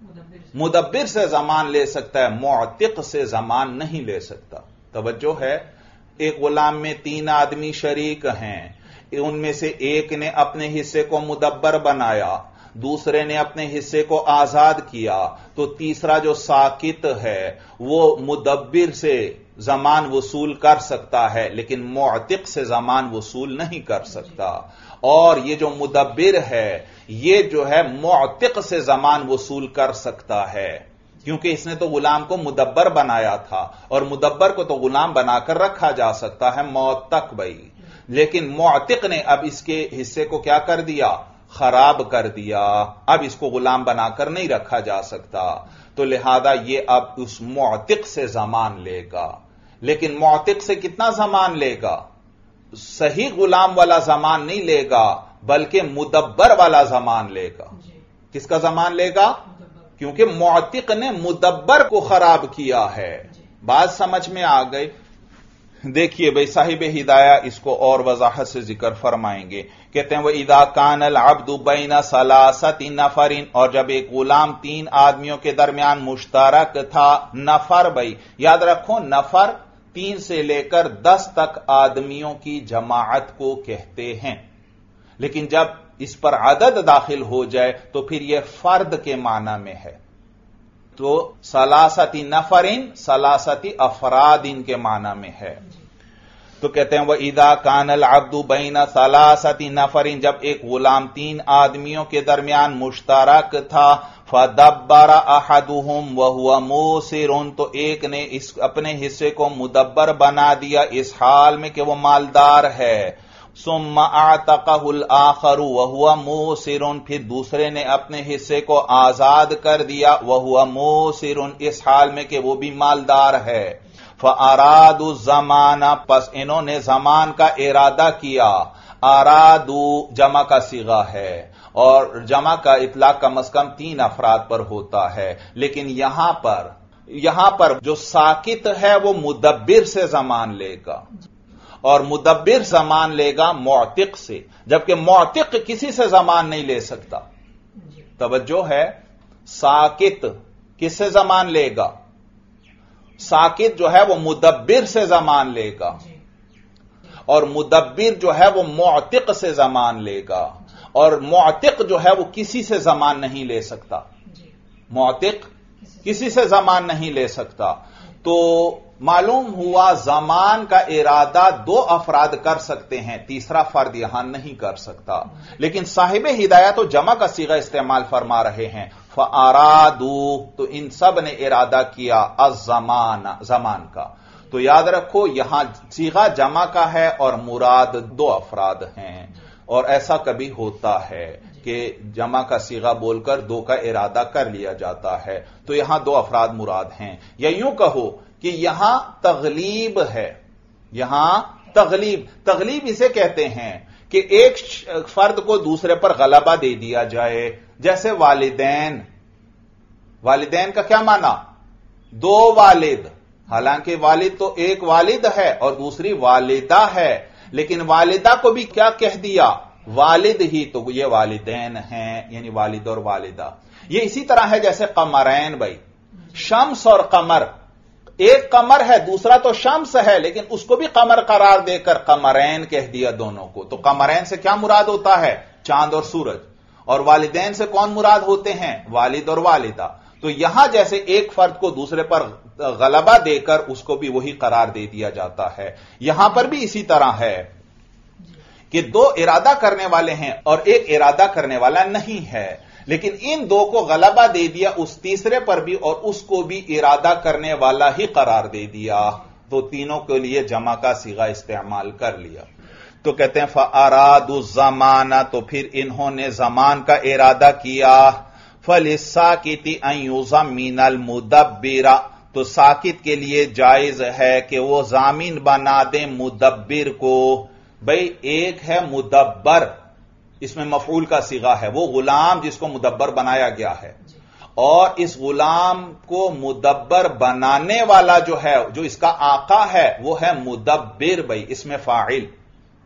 مدبر سے زمان لے سکتا ہے، معتق سے زمان نہیں لے سکتا۔ توجہ ہے، ایک غلام میں 3 آدمی شریک ہیں، ان میں سے ایک نے اپنے حصے کو مدبر بنایا، دوسرے نے اپنے حصے کو آزاد کیا، تو تیسرا جو ساکت ہے وہ مدبر سے زمان وصول کر سکتا ہے لیکن معتق سے زمان وصول نہیں کر سکتا۔ اور یہ جو مدبر ہے یہ جو ہے معتق سے زمان وصول کر سکتا ہے، کیونکہ اس نے تو غلام کو مدبر بنایا تھا، اور مدبر کو تو غلام بنا کر رکھا جا سکتا ہے موت تک بھائی، لیکن معتق نے اب اس کے حصے کو کیا کر دیا؟ خراب کر دیا، اب اس کو غلام بنا کر نہیں رکھا جا سکتا، تو لہذا یہ اب اس معتق سے زمان لے گا۔ لیکن معتق سے کتنا زمان لے گا؟ صحیح غلام والا زمان نہیں لے گا بلکہ مدبر والا زمان لے گا۔ کس کا زمان لے گا؟ کیونکہ معتق نے مدبر کو خراب کیا ہے۔ بات سمجھ میں آ گئی؟ دیکھیے بھائی صاحب ہدایہ اس کو اور وضاحت سے ذکر فرمائیں گے، کہتے ہیں وَإِذَا كَانَ الْعَبْدُ بَيْنَ ثَلَاثَةِ نَفَرٍ، اور جب ایک غلام 3 آدمیوں کے درمیان مشترک تھا۔ نفر بھائی یاد رکھو، نفر 3 سے لے کر 10 تک آدمیوں کی جماعت کو کہتے ہیں، لیکن جب اس پر عدد داخل ہو جائے تو پھر یہ فرد کے معنی میں ہے، تو ثلاثتی نفرین ثلاثتی افرادین کے معنی میں ہے۔ تو کہتے ہیں وَإِذَا كَانَ الْعَبْدُ بَيْنَ ثَلَاثَةِ نَفَرٍ، جب ایک غلام 3 آدمیوں کے درمیان مشترک تھا، فَدَبَّرَ أَحَدُهُمْ وَهُوَ مُوسِرٌ، تو ایک نے اپنے حصے کو مدبر بنا دیا اس حال میں کہ وہ مالدار ہے، ثُمَّ أَعْتَقَهُ الْآخَرُ وَهُوَ مُوسِرٌ، پھر دوسرے نے اپنے حصے کو آزاد کر دیا، وَهُوَ مُوسِرٌ، اس حال میں کہ وہ بھی مالدار ہے، فَأَرَادُوا الزَّمَانَ، پس انہوں نے زمان کا ارادہ کیا۔ آرادو جمع کا صیغہ ہے، اور جمع کا اطلاق کم از کم 3 افراد پر ہوتا ہے، لیکن یہاں پر جو ساکت ہے وہ مدبر سے زمان لے گا، اور مدبر زمان لے گا معتق سے، جبکہ معتق کسی سے زمان نہیں لے سکتا۔ توجہ ہے، ساکت کس سے زمان لے گا؟ ساکت جو ہے وہ مدبر سے زمان لے گا، اور مدبر جو ہے وہ معتق سے زمان لے گا، اور معتق جو ہے وہ کسی سے زمان نہیں لے سکتا، معتق کسی سے زمان نہیں لے سکتا۔ تو معلوم ہوا زمان کا ارادہ 2 افراد کر سکتے ہیں، تیسرا فرد یہاں نہیں کر سکتا، لیکن صاحب ہدایہ تو جمع کا صیغہ استعمال فرما رہے ہیں، فَأَرَادُوا، تو ان سب نے ارادہ کیا الزمان، زمان کا۔ تو یاد رکھو یہاں صیغہ جمع کا ہے اور مراد 2 افراد ہیں، اور ایسا کبھی ہوتا ہے کہ جمع کا صیغہ بول کر 2 کا ارادہ کر لیا جاتا ہے، تو یہاں 2 افراد مراد ہیں، یا یوں کہو کہ یہاں تغلیب ہے، یہاں تغلیب اسے کہتے ہیں کہ ایک فرد کو دوسرے پر غلبہ دے دیا جائے، جیسے والدین کا کیا معنی؟ 2 والد، حالانکہ والد تو ایک والد ہے اور دوسری والدہ ہے، لیکن والدہ کو بھی کیا کہہ دیا؟ والد ہی، تو یہ والدین ہیں، یعنی والد اور والدہ۔ یہ اسی طرح ہے جیسے قمرین بھائی، شمس اور قمر، ایک قمر ہے دوسرا تو شمس ہے، لیکن اس کو بھی قمر قرار دے کر قمرین کہہ دیا دونوں کو، تو قمرین سے کیا مراد ہوتا ہے؟ چاند اور سورج، اور والدین سے کون مراد ہوتے ہیں؟ والد اور والدہ۔ تو یہاں جیسے ایک فرد کو دوسرے پر غلبہ دے کر اس کو بھی وہی قرار دے دیا جاتا ہے، یہاں پر بھی اسی طرح ہے کہ 2 ارادہ کرنے والے ہیں اور ایک ارادہ کرنے والا نہیں ہے، لیکن ان 2 کو غلبہ دے دیا اس تیسرے پر بھی، اور اس کو بھی ارادہ کرنے والا ہی قرار دے دیا، تو تینوں کے لیے جمع کا صیغہ استعمال کر لیا۔ تو کہتے ہیں فَأَرَادُوا الزَّمَانَ، تو پھر انہوں نے زمان کا ارادہ کیا، فَلِلسَّاكِتِ أَن يُضَمِّنَ الْمُدَبِّرَ، تو ساکت کے لیے جائز ہے کہ وہ ضامن بنا دیں مدبر کو۔ بھئی ایک ہے مدبر، اس میں مفعول کا صیغہ ہے، وہ غلام جس کو مدبر بنایا گیا ہے، اور اس غلام کو مدبر بنانے والا جو ہے، جو اس کا آقا ہے، وہ ہے مدبر، بھئی اس میں فاعل،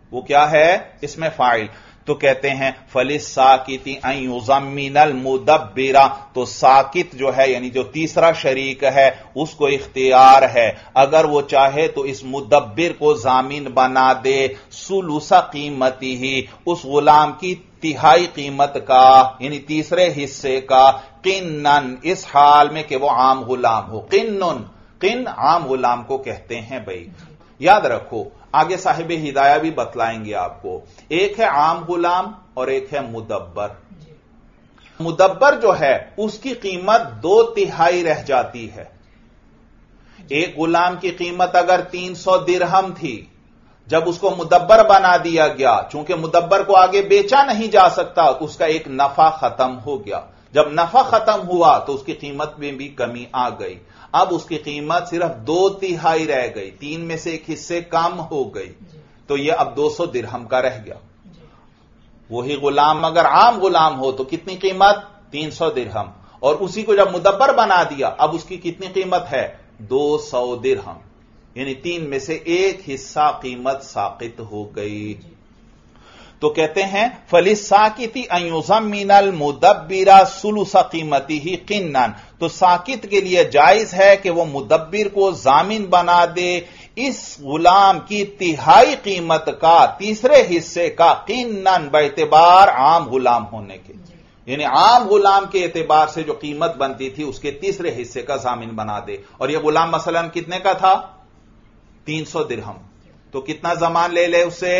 وہ کیا ہے؟ اسم فاعل. تو کہتے ہیں فَلِلسَّاكِتِ أَن يُضَمِّنَ الْمُدَبِّرَ، تو ساکت جو ہے یعنی جو تیسرا شریک ہے اس کو اختیار ہے اگر وہ چاہے تو اس مدبر کو ضامن بنا دے ثلث قیمتہ، اس غلام کی تہائی قیمت کا یعنی تیسرے حصے کا، قنن، اس حال میں کہ وہ عام غلام ہو. قن عام غلام کو کہتے ہیں. بھائی یاد رکھو، آگے صاحب ہدایہ بھی بتلائیں گے آپ کو. ایک ہے عام غلام اور ایک ہے مدبر. مدبر جو ہے اس کی قیمت 2/3 رہ جاتی ہے. ایک غلام کی قیمت اگر 300 درہم تھی، جب اس کو مدبر بنا دیا گیا، چونکہ مدبر کو آگے بیچا نہیں جا سکتا، اس کا ایک نفع ختم ہو گیا. جب نفع ختم ہوا تو اس کی قیمت میں بھی کمی آ گئی. اب اس کی قیمت صرف 2/3 رہ گئی، 3 میں سے 1 حصے کم ہو گئی، تو یہ اب 200 درہم کا رہ گیا. وہی غلام اگر عام غلام ہو تو کتنی قیمت؟ 300 درہم. اور اسی کو جب مدبر بنا دیا اب اس کی کتنی قیمت ہے؟ 200 درہم. یعنی 3 میں سے 1 حصہ قیمت ساقط ہو گئی. تو کہتے ہیں فَلِلسَّاكِتِ أَن يُضَمِّنَ الْمُدَبِّرَ ثُلُثَ قِيمَتِهِ قِنًّا، تو ساکت کے لیے جائز ہے کہ وہ مدبر کو ضامن بنا دے اس غلام کی تہائی قیمت کا، تیسرے حصے کا، قنن، باعتبار عام غلام ہونے کے. یعنی عام غلام کے اعتبار سے جو قیمت بنتی تھی اس کے تیسرے حصے کا ضامن بنا دے. اور یہ غلام مثلا کتنے کا تھا؟ 300 درہم. تو کتنا زمان لے لے اسے؟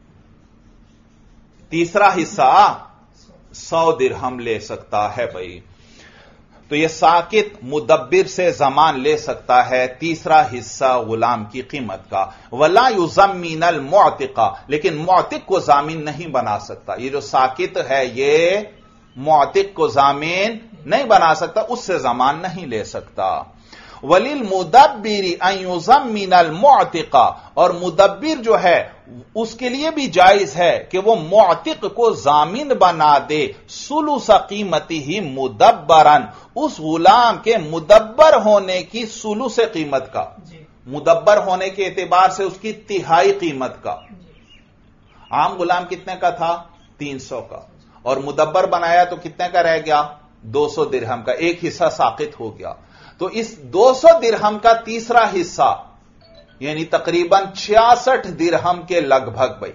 تیسرا حصہ 100 درہم لے سکتا ہے. بھائی تو یہ ساکت مدبر سے زمان لے سکتا ہے تیسرا حصہ غلام کی قیمت کا. ولا یضمن المعتق، لیکن معتق کو ضامن نہیں بنا سکتا. یہ جو ساکت ہے یہ معتق کو ضامن نہیں بنا سکتا، اس سے زمان نہیں لے سکتا. وَلِلْمُدَبِّرِ أَن يُضَمِّنَ الْمُعْتِقَ، اور مدبر جو ہے اس کے لیے بھی جائز ہے کہ وہ معتق کو ضامن بنا دے ثلث قیمتہ مدبراً، اس غلام کے مدبر ہونے کی ثلث قیمت کا، مدبر ہونے کے اعتبار سے اس کی تہائی قیمت کا. عام غلام کتنے کا تھا؟ 300 کا. اور مدبر بنایا تو کتنے کا رہ گیا؟ 200 درہم کا. 1 حصہ ساقط ہو گیا. تو اس 200 درہم کا تیسرا حصہ یعنی تقریباً 66 درہم کے لگ بھگ، بھائی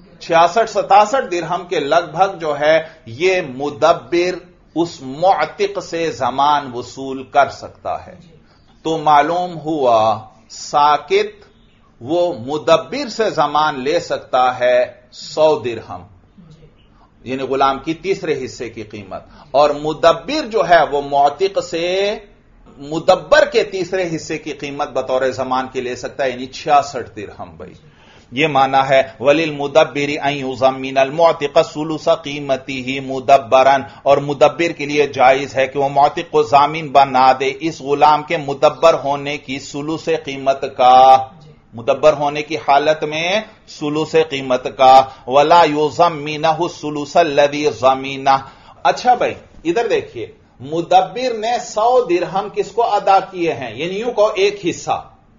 66-67 درہم کے لگ بھگ جو ہے یہ مدبر اس معتق سے زمان وصول کر سکتا ہے. تو معلوم ہوا ساکت وہ مدبر سے زمان لے سکتا ہے 100 درہم یعنی غلام کی تیسرے حصے کی قیمت، اور مدبر جو ہے وہ معتق سے مدبر کے تیسرے حصے کی قیمت بطور زمان کے لے سکتا ہے یعنی 66 درہم. بھائی یہ معنی ہے وَلِلْمُدَبِّرِ أَن يُضَمِّنَ الْمُعْتِقَ ثُلُثَ قِيمَتِهِ مُدَبَّرًا، اور مدبر کے لیے جائز ہے کہ وہ معتق کو ضامن بنا دے اس غلام کے مدبر ہونے کی ثلث قیمت کا، مدبر ہونے کی حالت میں ثلث قیمت کا. وَلَا يُضَمِّنَهُ الثُّلُثَ الَّذِي ضَمِنَهُ. اچھا بھائی ادھر دیکھیے، مدبر نے 100 درہم کس کو ادا کیے ہیں؟ یعنی یوں کہو 1 حصہ.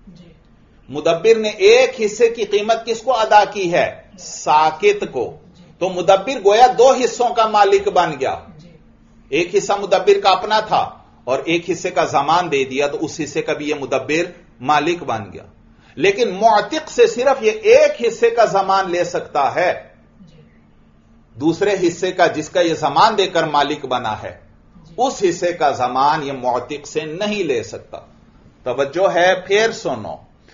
مدبر نے 1 حصے کی قیمت کس کو ادا کی ہے؟ ساکت کو. تو مدبر گویا 2 حصوں کا مالک بن گیا. 1 حصہ مدبر کا اپنا تھا اور 1 حصے کا زمان دے دیا تو اس حصے کا بھی یہ مدبر مالک بن گیا. لیکن معتق سے صرف یہ 1 حصے کا زمان لے سکتا ہے، دوسرے حصے کا جس کا یہ زمان دے کر مالک بنا ہے اس حصے کا زمان یہ معتق سے نہیں لے سکتا. توجہ ہے، پھر سنو.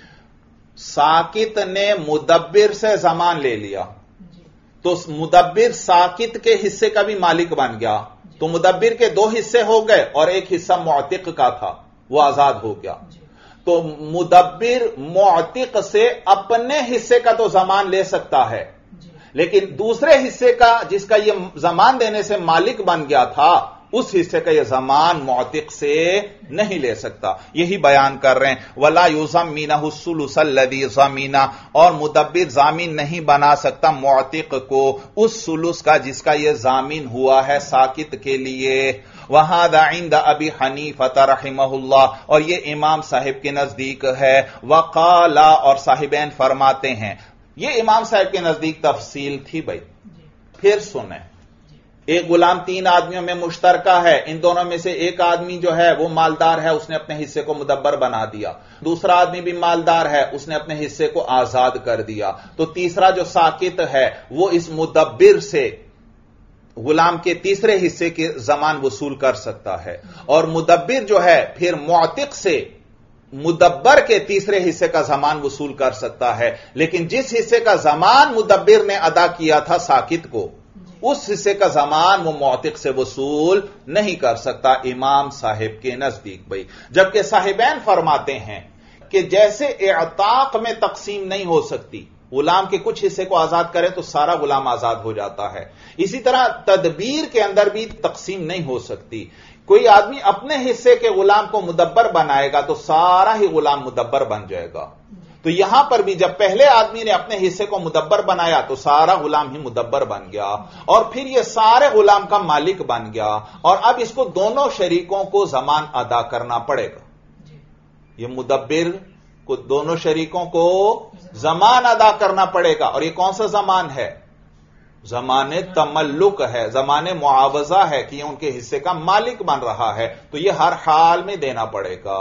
ساکت نے مدبر سے زمان لے لیا تو مدبر ساکت کے حصے کا بھی مالک بن گیا، تو مدبر کے 2 حصے ہو گئے اور 1 حصہ معتق کا تھا وہ آزاد ہو گیا. تو مدبر معتق سے اپنے حصے کا تو زمان لے سکتا ہے، لیکن دوسرے حصے کا جس کا یہ زمان دینے سے مالک بن گیا تھا اس حصے کا یہ زمان معتق سے نہیں لے سکتا. یہی بیان کر رہے ہیں وَلَا يُضَمِّنَهُ الثُّلُثَ الَّذِي ضَمِنَ، اور مدبر ضامن نہیں بنا سکتا معتق کو اس ثلث کا جس کا یہ ضامن ہوا ہے ساکت کے لیے. وَهَذَا عِندَ أَبِي حَنِيفَةَ رَحِمَهُ اللَّهُ، اور یہ امام صاحب کے نزدیک ہے. وَقَالَ، اور صاحبین فرماتے ہیں یہ امام صاحب کے نزدیک تفصیل تھی بھائی. پھر سنیں، ایک غلام 3 آدمیوں میں مشترکہ ہے، ان دونوں میں سے ایک آدمی جو ہے وہ مالدار ہے، اس نے اپنے حصے کو مدبر بنا دیا. دوسرا آدمی بھی مالدار ہے، اس نے اپنے حصے کو آزاد کر دیا. تو تیسرا جو ساکت ہے وہ اس مدبر سے غلام کے تیسرے حصے کے ضمان وصول کر سکتا ہے، اور مدبر جو ہے پھر معتق سے مدبر کے تیسرے حصے کا ضمان وصول کر سکتا ہے. لیکن جس حصے کا ضمان مدبر نے ادا کیا تھا ساکت کو، اس حصے کا ضمان وہ معتق سے وصول نہیں کر سکتا امام صاحب کے نزدیک بھائی. جبکہ صاحبین فرماتے ہیں کہ جیسے اعتاق میں تقسیم نہیں ہو سکتی، غلام کے کچھ حصے کو آزاد کرے تو سارا غلام آزاد ہو جاتا ہے، اسی طرح تدبیر کے اندر بھی تقسیم نہیں ہو سکتی. کوئی آدمی اپنے حصے کے غلام کو مدبر بنائے گا تو سارا ہی غلام مدبر بن جائے گا. تو یہاں پر بھی جب پہلے آدمی نے اپنے حصے کو مدبر بنایا تو سارا غلام ہی مدبر بن گیا، اور پھر یہ سارے غلام کا مالک بن گیا، اور اب اس کو دونوں شریکوں کو ضمان ادا کرنا پڑے گا. یہ مدبر کو دونوں شریکوں کو ضمان ادا کرنا پڑے گا. اور یہ کون سا ضمان ہے؟ ضمان تملک ہے، ضمان معاوضہ ہے کہ یہ ان کے حصے کا مالک بن رہا ہے، تو یہ ہر حال میں دینا پڑے گا.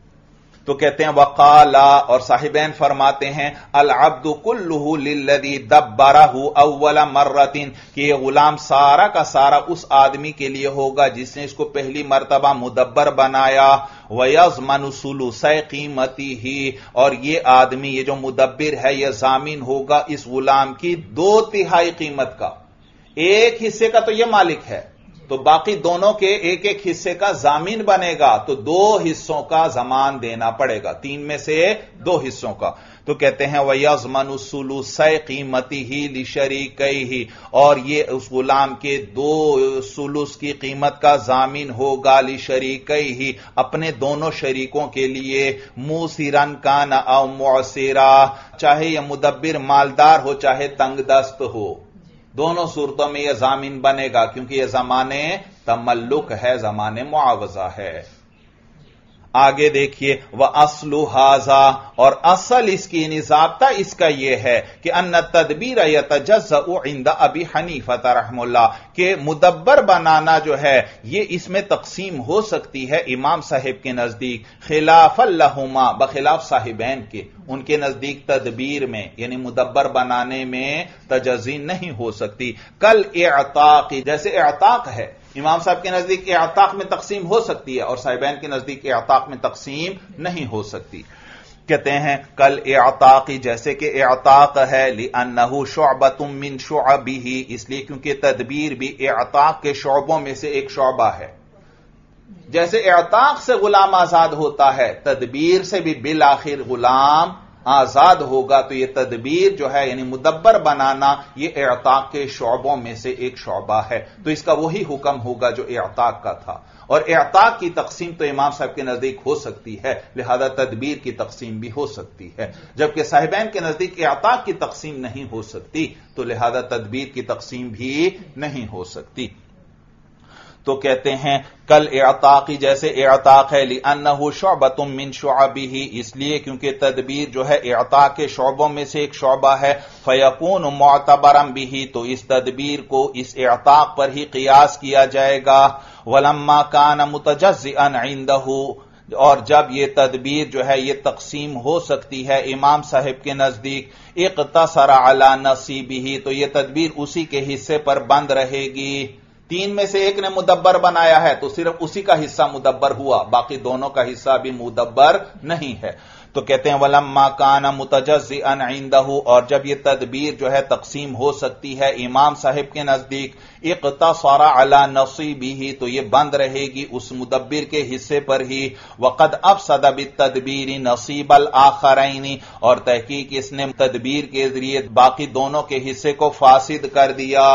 تو کہتے ہیں وقالا، اور صاحبین فرماتے ہیں العبد کلہ للذی دبرہ اول مرۃ، کہ یہ غلام سارا کا سارا اس آدمی کے لیے ہوگا جس نے اس کو پہلی مرتبہ مدبر بنایا. ویضمن ثلث قیمتہ، اور یہ آدمی یہ جو مدبر ہے یہ ضامن ہوگا اس غلام کی 2/3 قیمت کا. ایک حصے کا تو یہ مالک ہے، تو باقی دونوں کے ایک ایک حصے کا ضامن بنے گا، تو 2 حصوں کا ضمان دینا پڑے گا، 3 میں سے 2 حصوں کا. تو کہتے ہیں وَيَضْمَنُ الثُّلُثَيْ قِيمَتِهِ لِشَرِيكَيْهِ، اور یہ اس غلام کے 2 ثلث کی قیمت کا ضامن ہوگا لِشَرِيكَيْهِ، اپنے دونوں شریکوں کے لیے، مُوسِرًا كَانَ أَوْ مُعْسِرًا، چاہے یہ مدبر مالدار ہو چاہے تنگ دست ہو، دونوں صورتوں میں یہ ضامن بنے گا، کیونکہ یہ زمانے تملک ہے، زمانے معاوضہ ہے. آگے دیکھیے وَأَصْلُ هَذَا، اور اصل اس کی ضابطہ اس کا یہ ہے کہ ان التدبیر یتجزأ عند ابی حنیفہ رحمہ اللہ، کہ مدبر بنانا جو ہے یہ اس میں تقسیم ہو سکتی ہے امام صاحب کے نزدیک، خلاف لہما، بخلاف صاحبین کے، ان کے نزدیک تدبیر میں یعنی مدبر بنانے میں تجزی نہیں ہو سکتی. کل اعتاق، جیسے اعتاق ہے، امام صاحب کے نزدیک اعتاق میں تقسیم ہو سکتی ہے اور صاحبین کے نزدیک اعتاق میں تقسیم نہیں ہو سکتی. کہتے ہیں کل اعتاق، جیسے کہ اعتاق ہے، لأنہ شعبۃ من شعبہ، اس لیے کیونکہ تدبیر بھی اعتاق کے شعبوں میں سے ایک شعبہ ہے. جیسے اعتاق سے غلام آزاد ہوتا ہے، تدبیر سے بھی بالآخر غلام آزاد ہوگا. تو یہ تدبیر جو ہے یعنی مدبر بنانا یہ اعتاق کے شعبوں میں سے ایک شعبہ ہے، تو اس کا وہی حکم ہوگا جو اعتاق کا تھا. اور اعتاق کی تقسیم تو امام صاحب کے نزدیک ہو سکتی ہے، لہذا تدبیر کی تقسیم بھی ہو سکتی ہے. جبکہ صاحبین کے نزدیک اعتاق کی تقسیم نہیں ہو سکتی، تو لہذا تدبیر کی تقسیم بھی نہیں ہو سکتی. تو کہتے ہیں کل اعتاقی، جیسے اعتاق ہے، لأنہ شعبۃ من شعبہ، اس لیے کیونکہ تدبیر جو ہے اعتاق کے شعبوں میں سے ایک شعبہ ہے. فیکون معتبرا بہ، تو اس تدبیر کو اس اعتاق پر ہی قیاس کیا جائے گا. ولما کان متجزئا عنده، اور جب یہ تدبیر جو ہے یہ تقسیم ہو سکتی ہے امام صاحب کے نزدیک، اقتصر علی نصیبہ، تو یہ تدبیر اسی کے حصے پر بند رہے گی. 3 میں سے ایک نے مدبر بنایا ہے تو صرف اسی کا حصہ مدبر ہوا، باقی دونوں کا حصہ بھی مدبر نہیں ہے. تو کہتے ہیں وَلَمَّا كَانَ مُتَجَزِّئًا عِندَهُ، اور جب یہ تدبیر جو ہے تقسیم ہو سکتی ہے امام صاحب کے نزدیک، اقتصر علی نصیبہ، تو یہ بند رہے گی اس مدبر کے حصے پر ہی. وَقَدْ أَفْسَدَ بِالتَّدْبِيرِ نَصِيبَ الْآخَرَيْنِ، اور تحقیق اس نے تدبیر کے ذریعے باقی دونوں کے حصے کو فاسد کر دیا،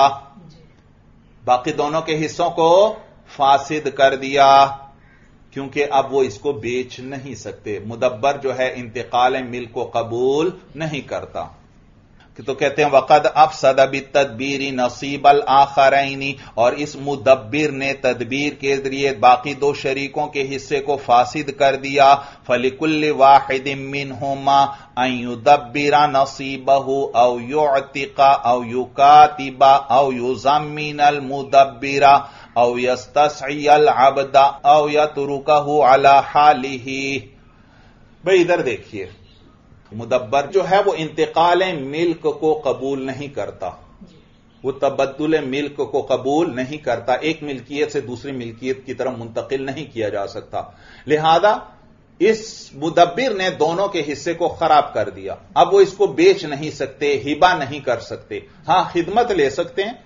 باقی دونوں کے حصوں کو فاسد کر دیا، کیونکہ اب وہ اس کو بیچ نہیں سکتے. مدبر جو ہے انتقال ملک کو قبول نہیں کرتا. تو کہتے ہیں وقد افسد بالتدبیر نصیب الاخرین، اور اس مدبر نے تدبیر کے ذریعے باقی دو شریکوں کے حصے کو فاسد کر دیا. فلکل واحد منہما ان یدبر نصیبہ او یعتق او یکاتب او یضمن المدبر او یستسعی العبد او یترکہ علی حالہ. بھئی ادھر دیکھیے، مدبر جو ہے وہ انتقال ملک کو قبول نہیں کرتا، وہ تبدل ملک کو قبول نہیں کرتا، ایک ملکیت سے دوسری ملکیت کی طرف منتقل نہیں کیا جا سکتا. لہذا اس مدبر نے دونوں کے حصے کو خراب کر دیا. اب وہ اس کو بیچ نہیں سکتے، ہبہ نہیں کر سکتے. ہاں خدمت لے سکتے ہیں،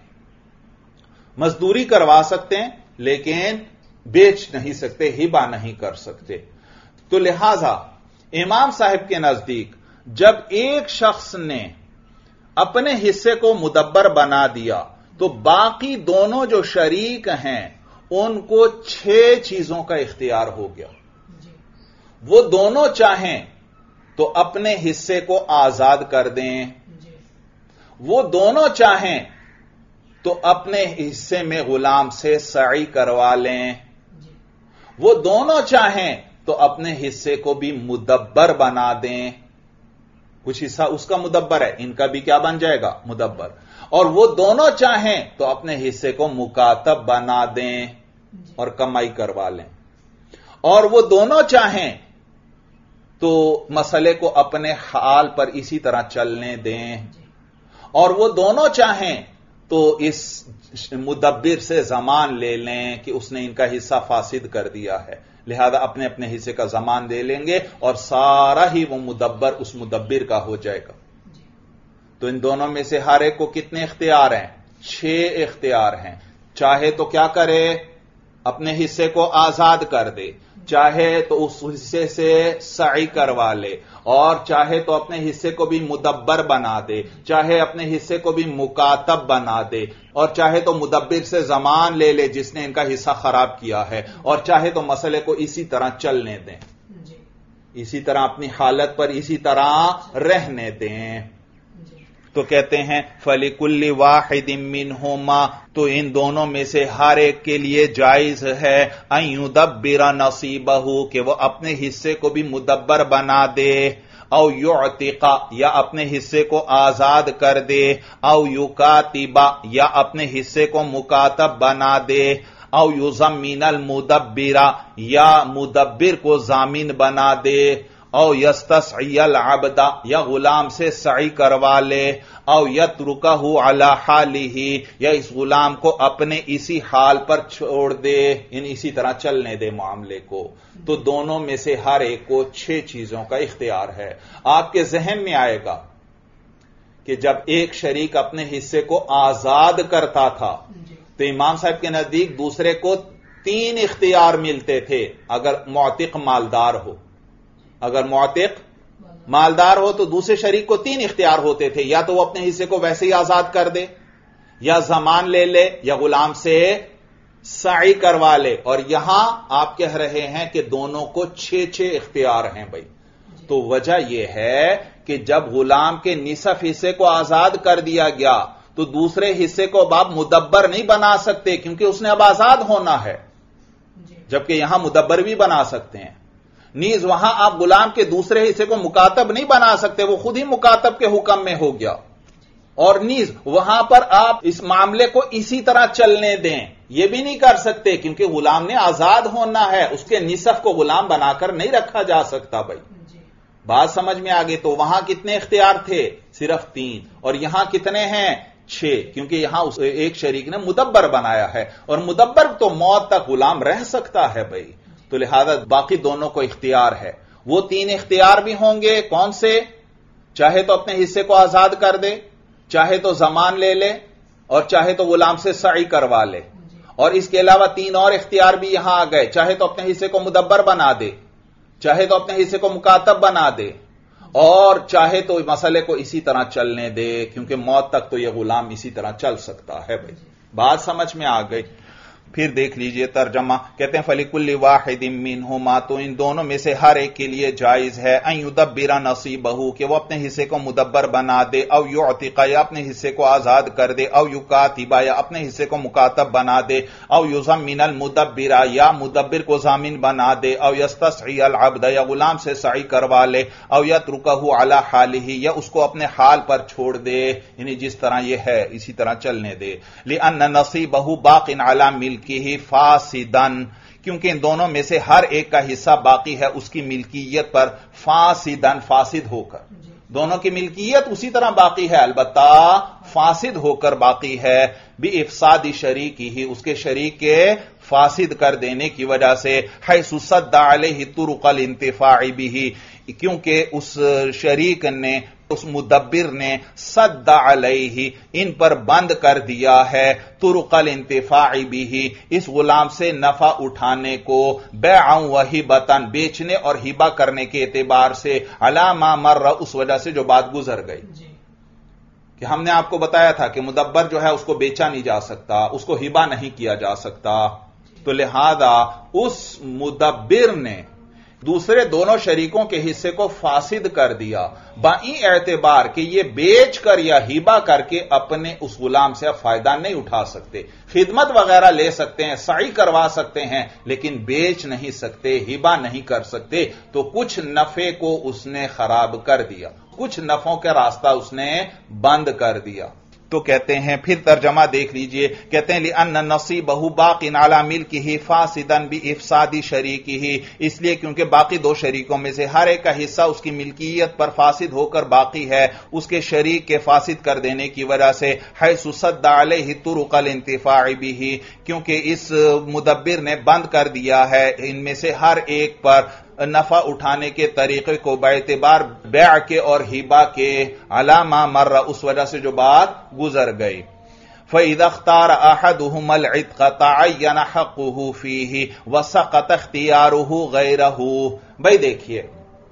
مزدوری کروا سکتے ہیں، لیکن بیچ نہیں سکتے، ہبہ نہیں کر سکتے. تو لہذا امام صاحب کے نزدیک جب ایک شخص نے اپنے حصے کو مدبر بنا دیا تو باقی دونوں جو شریک ہیں ان کو 6 چیزوں کا اختیار ہو گیا. وہ دونوں چاہیں تو اپنے حصے کو آزاد کر دیں، وہ دونوں چاہیں تو اپنے حصے میں غلام سے سعی کروا لیں، وہ دونوں چاہیں تو اپنے حصے کو بھی مدبر بنا دیں. کچھ حصہ اس کا مدبر ہے، ان کا بھی کیا بن جائے گا؟ مدبر. اور وہ دونوں چاہیں تو اپنے حصے کو مکاتب بنا دیں اور کمائی کروا لیں. اور وہ دونوں چاہیں تو مسئلے کو اپنے حال پر اسی طرح چلنے دیں. اور وہ دونوں چاہیں تو اس مدبر سے ضمان لے لیں کہ اس نے ان کا حصہ فاسد کر دیا ہے، لہذا اپنے اپنے حصے کا ضمان دے لیں گے اور سارا ہی وہ مدبر اس مدبر کا ہو جائے گا. تو ان دونوں میں سے ہر ایک کو کتنے اختیار ہیں؟ 6 اختیار ہیں. چاہے تو کیا کرے؟ اپنے حصے کو آزاد کر دے، چاہے تو اس حصے سے سعی کروا لے، اور چاہے تو اپنے حصے کو بھی مدبر بنا دے، چاہے اپنے حصے کو بھی مکاتب بنا دے، اور چاہے تو مدبر سے ضمان لے لے جس نے ان کا حصہ خراب کیا ہے، اور چاہے تو مسئلے کو اسی طرح چلنے دیں، اسی طرح اپنی حالت پر اسی طرح رہنے دیں. تو کہتے ہیں فَلِكُلِّ وَاحِدٍ مِّنْهُمَا، تو ان دونوں میں سے ہر ایک کے لیے جائز ہے اَن يُدَبِّرَ نَصِيبَهُ، کہ وہ اپنے حصے کو بھی مدبر بنا دے، او یعتق، یا اپنے حصے کو آزاد کر دے، او یکاتب، یا اپنے حصے کو مکاتب بنا دے، او یضمن المدبر، یا مدبر کو ضامن بنا دے، او یستسعی العبد، یا غلام سے سعی کروا لے، او یترکہ علی حالہ، یا اس غلام کو اپنے اسی حال پر چھوڑ دے، اسی طرح چلنے دے معاملے کو. تو دونوں میں سے ہر ایک کو 6 چیزوں کا اختیار ہے. آپ کے ذہن میں آئے گا کہ جب ایک شریک اپنے حصے کو آزاد کرتا تھا تو امام صاحب کے نزدیک دوسرے کو 3 اختیار ملتے تھے اگر معتق مالدار ہو. اگر معتق مالدار ہو تو دوسرے شریک کو 3 اختیار ہوتے تھے، یا تو وہ اپنے حصے کو ویسے ہی آزاد کر دے، یا ضمان لے لے، یا غلام سے سعی کروا لے. اور یہاں آپ کہہ رہے ہیں کہ دونوں کو 6 اختیار ہیں. بھائی تو وجہ یہ ہے کہ جب غلام کے نصف حصے کو آزاد کر دیا گیا تو دوسرے حصے کو اب آپ مدبر نہیں بنا سکتے کیونکہ اس نے اب آزاد ہونا ہے، جبکہ یہاں مدبر بھی بنا سکتے ہیں. نیز وہاں آپ غلام کے دوسرے حصے کو مکاتب نہیں بنا سکتے، وہ خود ہی مکاتب کے حکم میں ہو گیا. اور نیز وہاں پر آپ اس معاملے کو اسی طرح چلنے دیں، یہ بھی نہیں کر سکتے کیونکہ غلام نے آزاد ہونا ہے، اس کے نصف کو غلام بنا کر نہیں رکھا جا سکتا. بھائی بات سمجھ میں آگے؟ تو وہاں کتنے اختیار تھے؟ صرف 3. اور یہاں کتنے ہیں؟ 6، کیونکہ یہاں ایک شریک نے مدبر بنایا ہے، اور مدبر تو موت تک غلام رہ سکتا ہے. بھائی تو لہذا باقی دونوں کو اختیار ہے. وہ 3 اختیار بھی ہوں گے. کون سے؟ چاہے تو اپنے حصے کو آزاد کر دے، چاہے تو ضمان لے لے، اور چاہے تو غلام سے سعی کروا لے. اور اس کے علاوہ 3 اور اختیار بھی یہاں آ گئے، چاہے تو اپنے حصے کو مدبر بنا دے، چاہے تو اپنے حصے کو مکاتب بنا دے، اور چاہے تو مسئلے کو اسی طرح چلنے دے کیونکہ موت تک تو یہ غلام اسی طرح چل سکتا ہے. بھائی بات سمجھ میں آ گئی؟ پھر دیکھ لیجئے ترجمہ، کہتے ہیں فَلِكُلِّ وَاحِدٍ مِّنْهُمَا، تو ان دونوں میں سے ہر ایک کے لیے جائز ہے ان يُدَبِّرَ نَصِيبَهُ، کہ وہ اپنے حصے کو مدبر بنا دے، او يُعْتِقَ، یا اپنے حصے کو آزاد کر دے، او يُكَاتِبَ، یا اپنے حصے کو مکاتب بنا دے، او يُضَمِّنَ الْمُدَبِّرَ، یا مدبر کو ضامن بنا دے، او يَسْتَسْعِيَ الْعَبْدَ، یا غلام سے سعی کروا لے، او يَتْرُكَهُ عَلَى حَالِهِ، یا اس کو اپنے حال پر چھوڑ دے، یعنی جس طرح یہ ہے اسی طرح چلنے دے، لِأَنَّ نَصِيبَهُ بَاقٍ عَلَى مِلْكِهِ فاسدن، کیونکہ ان دونوں میں سے ہر ایک کا حصہ باقی ہے اس کی ملکیت پر فاسدن، فاسد ہو کر، دونوں کی ملکیت اسی طرح باقی ہے البتہ فاسد ہو کر باقی ہے، بِإِفْسَادِ شَرِيكِهِ، اس کے شریک کے فاسد کر دینے کی وجہ سے، حیث صد علیہ طرق الانتفاع بِهِ، کیونکہ اس شریک نے، اس مدبر نے، صد علیہ، ان پر بند کر دیا ہے، طرق الانتفاع بہ، اس غلام سے نفع اٹھانے کو، بیعا و ہبتن، بیچنے اور ہبہ کرنے کے اعتبار سے، علی ما مر، اس وجہ سے جو بات گزر گئی کہ ہم نے آپ کو بتایا تھا کہ مدبر جو ہے اس کو بیچا نہیں جا سکتا، اس کو ہبہ نہیں کیا جا سکتا، تو لہذا اس مدبر نے دوسرے دونوں شریکوں کے حصے کو فاسد کر دیا، بائیں اعتبار کہ یہ بیچ کر یا ہبہ کر کے اپنے اس غلام سے فائدہ نہیں اٹھا سکتے، خدمت وغیرہ لے سکتے ہیں، سعی کروا سکتے ہیں، لیکن بیچ نہیں سکتے، ہبہ نہیں کر سکتے، تو کچھ نفع کو اس نے خراب کر دیا، کچھ نفعوں کا راستہ اس نے بند کر دیا۔ تو کہتے ہیں، پھر ترجمہ دیکھ لیجئے، کہتے ہیں لِأَنَّ نَصِيبَهُ بَاقٍ عَلَى مِلْكِهِ فَاسِدًا بِإِفْسَادِ شَرِيكِهِ، اس لیے کیونکہ باقی دو شریکوں میں سے ہر ایک کا حصہ اس کی ملکیت پر فاسد ہو کر باقی ہے اس کے شریک کے فاسد کر دینے کی وجہ سے، حیث صد علیہ طرق الانتفاع بِهِ، کیونکہ اس مدبر نے بند کر دیا ہے ان میں سے ہر ایک پر نفع اٹھانے کے طریقے کو، باعتبار بیع کے اور ہبہ کے، علی ما مر، اس وجہ سے جو بات گزر گئی۔ فَإِذَا اخْتَارَ أَحَدُهُمَا الْعِتْقَ تَعَيَّنَ حَقُّهُ فِيهِ وَسَقَطَ اخْتِيَارُهُ غَيْرَهُ۔ بھئی دیکھیے،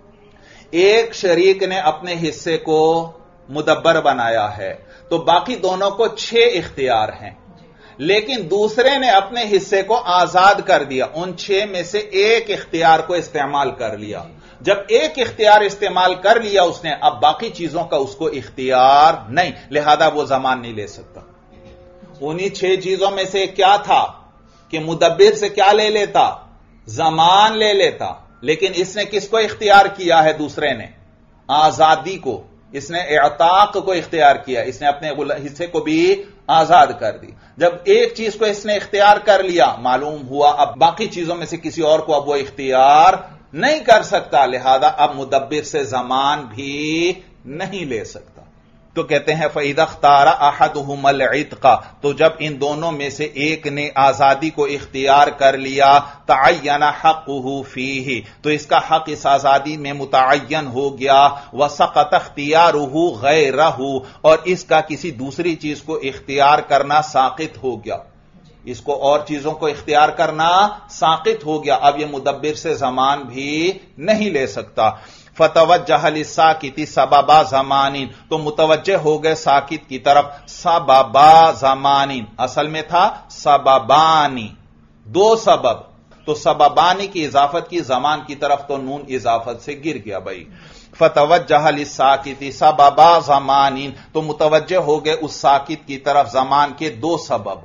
ایک شریک نے اپنے حصے کو مدبر بنایا ہے تو باقی دونوں کو 6 اختیار ہیں، لیکن دوسرے نے اپنے حصے کو آزاد کر دیا، ان 6 میں سے ایک اختیار کو استعمال کر لیا، جب ایک اختیار استعمال کر لیا اس نے، اب باقی چیزوں کا اس کو اختیار نہیں، لہذا وہ ضمان نہیں لے سکتا۔ انہی 6 چیزوں میں سے کیا تھا کہ مدبر سے کیا لے لیتا؟ ضمان لے لیتا، لیکن اس نے کس کو اختیار کیا ہے؟ دوسرے نے آزادی کو، اس نے اعتاق کو اختیار کیا، اس نے اپنے حصے کو بھی آزاد کر دی۔ جب ایک چیز کو اس نے اختیار کر لیا، معلوم ہوا اب باقی چیزوں میں سے کسی اور کو اب وہ اختیار نہیں کر سکتا، لہذا اب مدبر سے ضمان بھی نہیں لے سکتا۔ تو کہتے ہیں فَإِذَا اخْتَارَ أَحَدُهُمَا الْعِتْقَ، تو جب ان دونوں میں سے ایک نے آزادی کو اختیار کر لیا، تَعَيَّنَ حَقُّهُ فِيهِ، تو اس کا حق اس آزادی میں متعین ہو گیا، وَسَقَطَ اخْتِيَارُهُ غَيْرَهُ، اور اس کا کسی دوسری چیز کو اختیار کرنا ساقط ہو گیا، اس کو اور چیزوں کو اختیار کرنا ساقط ہو گیا، اب یہ مدبر سے ضمان بھی نہیں لے سکتا۔ فَتَوَجَّهَ لِلسَّاقِطِ سَبَبَ زَمَانٍ، تو متوجہ ہو گئے ساقط کی طرف سبب زمانٍ، اصل میں تھا سببانی، 2 سبب، تو سببانی کی اضافت کی زمان کی طرف تو نون اضافت سے گر گیا بھائی۔ فَتَوَجَّهَ لِلسَّاقِطِ سَبَبَ زَمَانٍ، تو متوجہ ہو گئے اس ساقط کی طرف زمان کے 2 سبب،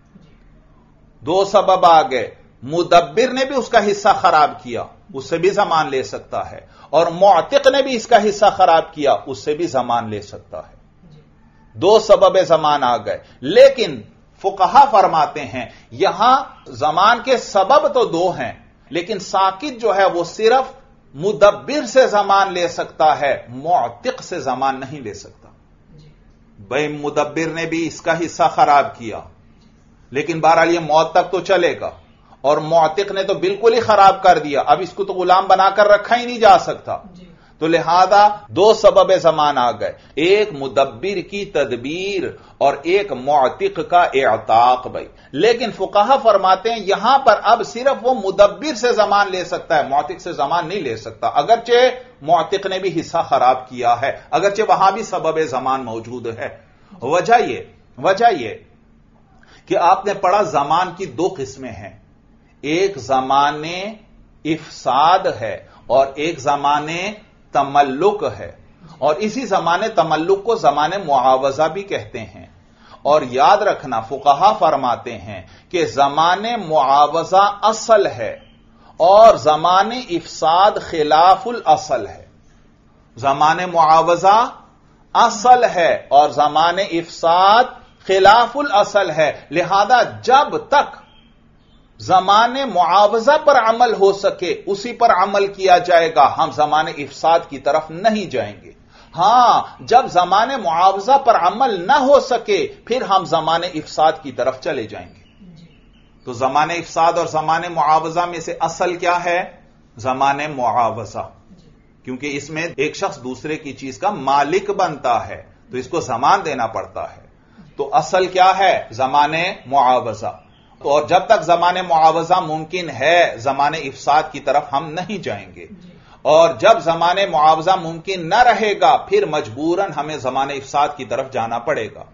2 سبب آ گئے، مدبر نے بھی اس کا حصہ خراب کیا، اس سے بھی ضمان لے سکتا ہے، اور معتق نے بھی اس کا حصہ خراب کیا، اس سے بھی ضمان لے سکتا ہے۔ 2 سبب ضمان آ گئے، لیکن فقہا فرماتے ہیں یہاں ضمان کے سبب تو 2 ہیں، لیکن ساقط جو ہے وہ صرف مدبر سے ضمان لے سکتا ہے، معتق سے ضمان نہیں لے سکتا۔ بھئی مدبر نے بھی اس کا حصہ خراب کیا، لیکن بہرحال یہ موت تک تو چلے گا، اور معتق نے تو بالکل ہی خراب کر دیا، اب اس کو تو غلام بنا کر رکھا ہی نہیں جا سکتا، تو لہذا 2 سبب ضمان آ گئے، ایک مدبر کی تدبیر اور ایک معتق کا اعتاق بھائی۔ لیکن فقہا فرماتے ہیں یہاں پر اب صرف وہ مدبر سے ضمان لے سکتا ہے، معتق سے ضمان نہیں لے سکتا، اگرچہ معتق نے بھی حصہ خراب کیا ہے، اگرچہ وہاں بھی سبب ضمان موجود ہے۔ وجہ یہ کہ آپ نے پڑھا زمان کی دو قسمیں ہیں، ایک زمان افساد ہے اور ایک زمان تملک ہے، اور اسی زمان تملک کو زمان معاوضہ بھی کہتے ہیں۔ اور یاد رکھنا فقہا فرماتے ہیں کہ زمان معاوضہ اصل ہے اور زمان افساد خلاف الاصل ہے۔ زمان معاوضہ اصل ہے اور زمان افساد خلاف الاصل ہے، لہذا جب تک زمان معاوضہ پر عمل ہو سکے اسی پر عمل کیا جائے گا، ہم زمان افساد کی طرف نہیں جائیں گے۔ ہاں، جب زمان معاوضہ پر عمل نہ ہو سکے پھر ہم زمان افساد کی طرف چلے جائیں گے۔ تو زمان افساد اور زمان معاوضہ میں سے اصل کیا ہے؟ زمان معاوضہ، کیونکہ اس میں ایک شخص دوسرے کی چیز کا مالک بنتا ہے تو اس کو زمان دینا پڑتا ہے۔ تو اصل کیا ہے؟ زمان معاوضہ۔ اور جب تک زمان معاوضہ ممکن ہے زمان افساد کی طرف ہم نہیں جائیں گے، اور جب زمان معاوضہ ممکن نہ رہے گا پھر مجبوراً ہمیں زمان افساد کی طرف جانا پڑے گا۔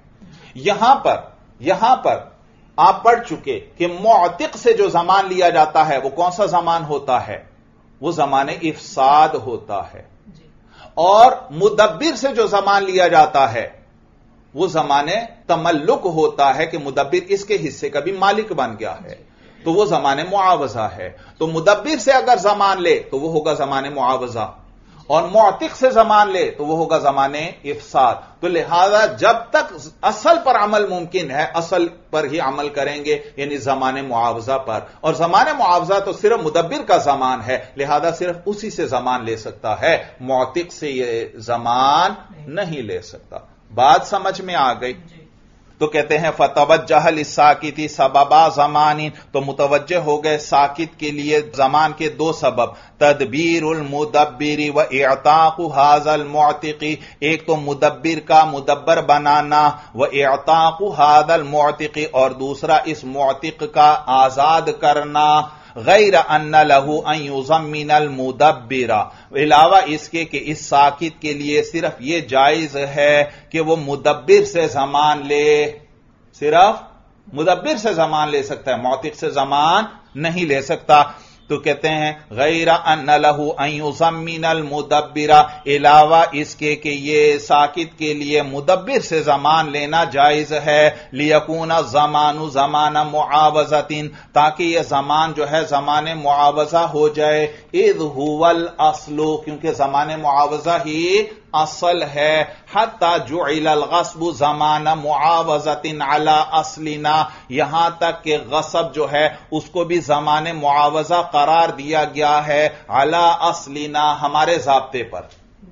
یہاں پر آپ پڑھ چکے کہ معتق سے جو زمان لیا جاتا ہے وہ کون سا زمان ہوتا ہے؟ وہ زمان افساد ہوتا ہے۔ اور مدبر سے جو زمان لیا جاتا ہے وہ زمان تملک ہوتا ہے کہ مدبر اس کے حصے کا بھی مالک بن گیا ہے، تو وہ زمان معاوضہ ہے۔ تو مدبر سے اگر زمان لے تو وہ ہوگا زمان معاوضہ، اور معتق سے زمان لے تو وہ ہوگا زمان افساد۔ تو لہذا جب تک اصل پر عمل ممکن ہے اصل پر ہی عمل کریں گے، یعنی زمان معاوضہ پر، اور زمان معاوضہ تو صرف مدبر کا زمان ہے، لہذا صرف اسی سے زمان لے سکتا ہے، معتق سے یہ زمان نہیں لے سکتا۔ بات سمجھ میں آ گئی؟ تو کہتے ہیں فتوجہ للساکتی سببا زمان، تو متوجہ ہو گئے ساکت کے لیے زمان کے دو سبب، تدبیر المدبر و اعتاق ھذا المعتق، ایک تو مدبر کا مدبر بنانا، و اعتاق ھذا المعتق، اور دوسرا اس معتق کا آزاد کرنا، غیر ان لہ ان یضمن المدبر، علاوہ اس کے کہ اس ساکت کے لیے صرف یہ جائز ہے کہ وہ مدبر سے زمان لے، صرف مدبر سے زمان لے سکتا ہے، معتق سے زمان نہیں لے سکتا۔ تو کہتے ہیں غیر ان لہ ان یضمن المدبر، علاوہ اس کے کہ یہ ساکت کے لیے مدبر سے زمان لینا جائز ہے، لیکون الزمان زمان معاوضۃ، تاکہ یہ زمان جو ہے زمان معاوضہ ہو جائے، اذ هو الاصل، کیونکہ زمان معاوضہ ہی اصل ہے، حتی جعل الغصب زمان معاوضۃ علی اصلنا، یہاں تک کہ غصب جو ہے اس کو بھی زمان معاوضہ قرار دیا گیا ہے، علی اصلنا، ہمارے ضابطے پر۔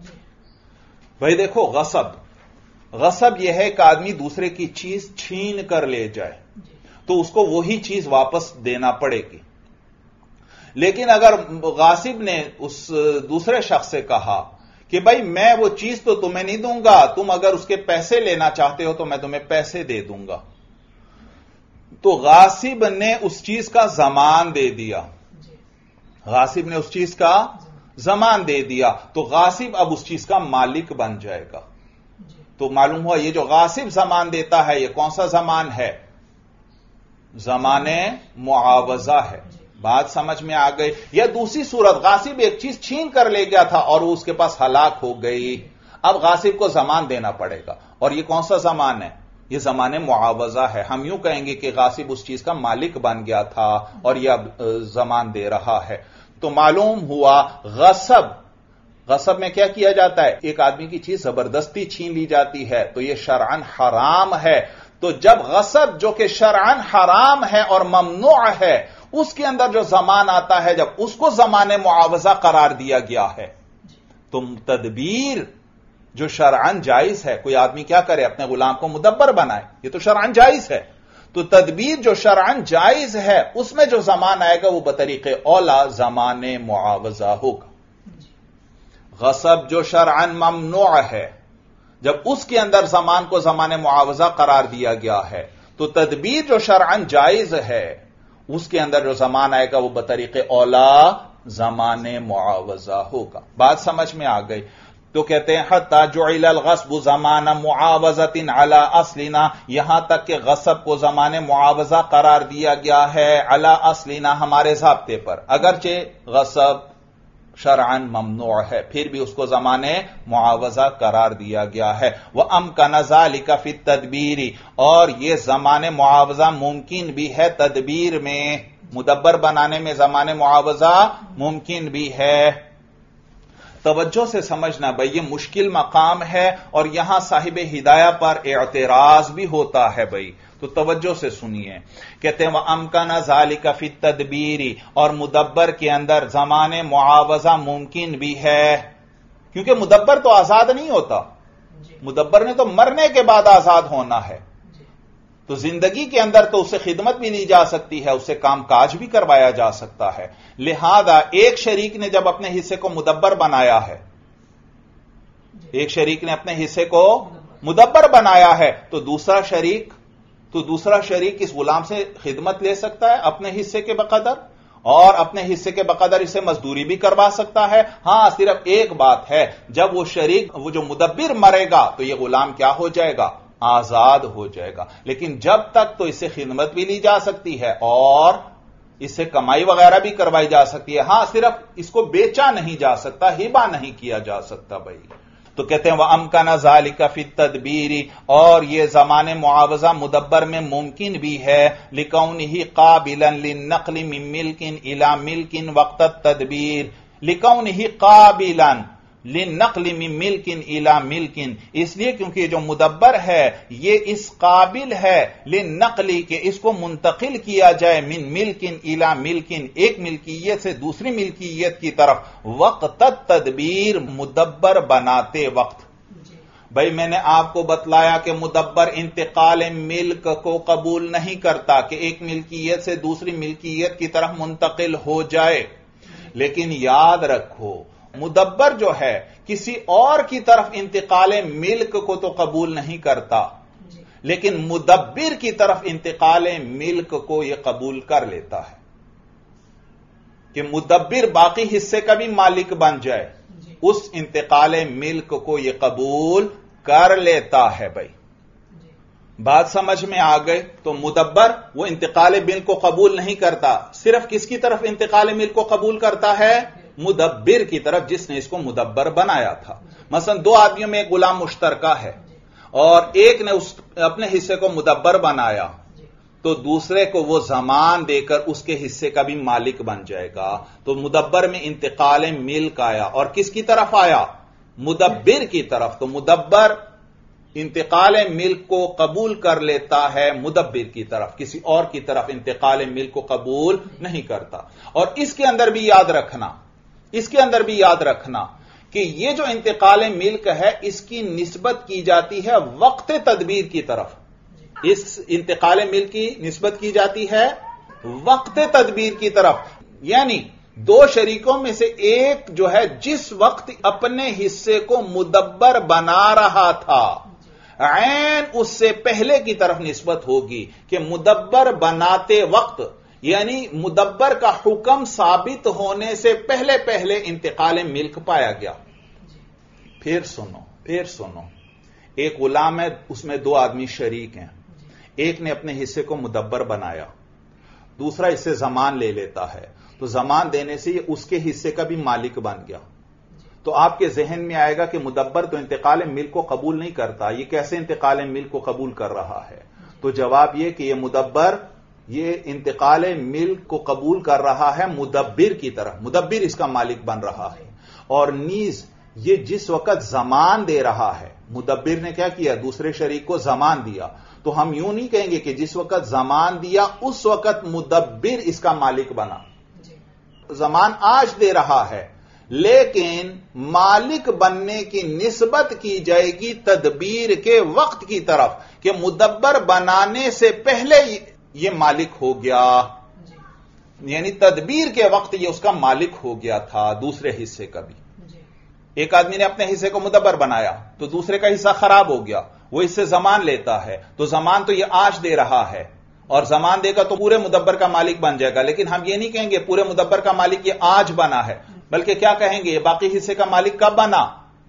بھائی دیکھو، غصب یہ ہے کہ آدمی دوسرے کی چیز چھین کر لے جائے تو اس کو وہی چیز واپس دینا پڑے گی، لیکن اگر غاصب نے اس دوسرے شخص سے کہا کہ بھائی میں وہ چیز تو تمہیں نہیں دوں گا، تم اگر اس کے پیسے لینا چاہتے ہو تو میں تمہیں پیسے دے دوں گا، تو غاصب نے اس چیز کا ضمان دے دیا، غاصب نے اس چیز کا ضمان دے دیا، تو غاصب اب اس چیز کا مالک بن جائے گا۔ تو معلوم ہوا یہ جو غاصب ضمان دیتا ہے یہ کون سا ضمان ہے؟ ضمان معاوضہ ہے۔ بات سمجھ میں آ گئی؟ یا دوسری صورت، غاصب ایک چیز چھین کر لے گیا تھا اور وہ اس کے پاس ہلاک ہو گئی، اب غاصب کو ضمان دینا پڑے گا، اور یہ کون سا ضمان ہے؟ یہ ضمان معاوضہ ہے۔ ہم یوں کہیں گے کہ غاصب اس چیز کا مالک بن گیا تھا اور یہ اب ضمان دے رہا ہے۔ تو معلوم ہوا غصب میں کیا کیا جاتا ہے؟ ایک آدمی کی چیز زبردستی چھین لی جاتی ہے تو یہ شرعاً حرام ہے۔ تو جب غصب جو کہ شرعاً حرام ہے اور ممنوع ہے اس کے اندر جو زمان آتا ہے، جب اس کو زمان معاوضہ قرار دیا گیا ہے، تو تدبیر جو شرعاً جائز ہے، کوئی آدمی کیا کرے؟ اپنے غلام کو مدبر بنائے، یہ تو شرعاً جائز ہے، تو تدبیر جو شرعاً جائز ہے اس میں جو زمان آئے گا وہ بطریق اولا زمان معاوضہ ہوگا۔ غصب جو شرعاً ممنوع ہے، جب اس کے اندر زمان کو زمان معاوضہ قرار دیا گیا ہے، تو تدبیر جو شرعاً جائز ہے اس کے اندر جو زمان آئے گا وہ بطریق اولا زمان معاوضہ ہوگا۔ بات سمجھ میں آ گئی؟ تو کہتے ہیں حتی جعل الغصب زمان معاوضۃ علی اصلنا، یہاں تک کہ غصب کو زمان معاوضہ قرار دیا گیا ہے علی اصلنا، ہمارے ضابطے پر، اگرچہ غصب شرعاً ممنوع ہے پھر بھی اس کو زمان معاوضہ قرار دیا گیا ہے۔ وَأَمْكَنَ ذَلِكَ فِي التَّدْبِيرِ، اور یہ زمان معاوضہ ممکن بھی ہے تدبیر میں، مدبر بنانے میں زمان معاوضہ ممکن بھی ہے۔ توجہ سے سمجھنا بھئی، یہ مشکل مقام ہے اور یہاں صاحب ہدایہ پر اعتراض بھی ہوتا ہے بھئی، تو توجہ سے سنیے۔ کہتے ہیں وَأَمْكَنَ ذَلِكَ فِي التَّدْبِيرِ، اور مدبر کے اندر زمان معاوضہ ممکن بھی ہے، کیونکہ مدبر تو آزاد نہیں ہوتا، مدبر نے تو مرنے کے بعد آزاد ہونا ہے، تو زندگی کے اندر تو اسے خدمت بھی لی جا سکتی ہے، اسے کام کاج بھی کروایا جا سکتا ہے۔ لہذا ایک شریک نے جب اپنے حصے کو مدبر بنایا ہے، ایک شریک نے اپنے حصے کو مدبر بنایا ہے، تو دوسرا شریک اس غلام سے خدمت لے سکتا ہے اپنے حصے کے بقدر، اور اپنے حصے کے بقدر اسے مزدوری بھی کروا سکتا ہے۔ ہاں صرف ایک بات ہے، جب وہ جو مدبر مرے گا تو یہ غلام کیا ہو جائے گا؟ آزاد ہو جائے گا، لیکن جب تک تو اسے خدمت بھی لی جا سکتی ہے اور اس سے کمائی وغیرہ بھی کروائی جا سکتی ہے۔ ہاں صرف اس کو بیچا نہیں جا سکتا، ہبہ نہیں کیا جا سکتا بھائی۔ تو کہتے ہیں وَأَمْكَنَ ذَلِكَ فِي التَّدْبِيرِ، اور یہ زمان معاوضہ مدبر میں ممکن بھی ہے، لِكَوْنِهِ قَابِلًا لِلنَّقْلِ مِن مِلْكٍ إِلَى مِلْكٍ وَقْتَ التَّدْبِيرِ، لِكَوْنِهِ قَابِلًا لِلنَّقْلِ مِن مِلْكٍ إِلَى مِلْكٍ، اس لیے کیونکہ جو مدبر ہے یہ اس قابل ہے لِلنَّقْلِ کہ اس کو منتقل کیا جائے من مِلْكٍ إِلَى مِلْكٍ، ایک ملکیت سے دوسری ملکیت کی طرف، وقت التدبیر، مدبر بناتے وقت۔ بھائی میں نے آپ کو بتلایا کہ مدبر انتقال ملک کو قبول نہیں کرتا کہ ایک ملکیت سے دوسری ملکیت کی طرف منتقل ہو جائے، لیکن یاد رکھو مدبر جو ہے کسی اور کی طرف انتقال ملک کو تو قبول نہیں کرتا، لیکن مدبر کی طرف انتقال ملک کو یہ قبول کر لیتا ہے کہ مدبر باقی حصے کا بھی مالک بن جائے، اس انتقال ملک کو یہ قبول کر لیتا ہے۔ بھائی بات سمجھ میں آ گئے؟ تو مدبر وہ انتقال ملک کو قبول نہیں کرتا، صرف کس کی طرف انتقال ملک کو قبول کرتا ہے؟ مدبر کی طرف، جس نے اس کو مدبر بنایا تھا۔ مثلا دو آدمیوں میں ایک غلام مشترکہ ہے اور ایک نے اپنے حصے کو مدبر بنایا، تو دوسرے کو وہ زمان دے کر اس کے حصے کا بھی مالک بن جائے گا، تو مدبر میں انتقال ملک آیا، اور کس کی طرف آیا؟ مدبر کی طرف۔ تو مدبر انتقال ملک کو قبول کر لیتا ہے مدبر کی طرف، کسی اور کی طرف انتقال ملک کو قبول نہیں کرتا۔ اور اس کے اندر بھی یاد رکھنا کہ یہ جو انتقال ملک ہے اس کی نسبت کی جاتی ہے وقت تدبیر کی طرف، اس انتقال ملک کی نسبت کی جاتی ہے وقت تدبیر کی طرف، یعنی دو شریکوں میں سے ایک جو ہے جس وقت اپنے حصے کو مدبر بنا رہا تھا، عین اس سے پہلے کی طرف نسبت ہوگی کہ مدبر بناتے وقت، یعنی مدبر کا حکم ثابت ہونے سے پہلے انتقال ملک پایا گیا۔ پھر سنو، ایک غلام ہے، اس میں دو آدمی شریک ہیں، ایک نے اپنے حصے کو مدبر بنایا، دوسرا اس سے زمان لے لیتا ہے، تو زمان دینے سے یہ اس کے حصے کا بھی مالک بن گیا۔ تو آپ کے ذہن میں آئے گا کہ مدبر تو انتقال ملک کو قبول نہیں کرتا، یہ کیسے انتقال ملک کو قبول کر رہا ہے؟ تو جواب یہ کہ یہ مدبر یہ انتقال ملک کو قبول کر رہا ہے مدبر کی طرف، مدبر اس کا مالک بن رہا ہے، اور نیز یہ جس وقت زمان دے رہا ہے، مدبر نے کیا کیا؟ دوسرے شریک کو زمان دیا، تو ہم یوں نہیں کہیں گے کہ جس وقت زمان دیا اس وقت مدبر اس کا مالک بنا، زمان آج دے رہا ہے، لیکن مالک بننے کی نسبت کی جائے گی تدبیر کے وقت کی طرف کہ مدبر بنانے سے پہلے یہ مالک ہو گیا، یعنی تدبیر کے وقت یہ اس کا مالک ہو گیا تھا دوسرے حصے کا بھی۔ ایک آدمی نے اپنے حصے کو مدبر بنایا تو دوسرے کا حصہ خراب ہو گیا، وہ اس سے زمان لیتا ہے، تو زمان تو یہ آج دے رہا ہے، اور زمان دے گا تو پورے مدبر کا مالک بن جائے گا، لیکن ہم یہ نہیں کہیں گے پورے مدبر کا مالک یہ آج بنا ہے، بلکہ کیا کہیں گے؟ یہ باقی حصے کا مالک کب بنا؟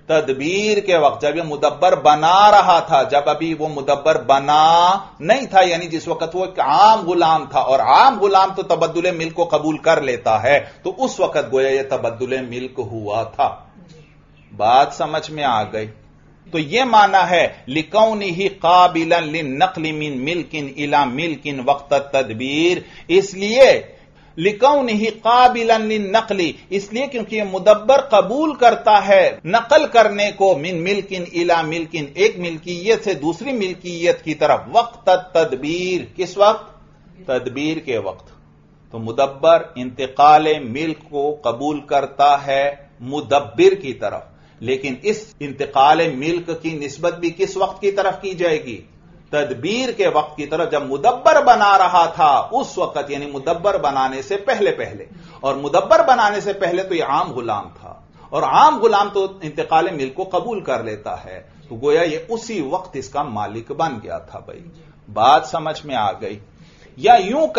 تدبیر کے وقت جب یہ مدبر بنا رہا تھا، جب ابھی وہ مدبر بنا نہیں تھا، یعنی جس وقت وہ ایک عام غلام تھا، اور عام غلام تو تبدل ملک کو قبول کر لیتا ہے، تو اس وقت گویا یہ تبدل ملک ہوا تھا۔ بات سمجھ میں آ گئی؟ تو یہ معنی ہے لِكَوْنِهِ قَابِلًا لِلنَّقْلِ مِن مِلْكٍ إِلَى مِلْكٍ وقت التدبیر، اس لیے لِكَوْنِهِ قَابِلًا لِلنَّقْلِ، اس لیے کیونکہ یہ مدبر قبول کرتا ہے نقل کرنے کو من ملکن الی ملکن، ایک ملکیت سے دوسری ملکیت کی طرف، وقت التدبیر، کس وقت؟ تدبیر کے وقت۔ تو مدبر انتقال ملک کو قبول کرتا ہے مدبر کی طرف، لیکن اس انتقال ملک کی نسبت بھی کس وقت کی طرف کی جائے گی؟ تدبیر کے وقت کی طرف، جب مدبر بنا رہا تھا اس وقت، یعنی مدبر بنانے سے پہلے پہلے، اور مدبر بنانے سے پہلے تو یہ عام غلام تھا، اور عام غلام تو انتقال ملک کو قبول کر لیتا ہے، تو گویا یہ اسی وقت اس کا مالک بن گیا تھا۔ بھائی بات سمجھ میں آ گئی؟ یا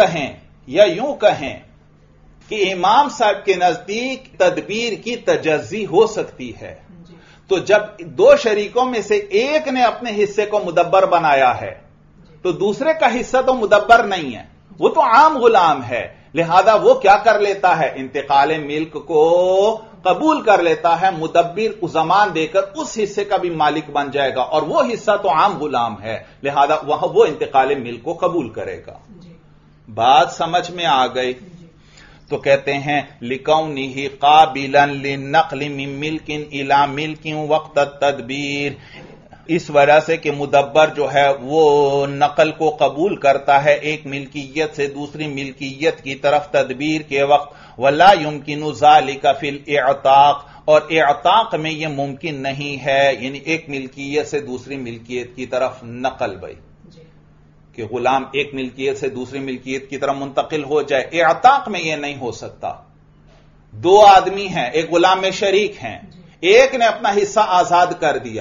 یوں کہیں کہ امام صاحب کے نزدیک تدبیر کی تجزی ہو سکتی ہے، تو جب دو شریکوں میں سے ایک نے اپنے حصے کو مدبر بنایا ہے تو دوسرے کا حصہ تو مدبر نہیں ہے، وہ تو عام غلام ہے، لہذا وہ کیا کر لیتا ہے؟ انتقال ملک کو قبول کر لیتا ہے، مدبر کو زمان دے کر اس حصے کا بھی مالک بن جائے گا، اور وہ حصہ تو عام غلام ہے، لہذا وہ انتقال ملک کو قبول کرے گا۔ بات سمجھ میں آ گئی؟ تو کہتے ہیں لِكَوْنِهِ قَابِلًا لِلنَّقْلِ مِن مِلْكٍ إِلَى مِلْكٍ وقت التدبیر، اس وجہ سے کہ مدبر جو ہے وہ نقل کو قبول کرتا ہے ایک ملکیت سے دوسری ملکیت کی طرف تدبیر کے وقت، وَلَا يُمْكِنُ ذَلِكَ فِي الْإِعْتَاقِ، اور اعتاق میں یہ ممکن نہیں ہے، یعنی ایک ملکیت سے دوسری ملکیت کی طرف نقل، بھائی کہ غلام ایک ملکیت سے دوسری ملکیت کی طرف منتقل ہو جائے، اعتاق میں یہ نہیں ہو سکتا۔ دو آدمی ہیں، ایک غلام میں شریک ہیں، ایک نے اپنا حصہ آزاد کر دیا،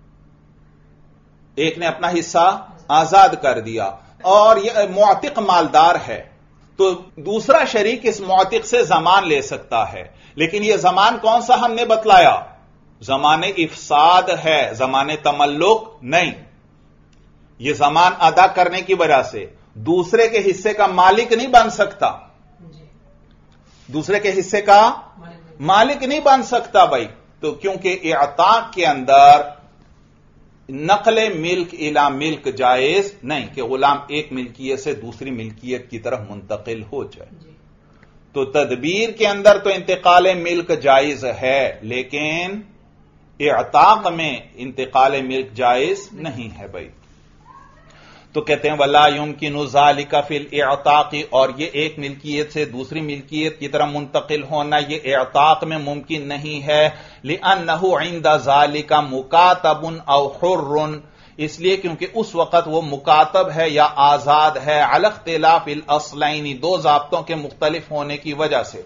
اور یہ معتق مالدار ہے، تو دوسرا شریک اس معتق سے ضمان لے سکتا ہے، لیکن یہ ضمان کون سا ہم نے بتلایا؟ ضمان افساد ہے، ضمان تملک نہیں۔ یہ ضمان ادا کرنے کی وجہ سے دوسرے کے حصے کا مالک نہیں بن سکتا، دوسرے کے حصے کا مالک نہیں بن سکتا بھائی، تو کیونکہ اعتاق کے اندر نقل ملک الی ملک جائز نہیں کہ غلام ایک ملکیت سے دوسری ملکیت کی طرف منتقل ہو جائے، تو تدبیر کے اندر تو انتقال ملک جائز ہے، لیکن اعتاق میں انتقال ملک جائز نہیں ہے بھائی۔ تو کہتے ہیں وَلَا يُمْكِنُ ذَلِكَ فِي الْإِعْتَاقِ، اور یہ ایک ملکیت سے دوسری ملکیت کی طرف منتقل ہونا یہ اعتاق میں ممکن نہیں ہے، لِأَنَّهُ عِنْدَ ذَلِكَ مُكَاتَبٌ أَوْ حُرٌّ، اس لیے کیونکہ اس وقت وہ مکاتب ہے یا آزاد ہے، عَلَى اخْتِلَافِ الْأَصْلَيْنِ، دو ضابطوں کے مختلف ہونے کی وجہ سے۔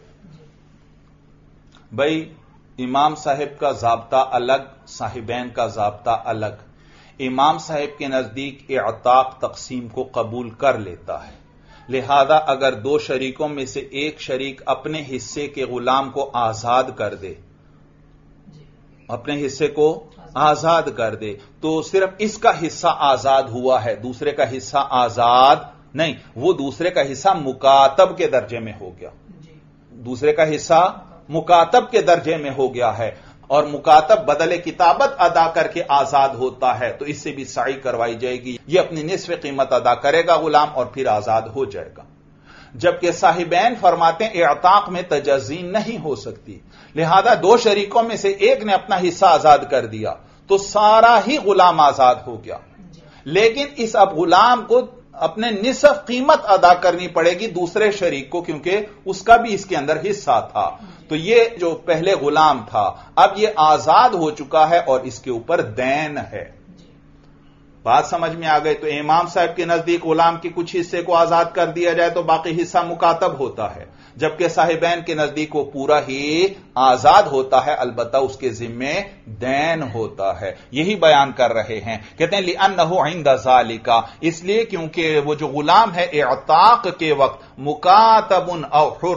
بھائی امام صاحب کا ضابطہ الگ، صاحبین کا ضابطہ الگ۔ امام صاحب کے نزدیک اعتاق تقسیم کو قبول کر لیتا ہے، لہذا اگر دو شریکوں میں سے ایک شریک اپنے حصے کے غلام کو آزاد کر دے، اپنے حصے کو آزاد کر دے، تو صرف اس کا حصہ آزاد ہوا ہے، دوسرے کا حصہ آزاد نہیں، وہ دوسرے کا حصہ مکاتب کے درجے میں ہو گیا، دوسرے کا حصہ مکاتب کے درجے میں ہو گیا ہے، اور مکاتب بدل کتابت ادا کر کے آزاد ہوتا ہے، تو اس سے بھی سعی کروائی جائے گی، یہ اپنی نصف قیمت ادا کرے گا غلام اور پھر آزاد ہو جائے گا۔ جبکہ صاحبین فرماتے ہیں اعتاق میں تجزی نہیں ہو سکتی، لہذا دو شریکوں میں سے ایک نے اپنا حصہ آزاد کر دیا تو سارا ہی غلام آزاد ہو گیا، لیکن اس اب غلام کو اپنے نصف قیمت ادا کرنی پڑے گی دوسرے شریک کو، کیونکہ اس کا بھی اس کے اندر حصہ تھا، تو یہ جو پہلے غلام تھا اب یہ آزاد ہو چکا ہے اور اس کے اوپر دین ہے۔ بات سمجھ میں آ گئی؟ تو امام صاحب کے نزدیک غلام کے کچھ حصے کو آزاد کر دیا جائے تو باقی حصہ مکاتب ہوتا ہے، جبکہ صاحبین کے نزدیک وہ پورا ہی آزاد ہوتا ہے، البتہ اس کے ذمے دین ہوتا ہے۔ یہی بیان کر رہے ہیں، کہتے ہیں لِأَنَّهُ عِنْدَ ذَلِكَ، اس لیے کیونکہ وہ جو غلام ہے اعتاق کے وقت مکاتب او حر،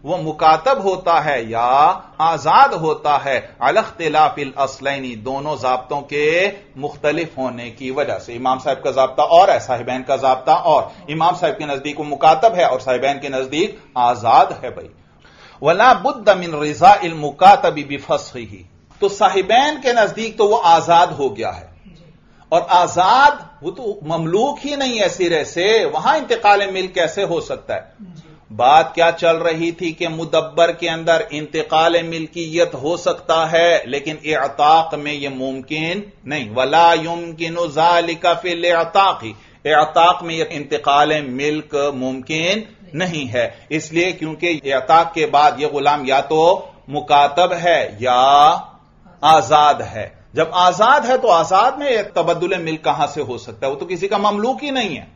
وہ مکاتب ہوتا ہے یا آزاد ہوتا ہے علی اختلاف الاصلین، دونوں ضابطوں کے مختلف ہونے کی وجہ سے۔ امام صاحب کا ضابطہ اور ہے، صاحبین کا ضابطہ اور۔ امام صاحب کے نزدیک وہ مکاتب ہے اور صاحبین کے نزدیک آزاد ہے بھائی۔ ولا بد من رضا المکاتب بفسخہ، تو صاحبین کے نزدیک تو وہ آزاد ہو گیا ہے، اور آزاد وہ تو مملوک ہی نہیں ہے سرے سے، وہاں انتقال ملک کیسے ہو سکتا ہے؟ بات کیا چل رہی تھی کہ مدبر کے اندر انتقال ملکیت ہو سکتا ہے لیکن اعتاق میں یہ ممکن نہیں۔ ولا يمكن ذلك في الاعتاق، اعتاق میں یہ انتقال ملک ممکن نہیں ہے، اس لیے کیونکہ اعتاق کے بعد یہ غلام یا تو مکاتب ہے یا آزاد ہے۔ جب آزاد ہے تو آزاد میں تبدل ملک کہاں سے ہو سکتا ہے؟ وہ تو کسی کا مملوک ہی نہیں ہے۔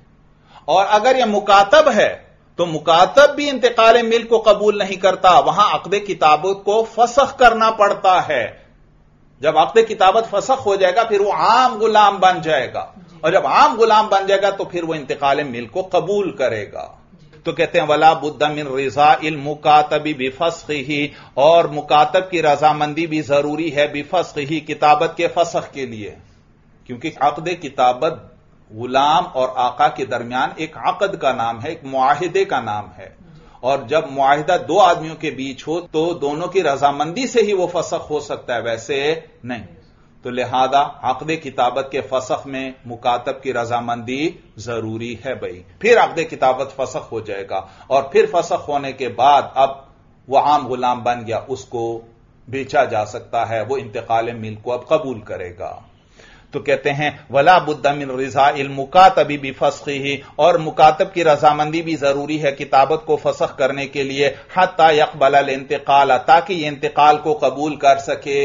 اور اگر یہ مکاتب ہے تو مکاتب بھی انتقال ملک کو قبول نہیں کرتا، وہاں عقد کتابت کو فسخ کرنا پڑتا ہے۔ جب عقد کتابت فسخ ہو جائے گا پھر وہ عام غلام بن جائے گا، اور جب عام غلام بن جائے گا تو پھر وہ انتقال ملک کو قبول کرے گا۔ تو کہتے ہیں ولا بد من رضا المکاتب بفسخہ، اور مکاتب کی رضامندی بھی ضروری ہے بفسخہ، کتابت کے فسخ کے لیے، کیونکہ عقد کتابت غلام اور آقا کے درمیان ایک عقد کا نام ہے، ایک معاہدے کا نام ہے، اور جب معاہدہ دو آدمیوں کے بیچ ہو تو دونوں کی رضامندی سے ہی وہ فسخ ہو سکتا ہے، ویسے نہیں۔ تو لہذا عقد کتابت کے فسخ میں مکاتب کی رضامندی ضروری ہے بھائی، پھر عقد کتابت فسخ ہو جائے گا، اور پھر فسخ ہونے کے بعد اب وہ عام غلام بن گیا، اس کو بیچا جا سکتا ہے، وہ انتقال ملک کو اب قبول کرے گا۔ تو کہتے ہیں ولا بد من رضا المکاتب بفسخہ، اور مکاتب کی رضامندی بھی ضروری ہے کتابت کو فسخ کرنے کے لیے، حتی یقبل الانتقال، تاکہ یہ انتقال کو قبول کر سکے۔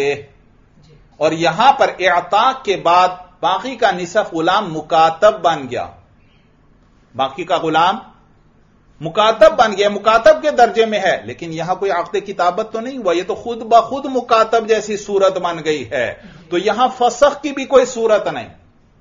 اور یہاں پر اعتاق کے بعد باقی کا نصف غلام مکاتب بن گیا، باقی کا غلام مکاتب بن گیا، مکاتب کے درجے میں ہے، لیکن یہاں کوئی عقد کتابت تو نہیں ہوا، یہ تو خود بخود مکاتب جیسی صورت بن گئی ہے، تو یہاں فسخ کی بھی کوئی صورت نہیں۔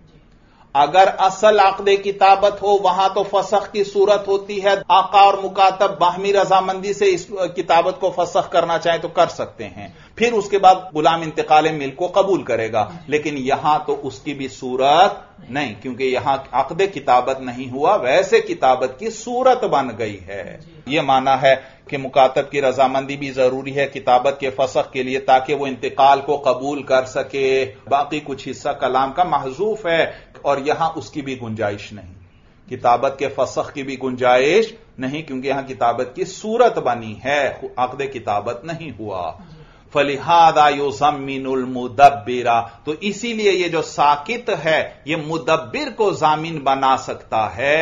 اگر اصل عقد کتابت ہو وہاں تو فسخ کی صورت ہوتی ہے، آقا اور مکاتب باہمی رضامندی سے اس کتابت کو فسخ کرنا چاہیں تو کر سکتے ہیں، پھر اس کے بعد غلام انتقال ملک کو قبول کرے گا، لیکن یہاں تو اس کی بھی صورت نہیں، کیونکہ یہاں عقد کتابت نہیں ہوا، ویسے کتابت کی صورت بن گئی ہے۔ یہ معنی ہے کہ مکاتب کی رضامندی بھی ضروری ہے کتابت کے فسخ کے لیے، تاکہ وہ انتقال کو قبول کر سکے۔ باقی کچھ حصہ کلام کا محذوف ہے، اور یہاں اس کی بھی گنجائش نہیں، کتابت کے فسخ کی بھی گنجائش نہیں، کیونکہ یہاں کتابت کی صورت بنی ہے، عقد کتابت نہیں ہوا۔ فَلِهَذَا يُضَمِّنُ الْمُدَبِّرَ، تو اسی لیے یہ جو ساکت ہے یہ مدبر کو ضامن بنا سکتا ہے،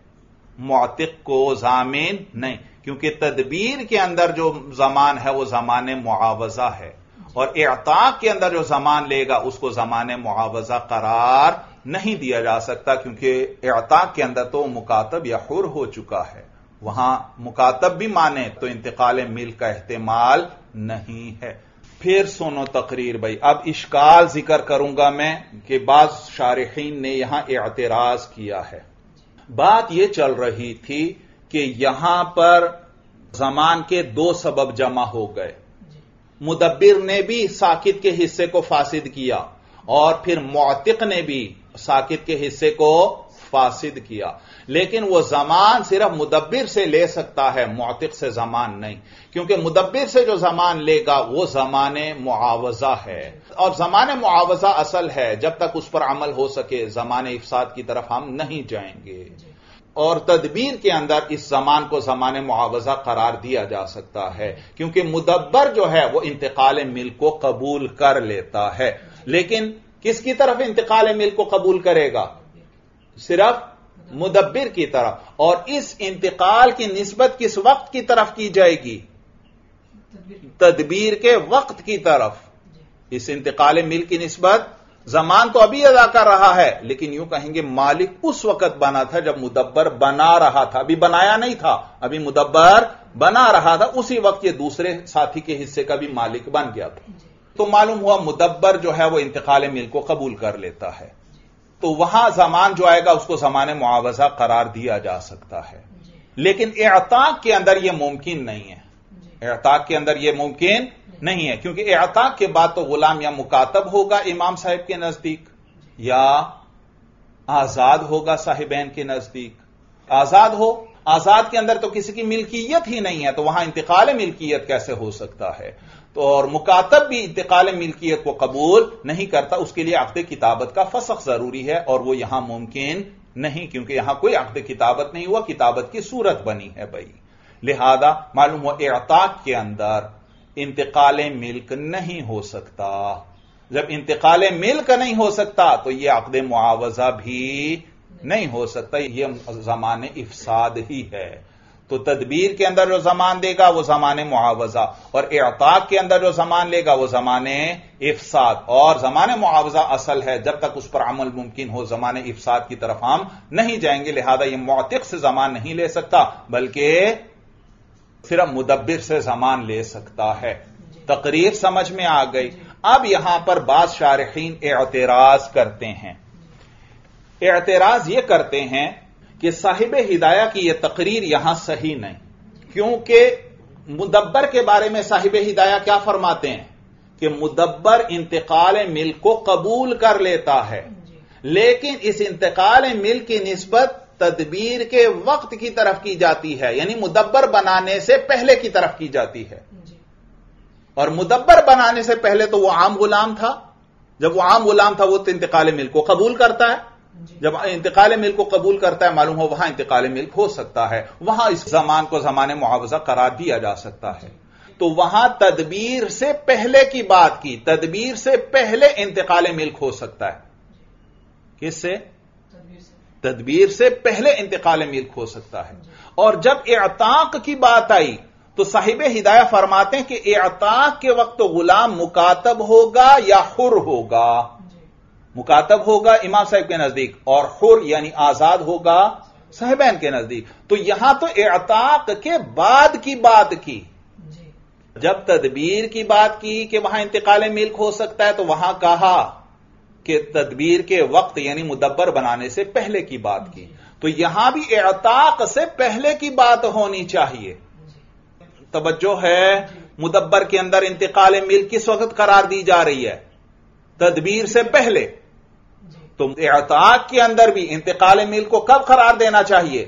معتق کو ضامن نہیں، کیونکہ تدبیر کے اندر جو زمان ہے وہ زمان معاوضہ ہے، اور اعتاق کے اندر جو زمان لے گا اس کو زمان معاوضہ قرار نہیں دیا جا سکتا، کیونکہ اعتاق کے اندر تو مکاتب یا حر ہو چکا ہے، وہاں مکاتب بھی مانے تو انتقال ملک کا احتمال نہیں ہے۔ پھر سنو تقریر بھائی، اب اشکال ذکر کروں گا میں کہ بعض شارحین نے یہاں اعتراض کیا ہے۔ بات یہ چل رہی تھی کہ یہاں پر زمان کے دو سبب جمع ہو گئے، مدبر نے بھی ساکت کے حصے کو فاسد کیا، اور پھر معتق نے بھی ساکت کے حصے کو فاسد کیا، لیکن وہ زمان صرف مدبر سے لے سکتا ہے، معتق سے زمان نہیں، کیونکہ مدبر سے جو زمان لے گا وہ زمان معاوضہ ہے، اور زمان معاوضہ اصل ہے، جب تک اس پر عمل ہو سکے زمان افساد کی طرف ہم نہیں جائیں گے، اور تدبیر کے اندر اس زمان کو زمان معاوضہ قرار دیا جا سکتا ہے، کیونکہ مدبر جو ہے وہ انتقال ملک کو قبول کر لیتا ہے، لیکن کس کی طرف انتقال ملک کو قبول کرے گا؟ صرف مدبر کی طرف، اور اس انتقال کی نسبت کس وقت کی طرف کی جائے گی؟ تدبیر کے وقت کی طرف۔ اس انتقال ملک کی نسبت زمان تو ابھی ادا کر رہا ہے، لیکن یوں کہیں گے مالک اس وقت بنا تھا جب مدبر بنا رہا تھا، ابھی بنایا نہیں تھا، ابھی مدبر بنا رہا تھا، اسی وقت یہ دوسرے ساتھی کے حصے کا بھی مالک بن گیا تھا، تو معلوم ہوا مدبر جو ہے وہ انتقال ملک کو قبول کر لیتا ہے، تو وہاں زمان جو آئے گا اس کو زمان معاوضہ قرار دیا جا سکتا ہے، لیکن اعتاق کے اندر یہ ممکن نہیں ہے، اعتاق کے اندر یہ ممکن نہیں ہے، کیونکہ اعتاق کے بعد تو غلام یا مکاتب ہوگا امام صاحب کے نزدیک یا آزاد ہوگا صاحبین کے نزدیک۔ آزاد ہو، آزاد کے اندر تو کسی کی ملکیت ہی نہیں ہے، تو وہاں انتقال ملکیت کیسے ہو سکتا ہے؟ تو اور مکاتب بھی انتقال ملکیت کو قبول نہیں کرتا، اس کے لیے عقد کتابت کا فسخ ضروری ہے، اور وہ یہاں ممکن نہیں، کیونکہ یہاں کوئی عقد کتابت نہیں ہوا، کتابت کی صورت بنی ہے بھائی۔ لہذا معلوم ہو اعتاق کے اندر انتقال ملک نہیں ہو سکتا۔ جب انتقال ملک نہیں ہو سکتا تو یہ عقد معاوضہ بھی نہیں ہو سکتا، یہ زمان افساد ہی ہے۔ تو تدبیر کے اندر جو زمان دے گا وہ زمان معاوضہ، اور اعتاق کے اندر جو زمان لے گا وہ زمان افساد، اور زمان معاوضہ اصل ہے، جب تک اس پر عمل ممکن ہو زمان افساد کی طرف ہم نہیں جائیں گے، لہذا یہ معتق سے زمان نہیں لے سکتا بلکہ صرف مدبر سے زمان لے سکتا ہے۔ تقریر سمجھ میں آ گئی۔ اب یہاں پر بعض شارحین اعتراض کرتے ہیں، اعتراض یہ کرتے ہیں کہ صاحب ہدایہ کی یہ تقریر یہاں صحیح نہیں، کیونکہ مدبر کے بارے میں صاحب ہدایہ کیا فرماتے ہیں کہ مدبر انتقال ملک کو قبول کر لیتا ہے، لیکن اس انتقال ملک کی نسبت تدبیر کے وقت کی طرف کی جاتی ہے، یعنی مدبر بنانے سے پہلے کی طرف کی جاتی ہے۔ اور مدبر بنانے سے پہلے تو وہ عام غلام تھا، جب وہ عام غلام تھا وہ تو انتقال ملک کو قبول کرتا ہے، جب انتقال ملک کو قبول کرتا ہے معلوم ہو وہاں انتقال ملک ہو سکتا ہے، وہاں اس زمان کو زمان معاوضہ قرار دیا جا سکتا ہے۔ تو وہاں تدبیر سے پہلے کی بات کی، تدبیر سے پہلے انتقال ملک ہو سکتا ہے۔ کس سے؟ تدبیر سے پہلے انتقال ملک ہو سکتا ہے۔ اور جب اعتاق کی بات آئی تو صاحب ہدایہ فرماتے ہیں کہ اعتاق کے وقت غلام مکاتب ہوگا یا حر ہوگا؟ مکاتب ہوگا امام صاحب کے نزدیک، اور حر یعنی آزاد ہوگا صاحبین کے نزدیک۔ تو یہاں تو اعتاق کے بعد کی بات کی، جب تدبیر کی بات کی کہ وہاں انتقال ملک ہو سکتا ہے تو وہاں کہا کہ تدبیر کے وقت یعنی مدبر بنانے سے پہلے کی بات کی، تو یہاں بھی اعتاق سے پہلے کی بات ہونی چاہیے۔ توجہ ہے، مدبر کے اندر انتقال ملک کس وقت قرار دی جا رہی ہے؟ تدبیر سے پہلے۔ تو اعتاق کے اندر بھی انتقال ملک کو کب قرار دینا چاہیے؟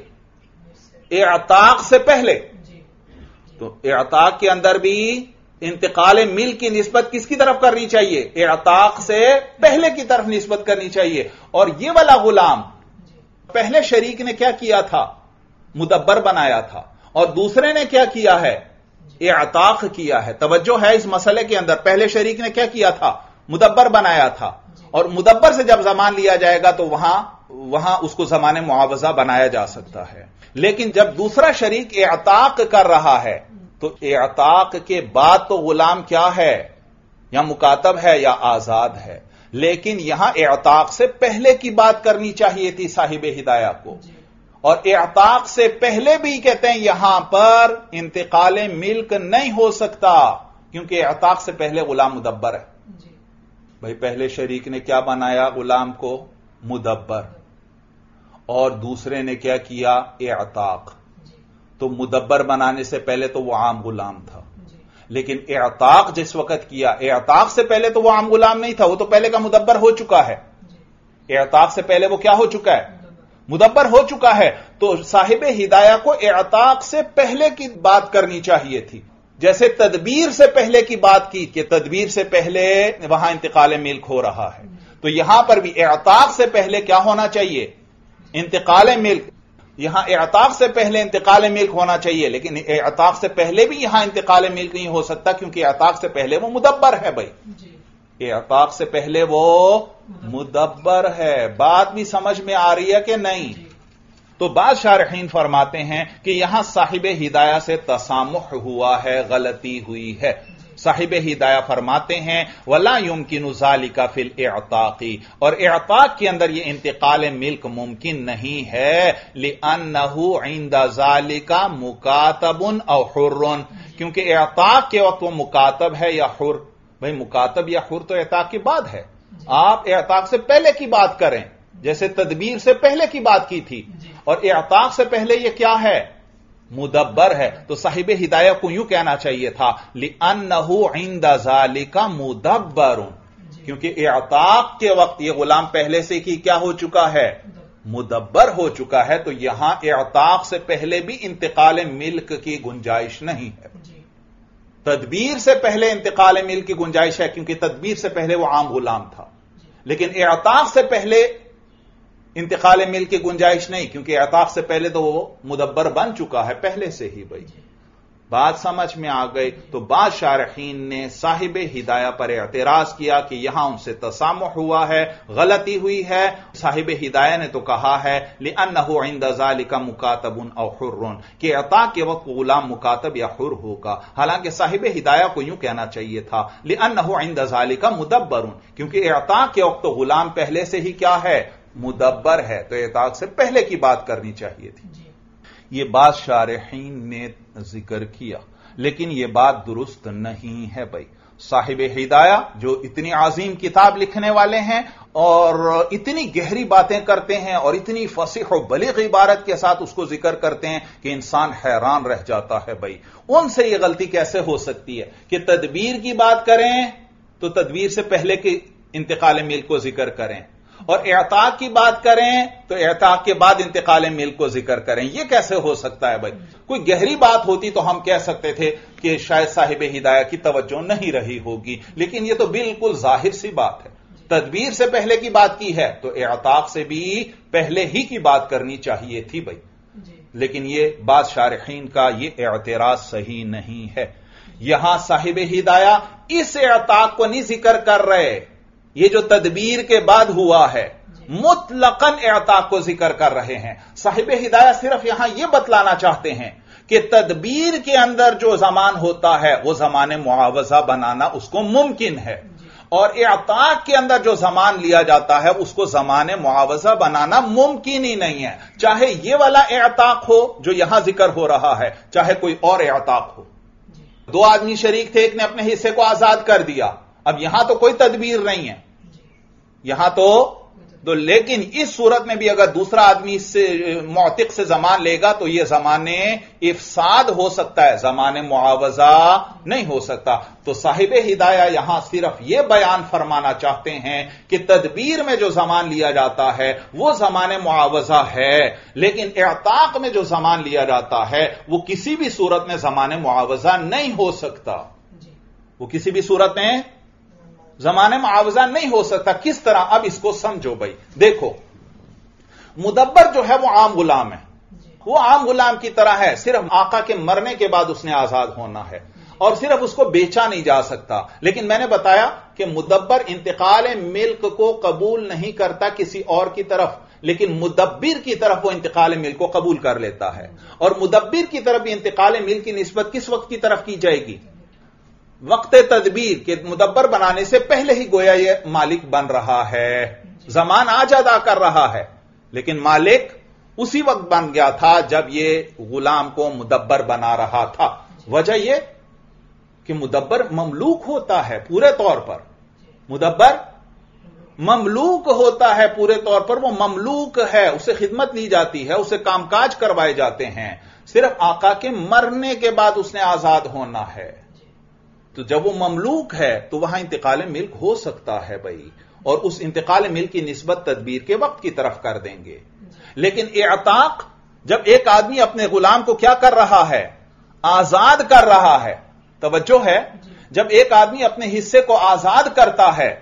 اعتاق سے پہلے۔ تو اعتاق کے اندر بھی انتقال ملک کی نسبت کس کی طرف کرنی چاہیے؟ اعتاق سے پہلے کی طرف نسبت کرنی چاہیے۔ اور یہ والا غلام پہلے شریک نے کیا کیا تھا؟ مدبر بنایا تھا، اور دوسرے نے کیا کیا ہے؟ اعتاق کیا ہے۔ توجہ ہے اس مسئلے کے اندر، پہلے شریک نے کیا کیا تھا؟ مدبر بنایا تھا، اور مدبر سے جب زمان لیا جائے گا تو وہاں اس کو زمان معاوضہ بنایا جا سکتا ہے۔ لیکن جب دوسرا شریک اعتاق کر رہا ہے تو اعتاق کے بعد تو غلام کیا ہے؟ یا مکاتب ہے یا آزاد ہے، لیکن یہاں اعتاق سے پہلے کی بات کرنی چاہیے تھی صاحب ہدایہ کو، اور اعتاق سے پہلے بھی کہتے ہیں یہاں پر انتقال ملک نہیں ہو سکتا، کیونکہ اعتاق سے پہلے غلام مدبر ہے۔ بھائی پہلے شریک نے کیا بنایا غلام کو؟ مدبر، اور دوسرے نے کیا کیا؟ اعتاق۔ تو مدبر بنانے سے پہلے تو وہ عام غلام تھا، لیکن اعتاق جس وقت کیا، اعتاق سے پہلے تو وہ عام غلام نہیں تھا، وہ تو پہلے کا مدبر ہو چکا ہے۔ اعتاق سے پہلے وہ کیا ہو چکا ہے؟ مدبر ہو چکا ہے۔ تو صاحب ہدایہ کو اعتاق سے پہلے کی بات کرنی چاہیے تھی، جیسے تدبیر سے پہلے کی بات کی کہ تدبیر سے پہلے وہاں انتقال ملک ہو رہا ہے، تو یہاں پر بھی اعتاق سے پہلے کیا ہونا چاہیے؟ انتقال ملک۔ یہاں اعتاق سے پہلے انتقال ملک ہونا چاہیے، لیکن اعتاق سے پہلے بھی یہاں انتقال ملک نہیں ہو سکتا، کیونکہ اعتاق سے پہلے وہ مدبر ہے۔ بھائی اعتاق سے پہلے وہ مدبر ہے۔ بات بھی سمجھ میں آ رہی ہے کہ نہیں؟ تو بعض شارحین فرماتے ہیں کہ یہاں صاحب ہدایہ سے تسامح ہوا ہے، غلطی ہوئی ہے۔ صاحب ہدایہ فرماتے ہیں وَلَا يُمْكِنُ ذَلِكَ فِي الْإِعْتَاقِ، اور اعتاق کے اندر یہ انتقال ملک ممکن نہیں ہے، لِأَنَّهُ عِنْدَ ذَلِكَ مُكَاتَبٌ أَوْ حُرٌ، کیونکہ اعتاق کے وقت وہ مکاتب ہے یا حر۔ بھئی مکاتب یا حر تو اعتاق کے بعد ہے، آپ اعتاق سے پہلے کی بات کریں، جیسے تدبیر سے پہلے کی بات کی تھی، اور اعتاق سے پہلے یہ کیا ہے؟ مدبر ہے، تو صاحب ہدایہ کو یوں کہنا چاہیے تھا لِأَنَّهُ عِنْدَ ذَلِكَ مُدَبَّرٌ، کیونکہ اعتاق کے وقت یہ غلام پہلے سے کی کیا ہو چکا ہے؟ مدبر ہو چکا ہے، تو یہاں اعتاق سے پہلے بھی انتقال ملک کی گنجائش نہیں ہے۔ تدبیر سے پہلے انتقال ملک کی گنجائش ہے، کیونکہ تدبیر سے پہلے وہ عام غلام تھا، لیکن اعتاق سے پہلے انتقال ملک کی گنجائش نہیں، کیونکہ اعتاق سے پہلے تو وہ مدبر بن چکا ہے پہلے سے ہی۔ بھائی بات سمجھ میں آ گئی؟ تو بعض شارحین نے صاحب ہدایہ پر اعتراض کیا کہ یہاں ان سے تسامح ہوا ہے، غلطی ہوئی ہے۔ صاحب ہدایہ نے تو کہا ہے لِأَنَّهُ عِنْدَ ذَلِكَ مُكَاتَبٌ أَوْ حُرٌّ، کہ عطا کے وقت غلام مکاتب یا حر ہوگا، حالانکہ صاحب ہدایہ کو یوں کہنا چاہیے تھا لِأَنَّهُ عِنْدَ ذَلِكَ مُدَبَّرٌ، کیونکہ اعطا کے وقت تو غلام پہلے سے ہی کیا ہے؟ مدبر ہے، تو اعتاق سے پہلے کی بات کرنی چاہیے تھی۔ یہ بات شارحین نے ذکر کیا، لیکن یہ بات درست نہیں ہے۔ بھائی صاحب ہدایہ جو اتنی عظیم کتاب لکھنے والے ہیں اور اتنی گہری باتیں کرتے ہیں اور اتنی فصیح و بلیغ عبارت کے ساتھ اس کو ذکر کرتے ہیں کہ انسان حیران رہ جاتا ہے۔ بھائی ان سے یہ غلطی کیسے ہو سکتی ہے کہ تدبیر کی بات کریں تو تدبیر سے پہلے کے انتقال ملک کو ذکر کریں، اور اعتاق کی بات کریں تو اعتاق کے بعد انتقال ملک کو ذکر کریں؟ یہ کیسے ہو سکتا ہے؟ بھائی کوئی گہری بات ہوتی تو ہم کہہ سکتے تھے کہ شاید صاحب ہدایہ کی توجہ نہیں رہی ہوگی، لیکن یہ تو بالکل ظاہر سی بات ہے۔ تدبیر سے پہلے کی بات کی ہے تو اعتاق سے بھی پہلے ہی کی بات کرنی چاہیے تھی۔ بھائی لیکن یہ بات شارحین کا یہ اعتراض صحیح نہیں ہے۔ یہاں صاحب ہدایہ اس اعتاق کو نہیں ذکر کر رہے، یہ جو تدبیر کے بعد ہوا ہے مطلقاً اعتاق کو ذکر کر رہے ہیں۔ صاحب ہدایہ صرف یہاں یہ بتلانا چاہتے ہیں کہ تدبیر کے اندر جو زمان ہوتا ہے وہ زمان معاوضہ بنانا اس کو ممکن ہے، اور اعتاق کے اندر جو زمان لیا جاتا ہے اس کو زمان معاوضہ بنانا ممکن ہی نہیں ہے، چاہے یہ والا اعتاق ہو جو یہاں ذکر ہو رہا ہے، چاہے کوئی اور اعتاق ہو۔ دو آدمی شریک تھے، ایک نے اپنے حصے کو آزاد کر دیا، اب یہاں تو کوئی تدبیر نہیں ہے، یہاں تو لیکن اس صورت میں بھی اگر دوسرا آدمی اس سے معتق سے زمان لے گا تو یہ زمان افساد ہو سکتا ہے، زمان معاوضہ نہیں ہو سکتا۔ تو صاحب ہدایہ یہاں صرف یہ بیان فرمانا چاہتے ہیں کہ تدبیر میں جو زمان لیا جاتا ہے وہ زمان معاوضہ ہے، لیکن اعتاق میں جو زمان لیا جاتا ہے وہ کسی بھی صورت میں زمان معاوضہ نہیں ہو سکتا، وہ کسی بھی صورت میں زمان معاوضہ نہیں ہو سکتا۔ کس طرح؟ اب اس کو سمجھو بھائی، دیکھو مدبر جو ہے وہ عام غلام ہے، وہ عام غلام کی طرح ہے، صرف آقا کے مرنے کے بعد اس نے آزاد ہونا ہے اور صرف اس کو بیچا نہیں جا سکتا۔ لیکن میں نے بتایا کہ مدبر انتقال ملک کو قبول نہیں کرتا کسی اور کی طرف، لیکن مدبر کی طرف وہ انتقال ملک کو قبول کر لیتا ہے، اور مدبر کی طرف بھی انتقال ملک کی نسبت کس وقت کی طرف کی جائے گی؟ وقت تدبیر کے مدبر بنانے سے پہلے ہی گویا یہ مالک بن رہا ہے، زمان آج ادا کر رہا ہے، لیکن مالک اسی وقت بن گیا تھا جب یہ غلام کو مدبر بنا رہا تھا۔ وجہ یہ کہ مدبر مملوک ہوتا ہے پورے طور پر، مدبر مملوک ہوتا ہے پورے طور پر، وہ مملوک ہے، اسے خدمت دی جاتی ہے، اسے کام کاج کروائے جاتے ہیں، صرف آقا کے مرنے کے بعد اس نے آزاد ہونا ہے۔ تو جب وہ مملوک ہے تو وہاں انتقال ملک ہو سکتا ہے بھائی، اور اس انتقال ملک کی نسبت تدبیر کے وقت کی طرف کر دیں گے۔ لیکن اعتاق جب ایک آدمی اپنے غلام کو کیا کر رہا ہے؟ آزاد کر رہا ہے، توجہ ہے، جب ایک آدمی اپنے حصے کو آزاد کرتا ہے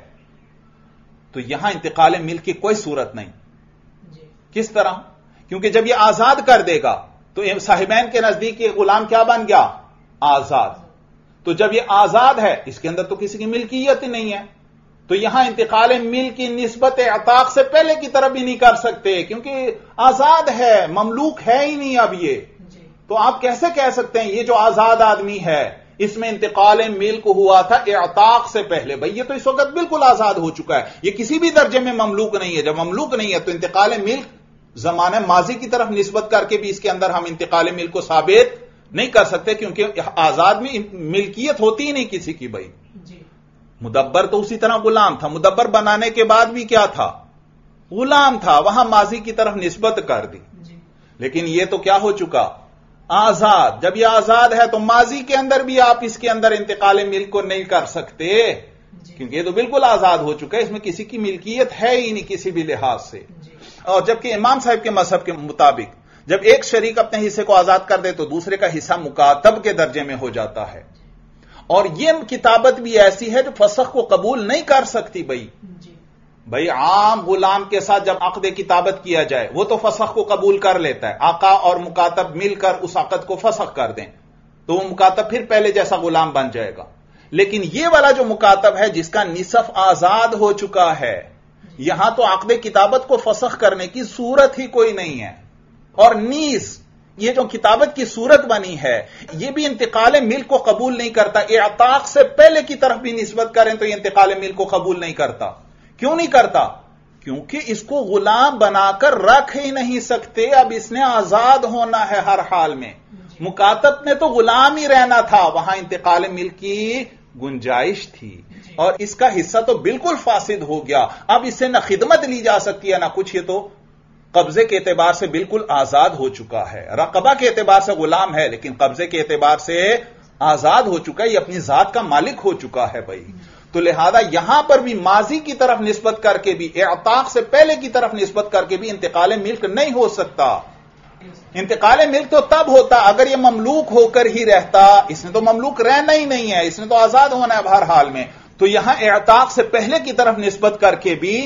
تو یہاں انتقال ملک کی کوئی صورت نہیں۔ کس طرح؟ کیونکہ جب یہ آزاد کر دے گا تو صاحبین کے نزدیک یہ غلام کیا بن گیا؟ آزاد۔ تو جب یہ آزاد ہے اس کے اندر تو کسی کی ملکیت ہی نہیں ہے، تو یہاں انتقال ملک کی نسبت اعتاق سے پہلے کی طرف بھی نہیں کر سکتے، کیونکہ آزاد ہے، مملوک ہے ہی نہیں اب یہ۔ تو آپ کیسے کہہ سکتے ہیں یہ جو آزاد آدمی ہے اس میں انتقال ملک ہوا تھا اعتاق سے پہلے؟ بھئی یہ تو اس وقت بالکل آزاد ہو چکا ہے، یہ کسی بھی درجے میں مملوک نہیں ہے۔ جب مملوک نہیں ہے تو انتقال ملک زمانہ ماضی کی طرف نسبت کر کے بھی اس کے اندر ہم انتقال ملک کو ثابت نہیں کر سکتے، کیونکہ آزاد میں ملکیت ہوتی ہی نہیں کسی کی۔ بھائی مدبر تو اسی طرح غلام تھا، مدبر بنانے کے بعد بھی کیا تھا؟ غلام تھا، وہاں ماضی کی طرف نسبت کر دی، لیکن یہ تو کیا ہو چکا؟ آزاد. جب یہ آزاد ہے تو ماضی کے اندر بھی آپ اس کے اندر انتقال ملک کو نہیں کر سکتے کیونکہ یہ تو بالکل آزاد ہو چکا ہے, اس میں کسی کی ملکیت ہے ہی نہیں کسی بھی لحاظ سے. اور جبکہ امام صاحب کے مذہب کے مطابق جب ایک شریک اپنے حصے کو آزاد کر دے تو دوسرے کا حصہ مکاتب کے درجے میں ہو جاتا ہے. اور یہ کتابت بھی ایسی ہے جو فسخ کو قبول نہیں کر سکتی. بھائی عام غلام کے ساتھ جب عقد کتابت کیا جائے وہ تو فسخ کو قبول کر لیتا ہے, آقا اور مکاتب مل کر اس عقد کو فسخ کر دیں تو وہ مکاتب پھر پہلے جیسا غلام بن جائے گا. لیکن یہ والا جو مکاتب ہے جس کا نصف آزاد ہو چکا ہے, یہاں تو عقد کتابت کو فسخ کرنے کی صورت ہی کوئی نہیں ہے. اور نیز یہ جو کتابت کی صورت بنی ہے یہ بھی انتقال ملک کو قبول نہیں کرتا. اعتاق سے پہلے کی طرف بھی نسبت کریں تو یہ انتقال ملک کو قبول نہیں کرتا. کیوں نہیں کرتا؟ کیونکہ اس کو غلام بنا کر رکھ ہی نہیں سکتے, اب اس نے آزاد ہونا ہے ہر حال میں. مکاتب نے تو غلام ہی رہنا تھا, وہاں انتقال ملک کی گنجائش تھی اور اس کا حصہ تو بالکل فاسد ہو گیا. اب اس سے نہ خدمت لی جا سکتی ہے نہ کچھ, یہ تو قبضے کے اعتبار سے بالکل آزاد ہو چکا ہے. رقبہ کے اعتبار سے غلام ہے لیکن قبضے کے اعتبار سے آزاد ہو چکا ہے, یہ اپنی ذات کا مالک ہو چکا ہے. بھائی تو لہذا یہاں پر بھی ماضی کی طرف نسبت کر کے بھی, اعتاق سے پہلے کی طرف نسبت کر کے بھی انتقال ملک نہیں ہو سکتا. انتقال ملک تو تب ہوتا اگر یہ مملوک ہو کر ہی رہتا. اس نے تو مملوک رہنا ہی نہیں ہے, اس نے تو آزاد ہونا ہے ہر حال میں. تو یہاں اعتاق سے پہلے کی طرف نسبت کر کے بھی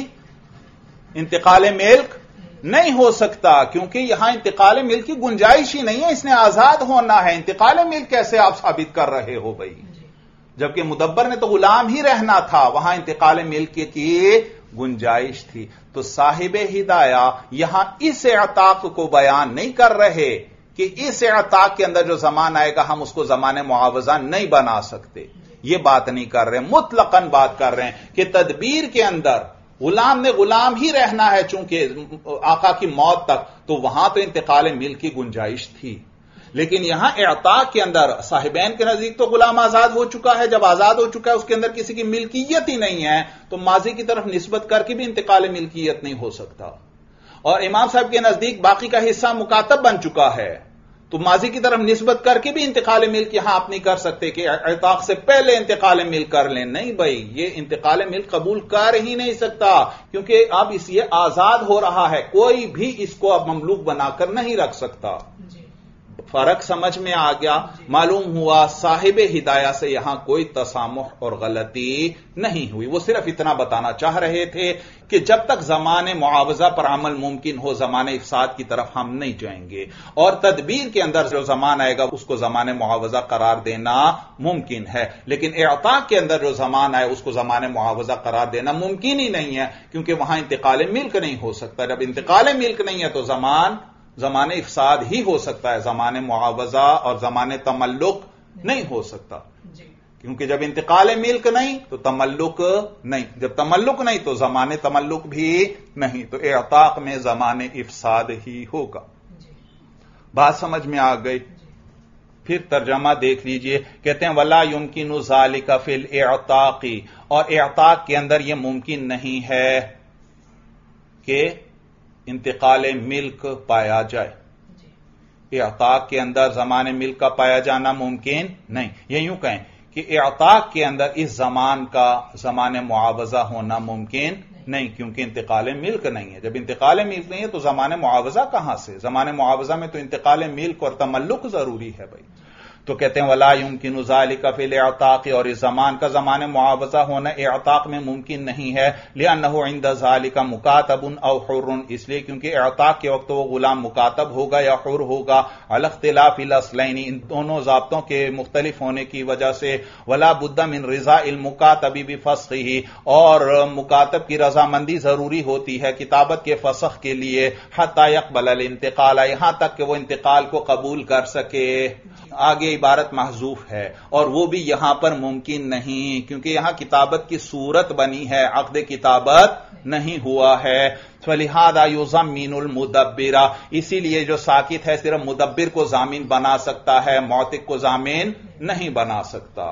انتقال ملک نہیں ہو سکتا کیونکہ یہاں انتقال ملک کی گنجائش ہی نہیں ہے, اس نے آزاد ہونا ہے. انتقال ملک کیسے آپ ثابت کر رہے ہو بھائی؟ جبکہ مدبر نے تو غلام ہی رہنا تھا, وہاں انتقال ملک کی گنجائش تھی. تو صاحب ہدایہ یہاں اس اعتاق کو بیان نہیں کر رہے کہ اس اعتاق کے اندر جو زمان آئے گا ہم اس کو زمان معاوضہ نہیں بنا سکتے, یہ بات نہیں کر رہے. مطلقاً بات کر رہے ہیں کہ تدبیر کے اندر غلام نے غلام ہی رہنا ہے چونکہ آقا کی موت تک, تو وہاں تو انتقال ملک کی گنجائش تھی. لیکن یہاں اعتاق کے اندر صاحبین کے نزدیک تو غلام آزاد ہو چکا ہے, جب آزاد ہو چکا ہے اس کے اندر کسی کی ملکیت ہی نہیں ہے تو ماضی کی طرف نسبت کر کے بھی انتقال ملکیت نہیں ہو سکتا. اور امام صاحب کے نزدیک باقی کا حصہ مکاتب بن چکا ہے تو ماضی کی طرف نسبت کر کے بھی انتقال ملک یہاں آپ نہیں کر سکتے کہ اعتاق سے پہلے انتقال ملک کر لیں. نہیں بھائی, یہ انتقال ملک قبول کر ہی نہیں سکتا کیونکہ اب اس یہ آزاد ہو رہا ہے, کوئی بھی اس کو اب مملوک بنا کر نہیں رکھ سکتا. فرق سمجھ میں آ گیا. معلوم ہوا صاحب ہدایہ سے یہاں کوئی تسامح اور غلطی نہیں ہوئی. وہ صرف اتنا بتانا چاہ رہے تھے کہ جب تک زمان معاوضہ پر عمل ممکن ہو زمان افساد کی طرف ہم نہیں جائیں گے, اور تدبیر کے اندر جو زمان آئے گا اس کو زمان معاوضہ قرار دینا ممکن ہے. لیکن اعتاق کے اندر جو زمان آئے اس کو زمان معاوضہ قرار دینا ممکن ہی نہیں ہے کیونکہ وہاں انتقال ملک نہیں ہو سکتا. جب انتقال ملک نہیں ہے تو زمان افساد ہی ہو سکتا ہے, زمان معاوضہ اور زمان تملک نہیں ہو سکتا. کیونکہ جب انتقال ملک نہیں تو تملک نہیں, جب تملک نہیں تو زمان تملک بھی نہیں, تو اعتاق میں زمان افساد ہی ہوگا. بات سمجھ میں آ گئی؟ پھر ترجمہ دیکھ لیجئے. کہتے ہیں ولا یمکن ذالک فی الاعتاق, اور اعتاق کے اندر یہ ممکن نہیں ہے کہ انتقال ملک پایا جائے. اعتاق کے اندر زمان ملک کا پایا جانا ممکن نہیں. یہ یوں کہیں کہ اعتاق کے اندر اس زمان کا زمان معاوضہ ہونا ممکن نہیں کیونکہ انتقال ملک نہیں ہے. جب انتقال ملک نہیں ہے تو زمان معاوضہ کہاں سے؟ زمان معاوضہ میں تو انتقال ملک اور تملک ضروری ہے بھائی. تو کہتے ہیں ولا یمکن ذالک فی الاعتاق, اور اس زمان کا زمان معاوضہ ہونا اعتاق میں ممکن نہیں ہے. لأنہ عند ذالک مکاتب او حر, اس لیے کیونکہ اعتاق کے وقت وہ غلام مکاتب ہوگا یا حر ہوگا. علی اختلاف الاصلین, ان دونوں ضابطوں کے مختلف ہونے کی وجہ سے. ولا بد من رضا المکاتب بفسخہ, اور مکاتب کی رضامندی ضروری ہوتی ہے کتابت کے فسخ کے لیے. حتی یقبل الانتقال, یہاں تک کہ وہ انتقال کو قبول کر سکے. آگے عبارت محذوف ہے اور وہ بھی یہاں پر ممکن نہیں کیونکہ یہاں کتابت کی صورت بنی ہے, عقد کتابت نہیں ہوا ہے. فلہذا یضمن المدبر, اسی لیے جو ساکت ہے صرف مدبر کو ضامن بنا سکتا ہے, معتق کو ضامن نہیں بنا سکتا.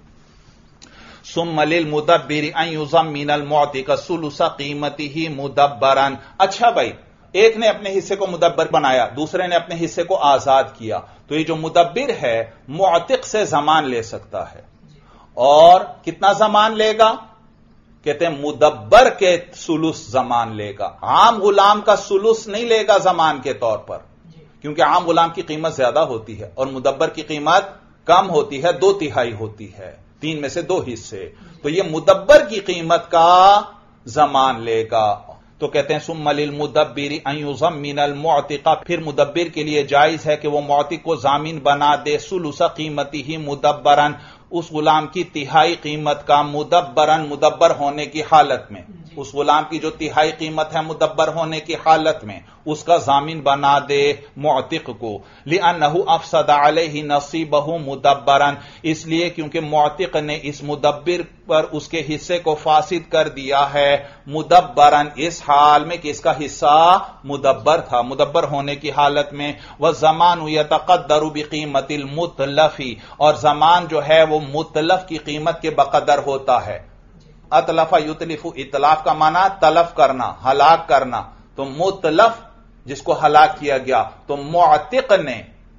ثم للمدبر ان یضمن المعتق ثلث قیمته مدبرا. اچھا بھائی, ایک نے اپنے حصے کو مدبر بنایا, دوسرے نے اپنے حصے کو آزاد کیا, تو تو یہ جو مدبر ہے معتق سے زمان لے سکتا ہے، اور کتنا زمان لے گا؟ کہتے ہیں مدبر کے سلس زمان لے گا، عام غلام کا سلس نہیں لے گا زمان کے طور پر، کیونکہ عام غلام کی قیمت زیادہ ہوتی ہے اور مدبر کی قیمت کم ہوتی ہے، 2/3 ہوتی ہے، 3 میں سے 2 حصے، تو یہ مدبر کی قیمت کا زمان لے گا۔ تو کہتے ہیں ثم للمدبر ان یضمن المعتق، پھر مدبر کے لیے جائز ہے کہ وہ معتق کو ضامن بنا دے ثلث قیمتہ مدبرا، اس غلام کی تہائی قیمت کا مدبر ہونے کی حالت میں، اس غلام کی جو تہائی قیمت ہے مدبر ہونے کی حالت میں اس کا ضامن بنا دے معتق کو، لأنہ افسد علیہ نصیبہ مدبرا، اس لیے کیونکہ معتق نے اس مدبر پر اس کے حصے کو فاسد کر دیا ہے، مدبرا اس حال میں کہ اس کا حصہ مدبر تھا، مدبر ہونے کی حالت میں، والزمان یتقدر بقیمت المتلف، اور زمان جو ہے وہ متلف کی قیمت کے بقدر ہوتا ہے۔ اتلف یتلف، اتلاف کا معنی تلف کرنا، ہلاک کرنا، تو متلف جس کو ہلاک کیا گیا، تو معتق نے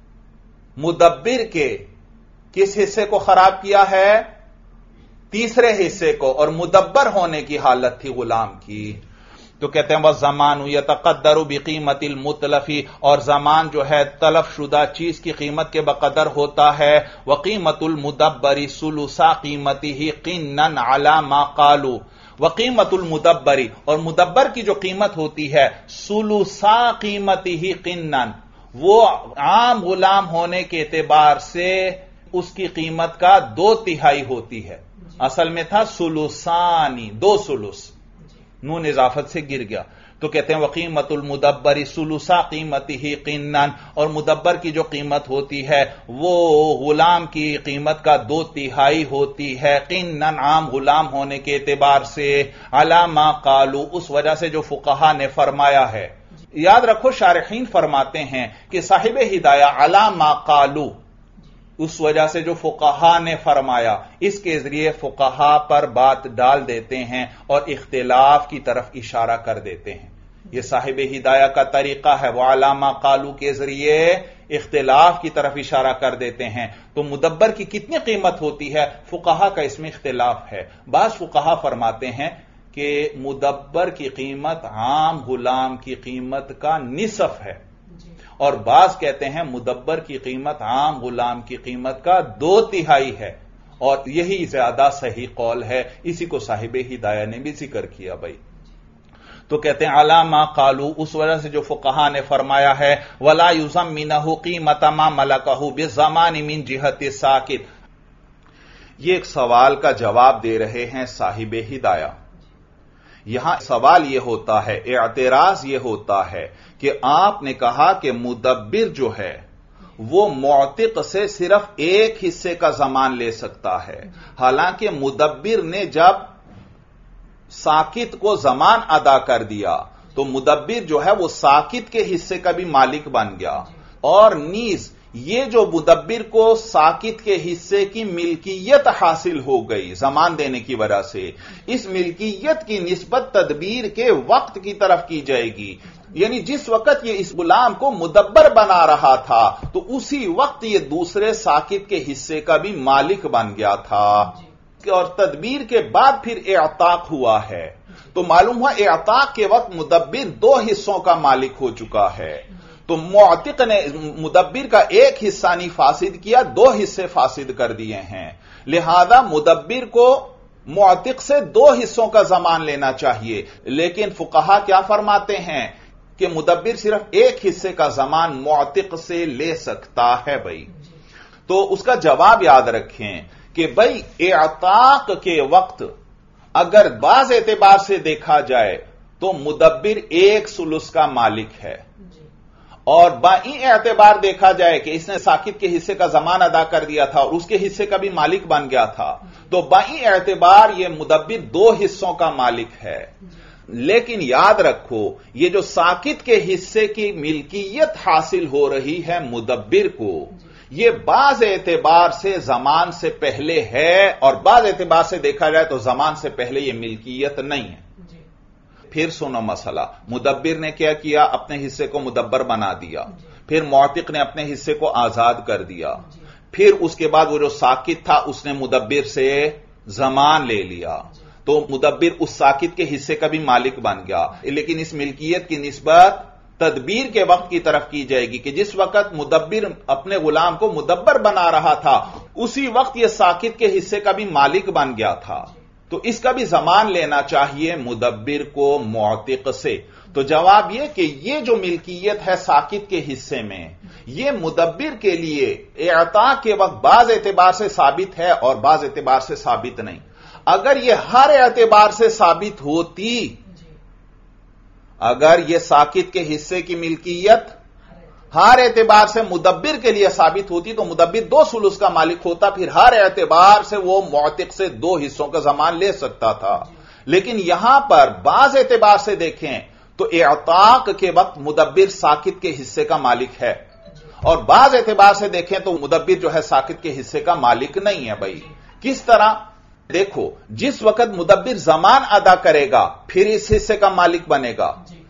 مدبر کے کس حصے کو خراب کیا ہے؟ تیسرے حصے کو، اور مدبر ہونے کی حالت تھی غلام کی۔ تو کہتے ہیں والزمان یتقدر بقیمت المتلف، اور زمان جو ہے تلف شدہ چیز کی قیمت کے بقدر ہوتا ہے، وقیمت المدبر ثلث قیمتہ قنا علی ما قالوا، وقیمت المدبر، اور مدبر کی جو قیمت ہوتی ہے ثلث قیمتہ قنا، وہ عام غلام ہونے کے اعتبار سے اس کی قیمت کا 2/3 ہوتی ہے، اصل میں تھا ثلثانی، 2 ثلث، نون اضافت سے گر گیا، تو کہتے ہیں وقیمت المدبر ثلث قیمتہ قنا، اور مدبر کی جو قیمت ہوتی ہے وہ غلام کی قیمت کا 2/3 ہوتی ہے، قنا عام غلام ہونے کے اعتبار سے، علی ما قالوا، اس وجہ سے جو فقہا نے فرمایا ہے۔ یاد رکھو شارحین فرماتے ہیں کہ صاحب ہدایہ علی ما قالوا، اس وجہ سے جو فقہا نے فرمایا، اس کے ذریعے فقہا پر بات ڈال دیتے ہیں اور اختلاف کی طرف اشارہ کر دیتے ہیں۔ یہ صاحب ہدایہ کا طریقہ ہے، وہ علامہ قالو کے ذریعے اختلاف کی طرف اشارہ کر دیتے ہیں۔ تو مدبر کی کتنی قیمت ہوتی ہے، فقہا کا اس میں اختلاف ہے۔ بعض فقہا فرماتے ہیں کہ مدبر کی قیمت عام غلام کی قیمت کا نصف ہے، اور بعض کہتے ہیں مدبر کی قیمت عام غلام کی قیمت کا 2/3 ہے، اور یہی زیادہ صحیح قول ہے، اسی کو صاحب ہدایہ نے بھی ذکر کیا بھائی۔ تو کہتے ہیں علامہ قالو، اس وجہ سے جو فقہا نے فرمایا ہے ولا یضمنہ قیمت ما ملکہ بالزمان من جہت الساکت۔ یہ ایک سوال کا جواب دے رہے ہیں صاحب ہدایہ۔ یہاں سوال یہ ہوتا ہے، اعتراض یہ ہوتا ہے کہ آپ نے کہا کہ مدبر جو ہے وہ معتق سے صرف ایک حصے کا زمان لے سکتا ہے، حالانکہ مدبر نے جب ساکت کو زمان ادا کر دیا تو مدبر جو ہے وہ ساکت کے حصے کا بھی مالک بن گیا، اور نیز یہ جو مدبر کو ساکت کے حصے کی ملکیت حاصل ہو گئی زمان دینے کی وجہ سے، اس ملکیت کی نسبت تدبیر کے وقت کی طرف کی جائے گی، یعنی جس وقت یہ اس غلام کو مدبر بنا رہا تھا تو اسی وقت یہ دوسرے ساکت کے حصے کا بھی مالک بن گیا تھا، اور تدبیر کے بعد پھر اعتاق ہوا ہے، تو معلوم ہوا اعتاق کے وقت مدبر 2 حصوں کا مالک ہو چکا ہے۔ تو معتق نے مدبر کا ایک حصہ نہیں فاسد کیا، 2 حصے فاسد کر دیے ہیں، لہذا مدبر کو معتق سے 2 حصوں کا زمان لینا چاہیے، لیکن فقہا کیا فرماتے ہیں کہ مدبر صرف ایک حصے کا زمان معتق سے لے سکتا ہے بھائی۔ تو اس کا جواب یاد رکھیں کہ بھائی اعتاق کے وقت اگر بعض اعتبار سے دیکھا جائے تو مدبر 1/3 کا مالک ہے، اور بائی اعتبار دیکھا جائے کہ اس نے ساکت کے حصے کا زمان ادا کر دیا تھا اور اس کے حصے کا بھی مالک بن گیا تھا، تو بائی اعتبار یہ مدبر 2 حصوں کا مالک ہے۔ لیکن یاد رکھو یہ جو ساکت کے حصے کی ملکیت حاصل ہو رہی ہے مدبر کو، یہ بعض اعتبار سے زمان سے پہلے ہے، اور بعض اعتبار سے دیکھا جائے تو زمان سے پہلے یہ ملکیت نہیں ہے۔ پھر سنو مسئلہ، مدبر نے کیا کیا؟ اپنے حصے کو مدبر بنا دیا، پھر معتق نے اپنے حصے کو آزاد کر دیا، پھر اس کے بعد وہ جو ساکت تھا اس نے مدبر سے ضمان لے لیا، تو مدبر اس ساکت کے حصے کا بھی مالک بن گیا، لیکن اس ملکیت کی نسبت تدبیر کے وقت کی طرف کی جائے گی کہ جس وقت مدبر اپنے غلام کو مدبر بنا رہا تھا اسی وقت یہ ساکت کے حصے کا بھی مالک بن گیا تھا، تو اس کا بھی ضمان لینا چاہیے مدبر کو معتق سے۔ تو جواب یہ کہ یہ جو ملکیت ہے ساکت کے حصے میں، یہ مدبر کے لیے اعطاء کے وقت بعض اعتبار سے ثابت ہے اور بعض اعتبار سے ثابت نہیں۔ اگر یہ ہر اعتبار سے ثابت ہوتی، اگر یہ ساکت کے حصے کی ملکیت ہر اعتبار سے مدبر کے لیے ثابت ہوتی تو مدبر 2 ثلث کا مالک ہوتا، پھر ہر اعتبار سے وہ معتق سے 2 حصوں کا ضمان لے سکتا تھا۔ لیکن یہاں پر بعض اعتبار سے دیکھیں تو اعتاق کے وقت مدبر ساکت کے حصے کا مالک ہے، اور بعض اعتبار سے دیکھیں تو مدبر جو ہے ساکت کے حصے کا مالک نہیں ہے۔ بھائی کس طرح؟ دیکھو، جس وقت مدبر ضمان ادا کرے گا پھر اس حصے کا مالک بنے گا،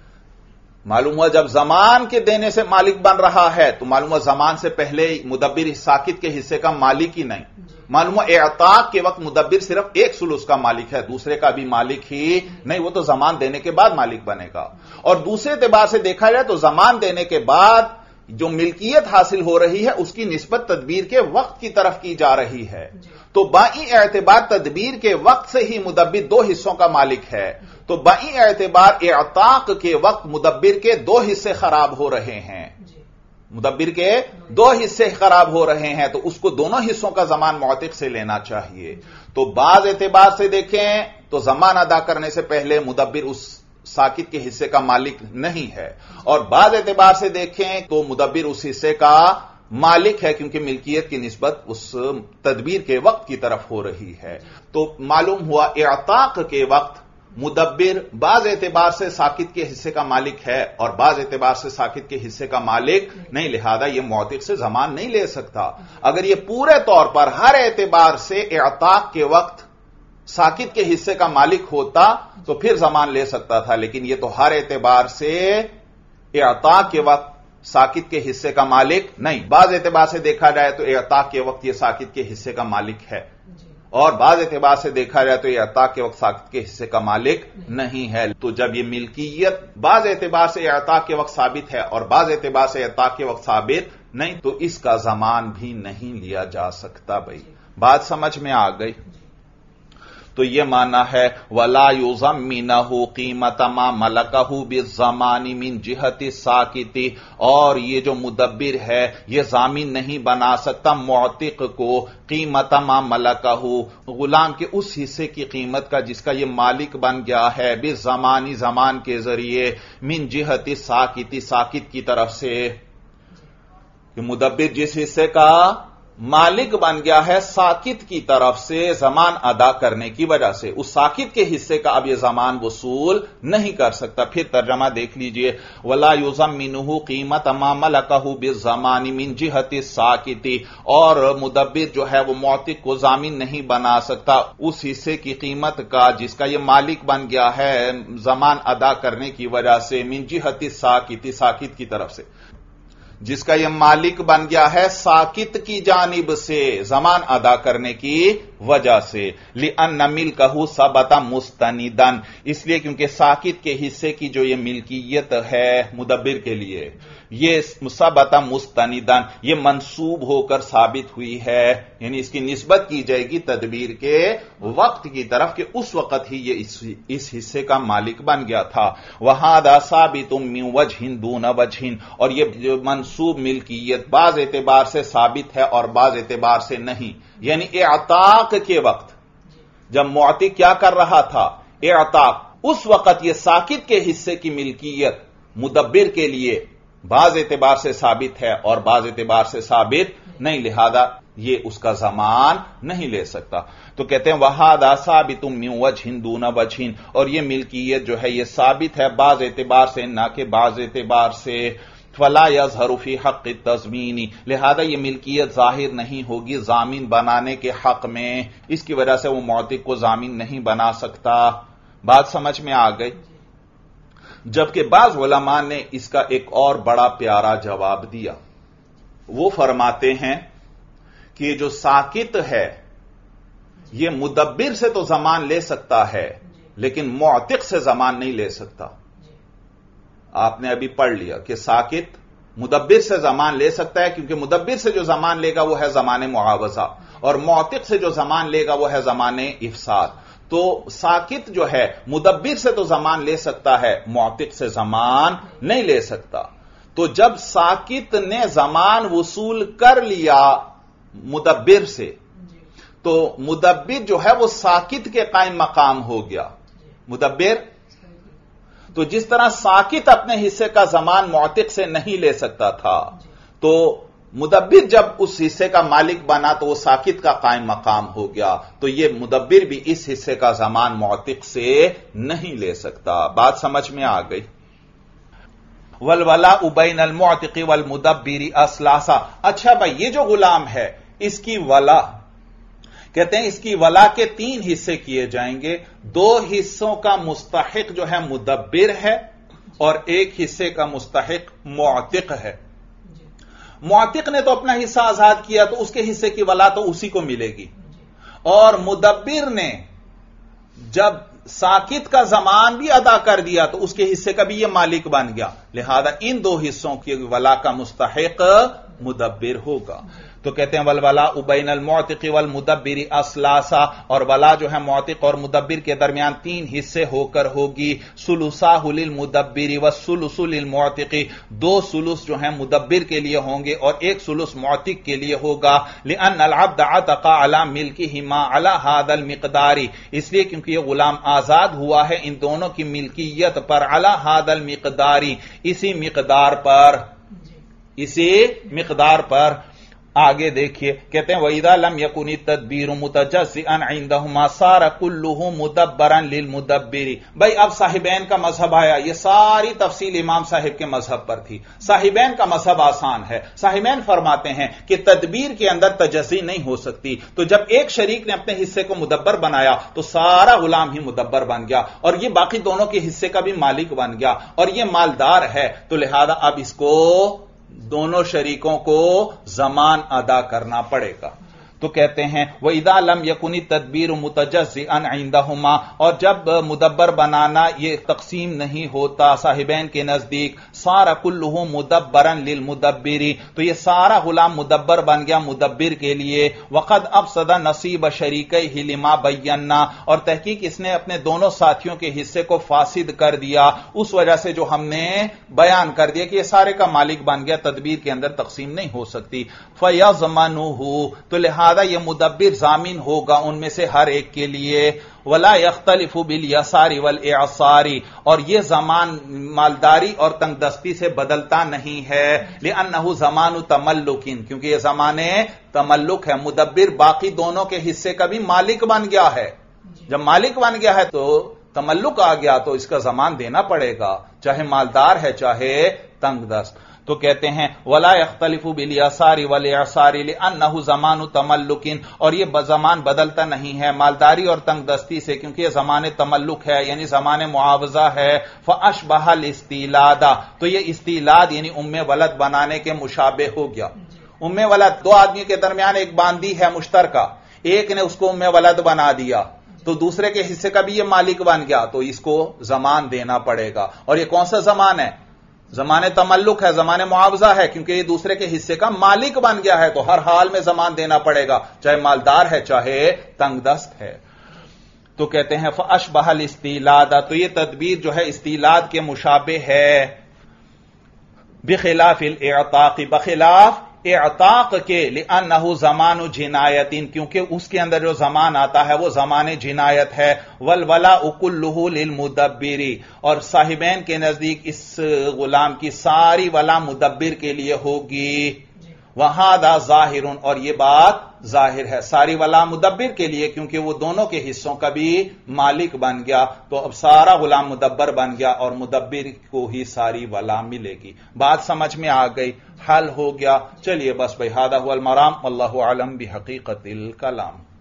معلوم ہوا جب ضمان کے دینے سے مالک بن رہا ہے تو معلوم ہوا ضمان سے پہلے مدبر ساکت کے حصے کا مالک ہی نہیں، معلوم ہوا اعتاق کے وقت مدبر صرف 1 ثلث کا مالک ہے، دوسرے کا بھی مالک ہی نہیں، وہ تو ضمان دینے کے بعد مالک بنے گا۔ اور دوسرے اعتبار سے دیکھا جائے تو ضمان دینے کے بعد جو ملکیت حاصل ہو رہی ہے اس کی نسبت تدبیر کے وقت کی طرف کی جا رہی ہے، تو بائی اعتبار تدبیر کے وقت سے ہی مدبر 2 حصوں کا مالک ہے، تو بائی اعتبار اعتاق کے وقت مدبر کے 2 حصے خراب ہو رہے ہیں، مدبر کے 2 حصے خراب ہو رہے ہیں، تو اس کو دونوں حصوں کا ضمان معتق سے لینا چاہیے۔ تو بعض اعتبار سے دیکھیں تو ضمان ادا کرنے سے پہلے مدبر اس ساکت کے حصے کا مالک نہیں ہے، اور بعض اعتبار سے دیکھیں تو مدبر اس حصے کا مالک ہے کیونکہ ملکیت کی نسبت اس تدبیر کے وقت کی طرف ہو رہی ہے۔ تو معلوم ہوا اعتاق کے وقت مدبر بعض اعتبار سے ساکت کے حصے کا مالک ہے اور بعض اعتبار سے ساکت کے حصے کا مالک نہیں، لہذا یہ معتق سے ضمان نہیں لے سکتا۔ اگر یہ پورے طور پر ہر اعتبار سے اعتاق کے وقت ساکت کے حصے کا مالک ہوتا تو پھر ضمان لے سکتا تھا، لیکن یہ تو ہر اعتبار سے اعتاق کے وقت ساکت کے حصے کا مالک نہیں، بعض اعتبار سے دیکھا جائے تو اعتاق کے وقت یہ ساکت کے حصے کا مالک ہے، اور بعض اعتبار سے دیکھا جائے تو اعتاق کے وقت ساکت کے حصے کا مالک نہیں ہے۔ تو جب یہ ملکیت بعض اعتبار سے اعتاق کے وقت ثابت ہے اور بعض اعتبار سے اعتاق کے وقت ثابت نہیں تو اس کا ضمان بھی نہیں لیا جا سکتا۔ بھائی بات سمجھ میں آ گئی؟ تو یہ معنی ہے وَلَا يُضَمِّنَهُ قِيمَةَ مَا مَلَكَهُ بِالضَّمَانِ مِنْ جِهَةِ السَّاكِتِ، اور یہ جو مدبر ہے یہ ضامن نہیں بنا سکتا معتق کو قیمت ما ملکہ، غلام کے اس حصے کی قیمت کا جس کا یہ مالک بن گیا ہے، بالضمانی زمان کے ذریعے، من جہت الساکت ساکت کی طرف سے، کہ مدبر جس حصے کا مالک بن گیا ہے ساکت کی طرف سے ضمان ادا کرنے کی وجہ سے، اس ساکت کے حصے کا اب یہ ضمان وصول نہیں کر سکتا۔ پھر ترجمہ دیکھ لیجئے، وَلَا يُضَمِّنُهُ قِيمَةَ مَا مَلَكَهُ بِالضَّمَانِ مِنْ جِهَةِ السَّاكِتِ، اور مدبر جو ہے وہ معتق کو ضامن نہیں بنا سکتا اس حصے کی قیمت کا جس کا یہ مالک بن گیا ہے ضمان ادا کرنے کی وجہ سے، مِنْ جِهَةِ السَّاكِتِ ساکت کی طرف سے، جس کا یہ مالک بن گیا ہے ساکت کی جانب سے ضمان ادا کرنے کی وجہ سے، لِأَنَّ مِلْكَهُ ثَبَتَ مُسْتَنِدًا، اس لیے کیونکہ ساکت کے حصے کی جو یہ ملکیت ہے مدبر کے لیے یہ ثبت مستندن، یہ منسوب ہو کر ثابت ہوئی ہے، یعنی اس کی نسبت کی جائے گی تدبیر کے وقت کی طرف کہ اس وقت ہی یہ اس حصے کا مالک بن گیا تھا۔ وَهَذَا ثَابِتٌ مِّن وَجْهٍ دُونَ وَجْهٍ، اور یہ جو منسوب ملکیت بعض اعتبار سے ثابت ہے اور بعض اعتبار سے نہیں، یعنی اعتاق کے وقت جب معتق کیا کر رہا تھا اعتاق، اس وقت یہ ساکت کے حصے کی ملکیت مدبر کے لیے بعض اعتبار سے ثابت ہے اور بعض اعتبار سے ثابت نہیں، لہذا یہ اس کا ضمان نہیں لے سکتا۔ تو کہتے ہیں وَهَذَا ثَابِتٌ مِّن وَجْهٍ دُونَ وَجْهٍ، اور یہ ملکیت جو ہے یہ ثابت ہے بعض اعتبار سے نہ کہ بعض اعتبار سے، فَلَا يَظْهَرُ فِي حَقِّ التَّضْمِينِ، لہذا یہ ملکیت ظاہر نہیں ہوگی ضامن بنانے کے حق میں، اس کی وجہ سے وہ معتق کو ضامن نہیں بنا سکتا۔ بات سمجھ میں آ گئی؟ جبکہ بعض علماء نے اس کا ایک اور بڑا پیارا جواب دیا. وہ فرماتے ہیں کہ یہ جو ساکت ہے یہ مدبر سے تو زمان لے سکتا ہے لیکن معتق سے زمان نہیں لے سکتا. آپ نے ابھی پڑھ لیا کہ ساکت مدبر سے زمان لے سکتا ہے کیونکہ مدبر سے جو زمان لے گا وہ ہے زمان معاوضہ اور معتق سے جو زمان لے گا وہ ہے زمان افساد. تو ساکت جو ہے مدبر سے تو زمان لے سکتا ہے معتق سے زمان نہیں لے سکتا. تو جب ساکت نے زمان وصول کر لیا مدبر سے تو مدبر جو ہے وہ ساکت کے قائم مقام ہو گیا. مدبر تو جس طرح ساکت اپنے حصے کا زمان معتق سے نہیں لے سکتا تھا تو مدبر جب اس حصے کا مالک بنا تو وہ ساکت کا قائم مقام ہو گیا. تو یہ مدبر بھی اس حصے کا زمان معتق سے نہیں لے سکتا. بات سمجھ میں آ گئی. والولاء بین المعتق والمدبر اثلاثا. اچھا بھائی یہ جو غلام ہے اس کی ولا کہتے ہیں اس کی ولا کے 3 حصے کیے جائیں گے. 2 حصوں کا مستحق جو ہے مدبر ہے اور 1 حصے کا مستحق معتق ہے. معتق نے تو اپنا حصہ آزاد کیا تو اس کے حصے کی ولا تو اسی کو ملے گی اور مدبر نے جب ساکت کا زمان بھی ادا کر دیا تو اس کے حصے کا بھی یہ مالک بن گیا. لہذا ان 2 حصوں کی ولا کا مستحق مدبر ہوگا. تو کہتے ہیں والولاء بین المعتق والمدبر اثلاثا. اور ولا جو ہے معتق اور مدبر کے درمیان 3 حصے ہو کر ہوگی. ثلثاہ للمدبر والثلث للمعتق. 2 ثلث جو ہیں مدبر کے لیے ہوں گے اور 1 ثلث معتق کے لیے ہوگا. لان العبد عتق علی ملکہما علی هذا المقدار. اس لیے کیونکہ یہ غلام آزاد ہوا ہے ان دونوں کی ملکیت پر علی هذا المقدار اسی مقدار پر. آگے دیکھیے کہتے ہیں وَإِذَا لَمْ يَكُنِ التَّدْبِيرُ مُتَجَزِّئًا عِندَهُمَا صَارَ كُلُّهُ مُدَبَّرًا لِلْمُدَبِّرِ. بھائی اب صاحبین کا مذہب آیا. یہ ساری تفصیل امام صاحب کے مذہب پر تھی. صاحبین کا مذہب آسان ہے. صاحبین فرماتے ہیں کہ تدبیر کے اندر تجزی نہیں ہو سکتی. تو جب ایک شریک نے اپنے حصے کو مدبر بنایا تو سارا غلام ہی مدبر بن گیا اور یہ باقی دونوں کے حصے کا بھی مالک بن گیا اور یہ مالدار ہے. تو لہذا اب اس کو دونوں شریکوں کو زمان ادا کرنا پڑے گا. تو کہتے ہیں وَإِذَا لَمْ يَكُنِ التَّدْبِيرُ مُتَجَزِّئًا عِندَهُمَا. اور جب مدبر بنانا یہ تقسیم نہیں ہوتا صاحبین کے نزدیک صَارَ كُلُّهُ مُدَبَّرًا لِلْمُدَبِّرِ. تو یہ سارا غلام مدبر بن گیا مدبر کے لیے. وَقَدْ أَفْسَدَ نَصِيبَ شَرِيكَيْهِ لِمَا بَيَّنَّا. اور تحقیق اس نے اپنے دونوں ساتھیوں کے حصے کو فاسد کر دیا اس وجہ سے جو ہم نے بیان کر دیا کہ یہ سارے کا مالک بن گیا. تدبیر کے اندر تقسیم نہیں ہو سکتی. فَيَضْمَنُهُ. تو لہذا یہ مدبر ضامن ہوگا ان میں سے ہر ایک کے لیے. ولا يختلف بالیسار والاعصار. اور یہ زمان مالداری اور تنگ دستی سے بدلتا نہیں ہے. لانه زمان تملک. کیونکہ یہ زمانے تملک ہے. مدبر باقی دونوں کے حصے کا بھی مالک بن گیا ہے. جب مالک بن گیا ہے تو تملک آ گیا تو اس کا زمان دینا پڑے گا چاہے مالدار ہے چاہے تنگ دست. تو کہتے ہیں ولا يختلف بالیسار والاعصار لانه زمان تملک. اور یہ زمان بدلتا نہیں ہے مالداری اور تنگ دستی سے کیونکہ یہ زمان تملک ہے یعنی زمان معاوضہ ہے. فاشبہ الاستیلاد. تو یہ استیلاد یعنی ام ولد بنانے کے مشابہ ہو گیا. ام ولد 2 آدمی کے درمیان ایک باندی ہے مشترکہ. ایک نے اس کو ام ولد بنا دیا تو دوسرے کے حصے کا بھی یہ مالک بن گیا تو اس کو زمان دینا پڑے گا. اور یہ کون سا زمان ہے؟ زمان تملک ہے زمان معاوضہ ہے کیونکہ یہ دوسرے کے حصے کا مالک بن گیا ہے تو ہر حال میں زمان دینا پڑے گا چاہے مالدار ہے چاہے تنگ دست ہے. تو کہتے ہیں فاشبہ الاستیلاد. تو یہ تدبیر جو ہے استیلاد کے مشابہ ہے. بخلاف الاعتاق. بخلاف اعتاق کے. لانه زمان جنایت. کیونکہ اس کے اندر جو زمان آتا ہے وہ زمان جنایت ہے. والولاء كله للمدبر. اور صاحبین کے نزدیک اس غلام کی ساری ولا مدبر کے لیے ہوگی. وہذا ظاہر. اور یہ بات ظاہر ہے ساری ولا مدبر کے لیے کیونکہ وہ دونوں کے حصوں کا بھی مالک بن گیا تو اب سارا غلام مدبر بن گیا اور مدبر کو ہی ساری ولا ملے گی. بات سمجھ میں آ گئی. حل ہو گیا. چلیے بس بھائی هذا هو المرام واللہ اعلم بحقیقت الکلام.